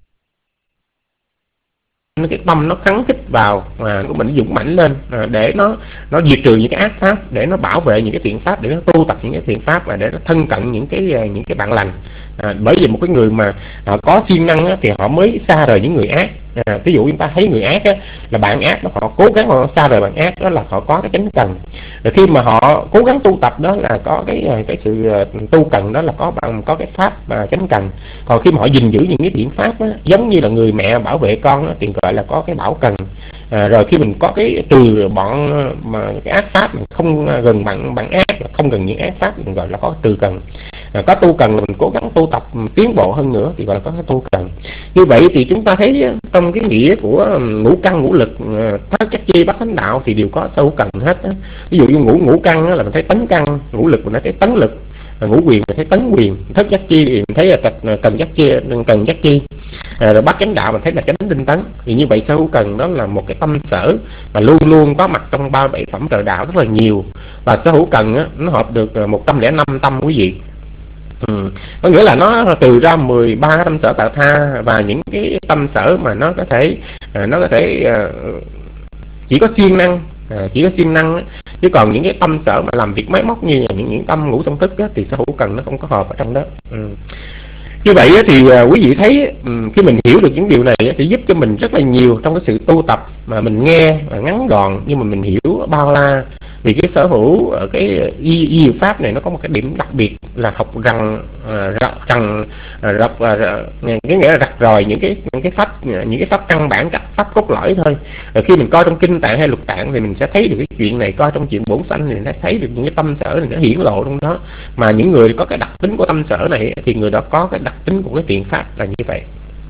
cái tâm nó khắng khích vào à, của mình dũng mãnh lên, à, để nó nó diệt trừ những cái ác pháp, để nó bảo vệ những cái thiện pháp, để nó tu tập những cái thiện pháp, và để nó thân cận những cái những cái bạn lành. À, bởi vì một cái người mà à, có siêng năng á, thì họ mới xa rời những người ác. À, ví dụ chúng ta thấy người ác á, là bạn ác đó, họ cố gắng họ xa rời bạn ác, đó là họ có cái chánh cần. Rồi khi mà họ cố gắng tu tập đó là có cái cái sự tu cần, đó là có bằng có cái pháp mà chánh cần. Còn khi mà họ gìn giữ những cái thiện pháp á, giống như là người mẹ bảo vệ con á, thì gọi là có cái bảo cần. À, rồi khi mình có cái trừ bọn mà cái ác pháp, mình không gần bạn bạn ác, không gần những ác pháp, mình gọi là có trừ cần. À, có tu cần là mình cố gắng tu tập tiến bộ hơn nữa thì gọi là có cái tu cần. Như vậy thì chúng ta thấy trong cái nghĩa của ngũ căn ngũ lực, thất chắc chi bát chánh đạo thì đều có sở hữu cần hết á. Ví dụ như ngũ ngũ căn là mình thấy tấn căn, ngũ lực mình thấy tấn lực, ngũ quyền mình thấy tấn quyền, thất giác chi thì mình thấy là cần giác chi, cần giác chi, à, rồi bát chánh đạo mình thấy là chánh tinh tấn. Thì như vậy sở hữu cần đó là một cái tâm sở mà luôn luôn có mặt trong ba bảy phẩm trời đạo rất là nhiều, và sở hữu cần á, nó hợp được một trăm lẻ năm tâm quý vị. Ừ. Có nghĩa là nó từ ra mười ba tâm sở tạo tha, và những cái tâm sở mà nó có thể nó có thể chỉ có siêng năng, chỉ có siêng năng, chứ còn những cái tâm sở mà làm việc máy móc như là những những tâm ngũ song thức á, thì sở hữu cần nó không có hợp ở trong đó. Ừ. Như vậy thì quý vị thấy khi mình hiểu được những điều này sẽ giúp cho mình rất là nhiều trong cái sự tu tập mà mình nghe ngắn gọn nhưng mà mình hiểu bao la. Vì cái sở hữu ở cái y, y pháp này nó có một cái điểm đặc biệt là học rằng rằng rập cái nghĩa là rạch ròi những cái những cái pháp những cái pháp căn bản, các pháp cốt lõi thôi. Rồi khi mình coi trong kinh tạng hay lục tạng thì mình sẽ thấy được cái chuyện này, coi trong chuyện bổn sanh thì nó thấy được những cái tâm sở này nó hiển lộ trong đó. Mà những người có cái đặc tính của tâm sở này thì người đó có cái đặc tính của cái thiện pháp là như vậy.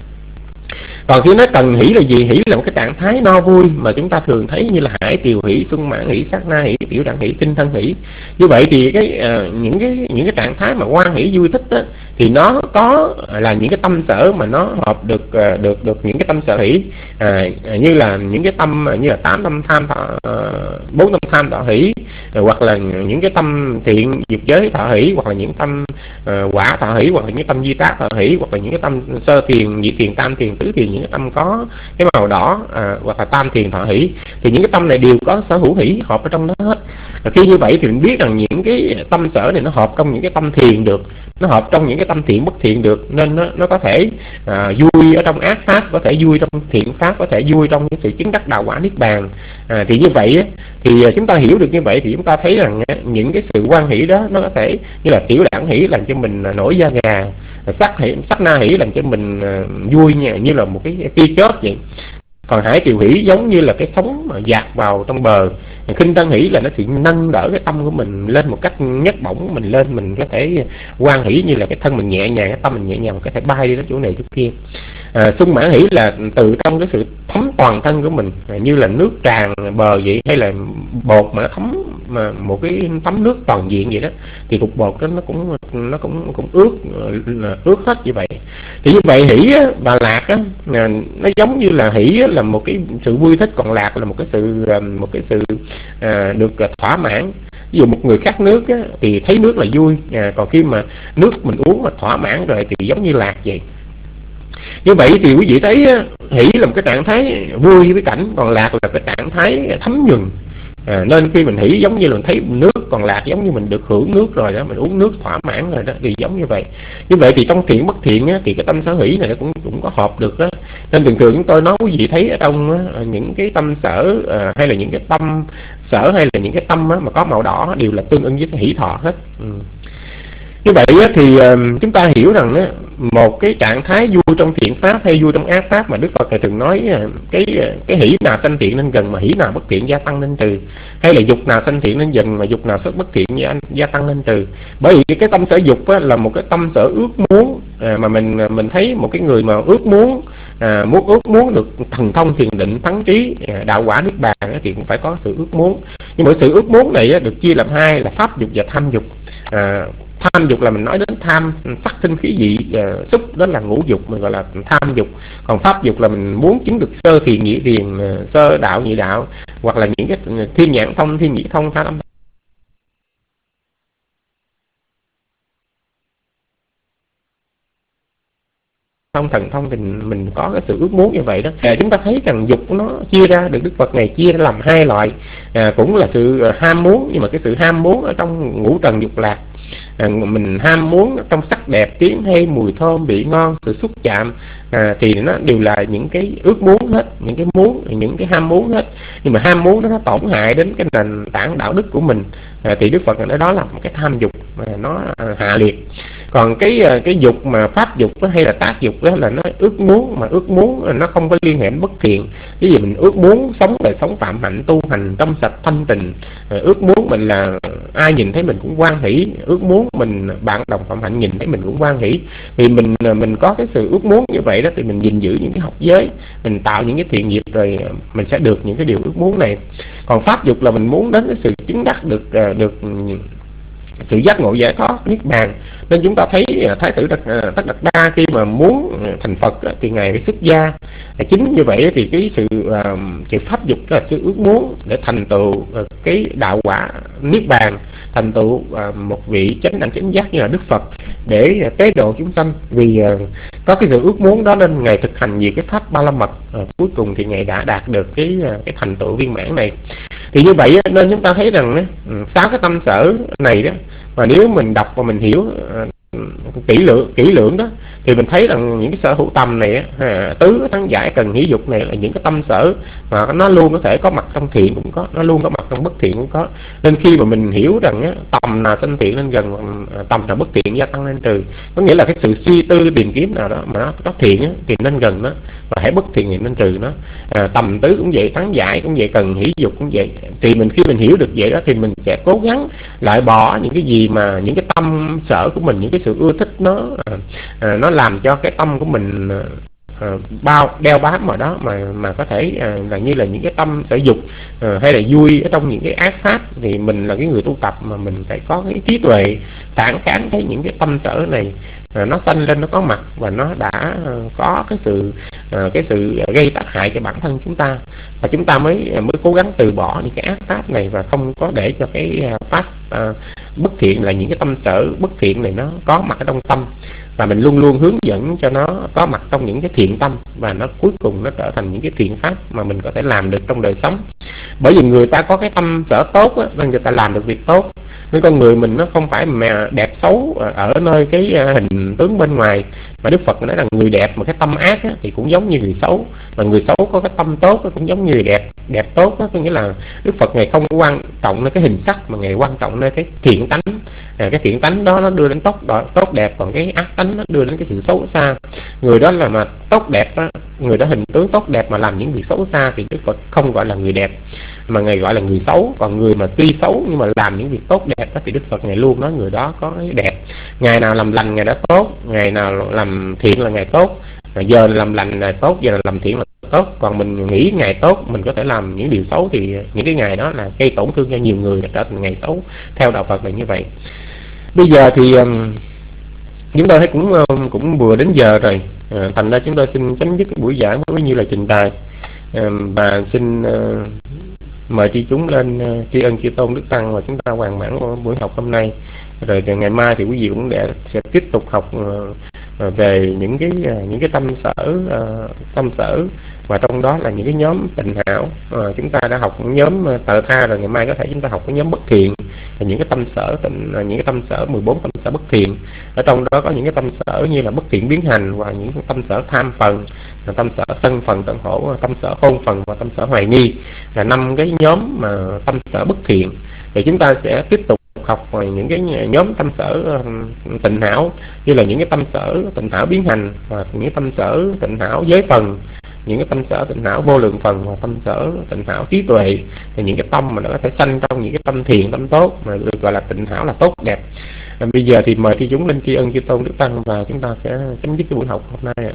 Còn khi nói cần hỷ là gì? Hỷ là một cái trạng thái no vui mà chúng ta thường thấy như là hải tiều hỷ, xuân mãn hỷ, sát na hỷ, tiểu đẳng hỷ, tinh thân hỷ. Như vậy thì cái uh, những cái những cái trạng thái mà quan hỷ vui thích đó, thì nó có là những cái tâm sở mà nó hợp được uh, được được những cái tâm sở hỷ, à, như là những cái tâm như là tám tâm tham thọ, bốn uh, tâm tham thọ hỷ, uh, hoặc là những cái tâm thiện dục giới thọ hỷ, hoặc là những tâm uh, quả thọ hỷ, hoặc là những tâm di tác thọ hỷ, hoặc là những cái tâm sơ thiền, nhị thiền, tam thiền, tứ thiền, những cái tâm có cái màu đỏ, à, hoặc là tam thiền thọ hỷ, thì những cái tâm này đều có sở hữu hỷ hợp ở trong đó hết. Và khi như vậy thì mình biết rằng những cái tâm sở này nó hợp trong những cái tâm thiền được, nó hợp trong những cái tâm thiện bất thiện được, nên nó, nó có thể à, vui ở trong ác pháp, có thể vui trong thiện pháp, có thể vui trong cái sự chứng đắc đạo quả niết bàn. À, thì như vậy thì chúng ta hiểu được như vậy thì chúng ta thấy rằng những cái sự quan hỷ đó nó có thể như là tiểu đẳng hỷ làm cho mình nổi da gà, sắc hỷ, sắc na hỷ làm cho mình vui như, như là một cái tia chớp vậy. Còn hải tiều hỷ giống như là cái sóng mà dạt vào trong bờ. Khinh thân hỷ là nó sự nâng đỡ cái tâm của mình lên một cách nhấc bổng mình lên, mình có thể quan hỷ như là cái thân mình nhẹ nhàng, cái tâm mình nhẹ nhàng, có thể bay đi đến chỗ này chỗ kia. À, xuân mãn hỷ là từ trong cái sự thấm toàn thân của mình, à, như là nước tràn bờ vậy, hay là bột mà nó thấm mà một cái tấm nước toàn diện vậy đó, thì cục bột đó nó cũng nó cũng cũng ướt ướt hết như vậy. Thì như vậy hỷ và lạc á, nó giống như là hỷ là một cái sự vui thích, còn lạc là một cái sự một cái sự à, được thỏa mãn. Ví dụ một người khát nước á, thì thấy nước là vui, à, còn khi mà nước mình uống mà thỏa mãn rồi thì giống như lạc vậy. Như vậy thì quý vị thấy hỷ là một cái trạng thái vui với cảnh, còn lạc là cái trạng thái thấm nhuần. À, nên khi mình hỷ giống như là mình thấy nước, còn lạc giống như mình được hưởng nước rồi đó, mình uống nước thỏa mãn rồi đó, thì giống như vậy. Như vậy thì trong thiện bất thiện á, thì cái tâm sở hỷ này cũng cũng có hợp được đó. Nên thường thường chúng tôi nói quý vị thấy ở trong á, những cái tâm sở à, hay là những cái tâm sở hay là những cái tâm á, mà có màu đỏ đều là tương ứng với cái hỷ thọ hết. Ừ. Như vậy á, thì uh, chúng ta hiểu rằng á, một cái trạng thái vui trong thiện pháp hay vui trong ác pháp mà Đức Phật này từng nói cái cái hỷ nào sanh thiện nên gần mà hỷ nào bất thiện gia tăng nên trừ, hay là dục nào sanh thiện nên dần mà dục nào xuất bất thiện gia, gia tăng nên trừ. Bởi vì cái tâm sở dục á, là một cái tâm sở ước muốn, à, mà mình mình thấy một cái người mà ước muốn à, muốn ước muốn được thần thông thiền định thắng trí à, đạo quả niết bàn á, thì cũng phải có sự ước muốn. Nhưng mà sự ước muốn này á, được chia làm hai là pháp dục và tham dục. à, Tham dục là mình nói đến tham sắc sinh khí vị, uh, xúc đó là ngũ dục, mình gọi là tham dục. Còn pháp dục là mình muốn chứng được sơ thiền nhị thiền, uh, sơ đạo nhị đạo, hoặc là những cái thiên nhãn thông, thiên nhĩ thông, tha tâm thông, thần thông, thì mình có cái sự ước muốn như vậy đó. À, chúng ta thấy rằng dục nó chia ra được, Đức Phật này chia ra làm hai loại, à, cũng là sự ham muốn, nhưng mà cái sự ham muốn ở trong ngũ trần dục lạc. À, mình ham muốn trong sắc đẹp, tiếng hay, mùi thơm, vị ngon, sự xúc chạm, à, thì nó đều là những cái ước muốn hết, những cái muốn, những cái ham muốn hết. Nhưng mà ham muốn đó nó tổn hại đến cái nền tảng đạo đức của mình, à, thì Đức Phật nói đó là một cái tham dục, à, nó hạ liệt. Còn cái cái dục mà pháp dục đó, hay là tác dục đó là nó ước muốn, mà ước muốn nó không có liên hệ đến bất thiện. Cái gì mình ước muốn sống đời sống phạm hạnh, tu hành trong sạch thanh tịnh, à, ước muốn mình là ai nhìn thấy mình cũng hoan hỷ, ước muốn mình bạn đồng phạm hạnh nhìn thấy mình cũng hoan hỷ. Vì mình mình có cái sự ước muốn như vậy đó, thì mình gìn giữ những cái học giới, mình tạo những cái thiện nghiệp, rồi mình sẽ được những cái điều ước muốn này. Còn pháp dục là mình muốn đến cái sự chứng đắc được được sự giác ngộ giải thoát niết bàn. Nên chúng ta thấy Thái tử Tất Đạt Đa khi mà muốn thành Phật thì ngài phải xuất gia. Chính như vậy thì cái sự sự pháp dục là sự ước muốn để thành tựu cái đạo quả niết bàn, thành tựu một vị chánh đẳng chánh giác như là Đức Phật, để tế độ chúng sanh. Vì có cái sự ước muốn đó nên ngài thực hành nhiều cái pháp ba la mật, cuối cùng thì ngài đã đạt được cái cái thành tựu viên mãn này. Thì như vậy nên chúng ta thấy rằng sáu cái tâm sở này đó, mà nếu mình đọc và mình hiểu kỹ lưỡng kỹ lưỡng đó, thì mình thấy rằng những cái sở hữu tâm này, à, tứ thắng giải cần hỷ dục này là những cái tâm sở mà nó luôn có thể có mặt trong thiện cũng có, nó luôn có mặt trong bất thiện cũng có. Nên khi mà mình hiểu rằng á, tầm nào sanh thiện nên gần, tầm nào bất thiện gia tăng nên trừ, có nghĩa là cái sự suy tư tìm kiếm nào đó mà nó có thiện á, thì nên gần nó, và hãy bất thiện thì nên trừ nó. À, tầm tứ cũng vậy, thắng giải cũng vậy, cần hỷ dục cũng vậy. Thì mình khi mình hiểu được vậy đó, thì mình sẽ cố gắng loại bỏ những cái gì mà những cái tâm sở của mình, những cái sự ưa thích nó à, nó làm cho cái tâm của mình à, bao đeo bám vào đó, mà mà có thể à, là như là những cái tâm sở dục, à, hay là vui ở trong những cái ác pháp. Thì mình là cái người tu tập mà mình phải có cái trí tuệ phản kháng thấy những cái tâm sở này, à, nó sanh lên, nó có mặt và nó đã à, có cái sự à, cái sự gây tác hại cho bản thân chúng ta, và chúng ta mới mới cố gắng từ bỏ những cái ác pháp này, và không có để cho cái pháp à, bất thiện là những cái tâm sở bất thiện này nó có mặt ở trong tâm. Và mình luôn luôn hướng dẫn cho nó có mặt trong những cái thiện tâm, và nó cuối cùng nó trở thành những cái thiện pháp mà mình có thể làm được trong đời sống. Bởi vì người ta có cái tâm sở tốt á, nên người ta làm được việc tốt. Nên con người mình nó không phải mà đẹp xấu ở nơi cái hình tướng bên ngoài, mà Đức Phật nói rằng người đẹp mà cái tâm ác á, thì cũng giống như người xấu, mà người xấu có cái tâm tốt á, cũng giống như người đẹp đẹp tốt á. Có nghĩa là Đức Phật ngày không quan trọng nơi cái hình sắc, mà ngày quan trọng nơi cái thiện tánh. À, cái thiện tánh đó nó đưa đến tốt tốt đẹp, còn cái ác tánh nó đưa đến cái sự xấu xa. Người đó là mà tốt đẹp á, người đó hình tướng tốt đẹp mà làm những việc xấu xa thì Đức Phật không gọi là người đẹp, mà ngài gọi là người xấu. Còn người mà tuy xấu nhưng mà làm những việc tốt đẹp đó, thì Đức Phật ngài luôn nói người đó có cái đẹp. Ngày nào làm lành ngày đó tốt, ngày nào làm thiện là ngày tốt, giờ làm lành là tốt, giờ làm thiện là tốt. Còn mình nghĩ ngày tốt mình có thể làm những điều xấu, thì những cái ngày đó là gây tổn thương cho nhiều người, trở thành ngày xấu. Theo đạo Phật là như vậy. Bây giờ thì chúng tôi thấy cũng cũng vừa đến giờ rồi, à, thành ra chúng tôi xin chấm dứt cái buổi giảng với như là trình bày, à, và xin uh, mời tri chúng lên uh, tri ân chư tôn Đức Tăng, và chúng ta hoàn mãn buổi học hôm nay. Rồi, rồi ngày mai thì quý vị cũng để, sẽ tiếp tục học uh, về những cái uh, những cái tâm sở uh, tâm sở, và trong đó là những cái nhóm tịnh hảo. À, chúng ta đã học nhóm tợ tha rồi, ngày mai có thể chúng ta học cái nhóm bất thiện, là những cái tâm sở tịnh, những cái tâm sở mười bốn tâm sở bất thiện. Ở trong đó có những cái tâm sở như là bất thiện biến hành, và những tâm sở tham phần, tâm sở sân phần tận hổ, tâm sở hôn phần và tâm sở hoài nghi, là năm cái nhóm mà tâm sở bất thiện. Thì chúng ta sẽ tiếp tục học những cái nhóm tâm sở tịnh hảo, như là những cái tâm sở tịnh hảo biến hành, và những tâm sở tịnh hảo giới phần, những cái tâm sở tịnh hảo vô lượng phần, và tâm sở tịnh hảo trí tuệ. Thì những cái tâm mà nó có thể sanh trong những cái tâm thiện, tâm tốt, mà được gọi là tịnh hảo, là tốt đẹp. À, bây giờ thì mời thi chúng lên tri ân chư tôn đức tăng, và chúng ta sẽ chấm dứt cái buổi học hôm nay.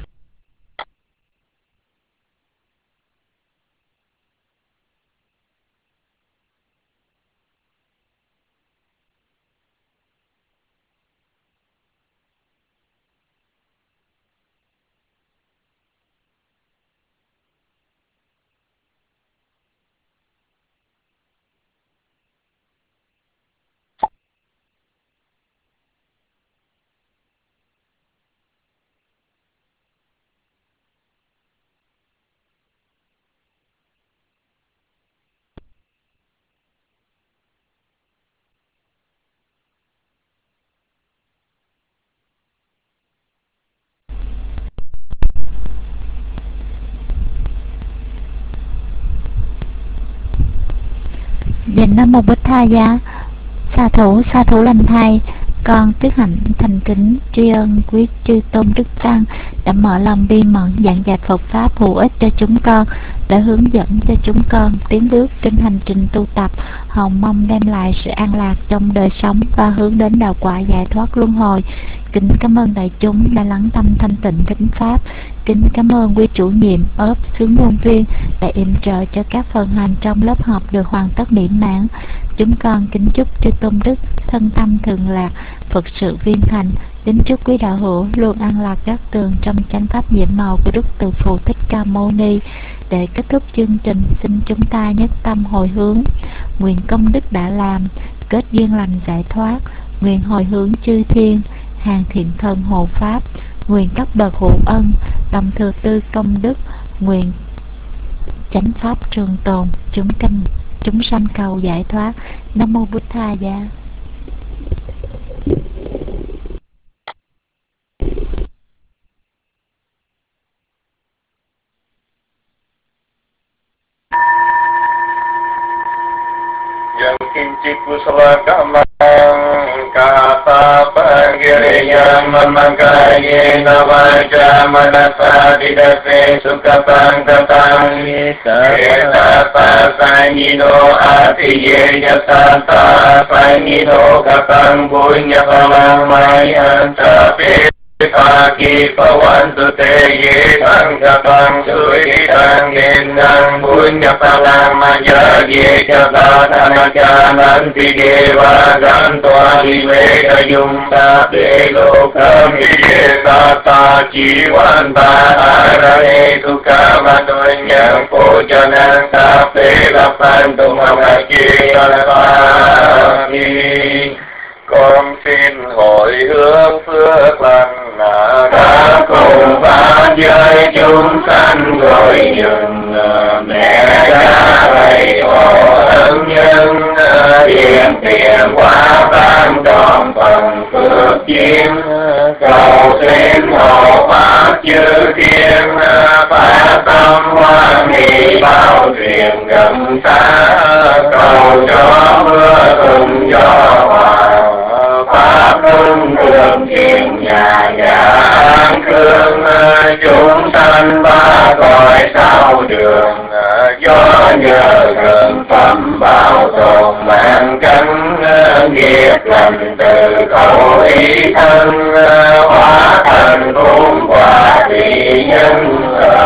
Dạ Nam Mô Bích Tha Giá. Sa thủ, sa thủ lành thầy. Con Tuyết Hạnh thành kính tri ân quý chư tôn đức tăng đã mở lòng bi mẫn giảng dạy Phật pháp hữu ích cho chúng con, đã hướng dẫn cho chúng con tiến bước trên hành trình tu tập, hầu mong đem lại sự an lạc trong đời sống và hướng đến đạo quả giải thoát luân hồi. Kính cảm ơn đại chúng đã lắng tâm thanh tịnh thính pháp. Kính cảm ơn quý chủ nhiệm ốp xướng ngôn viên đã yểm trợ cho các phần hành trong lớp học được hoàn tất mỹ mãn. Chúng con kính chúc chư tôn đức thân tâm thường lạc, Phật sự viên thành. Kính chúc quý đạo hữu luôn an lạc giác tường trong chánh pháp nhiệm màu của Đức Từ Phụ Thích Ca Mâu Ni. Để kết thúc chương trình, xin chúng ta nhất tâm hồi hướng, nguyện công đức đã làm kết duyên lành giải thoát, nguyện hồi hướng chư thiên hàng thiện thần hộ pháp, nguyện các bậc hộ ân đồng thừa tư công đức, nguyện chánh pháp trường tồn, chúng canh chúng sanh cầu giải thoát. Nam Mô Bụt Tha Giá. Yang kincit kusala kamang kata pangiriyan mamangkaye navaja manasa didase sukapang katang etata sanyino atiye yatata sanyino kapang punya palang mayan tapi Aki pawantu te ye tang kapang sui tang yen nang punya palang maya ye kata tanaja nanti dewa gantua liwe kayung sabe lokam ye tata jiwan ta arane suka madonya pojanang sabe lapan tumamaki alapani. Con xin hồi hướng phước lành đã cùng ba giới chúng sanh gọi nhường mẹ cha thầy tổ ân nhân tiền tiền quá ban tròn phần phước duyên cầu xin hộ pháp chư thiên phát tâm hoan hỷ bao truyền gần xa cầu cho mưa thuận gió hòa pháp luân thường truyền nhà nhà an cương chúng sanh ba cõi sao đường do nhờ gần phẩm bảo tồn mạng căn nghiệp lành từ khẩu ý thân hóa thành phúc quả thị nhân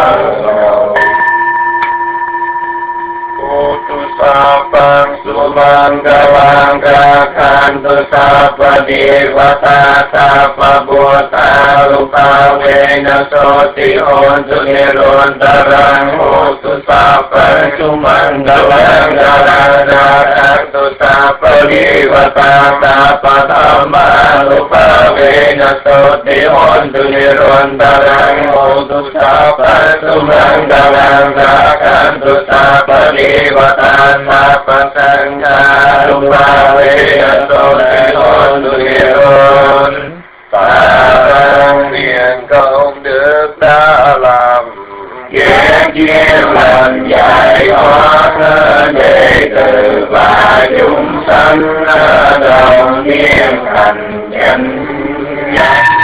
Sapang sumang galang gakantu sapa devata sapa bhutta rupa vena soti ontu nirontarang hotu sapa sumang galang galang gakantu sapa devata sapa dhamma rupa vena soti ontu nirontarang hotu sapa sumang galang gakantu sapa devata Sapa sangha rupa veda soti ontu niron. Phật nguyện công đức đã làm ghét duyên lành giải thoát đệ tử và chúng sanh đồng niệm thành chánh giác.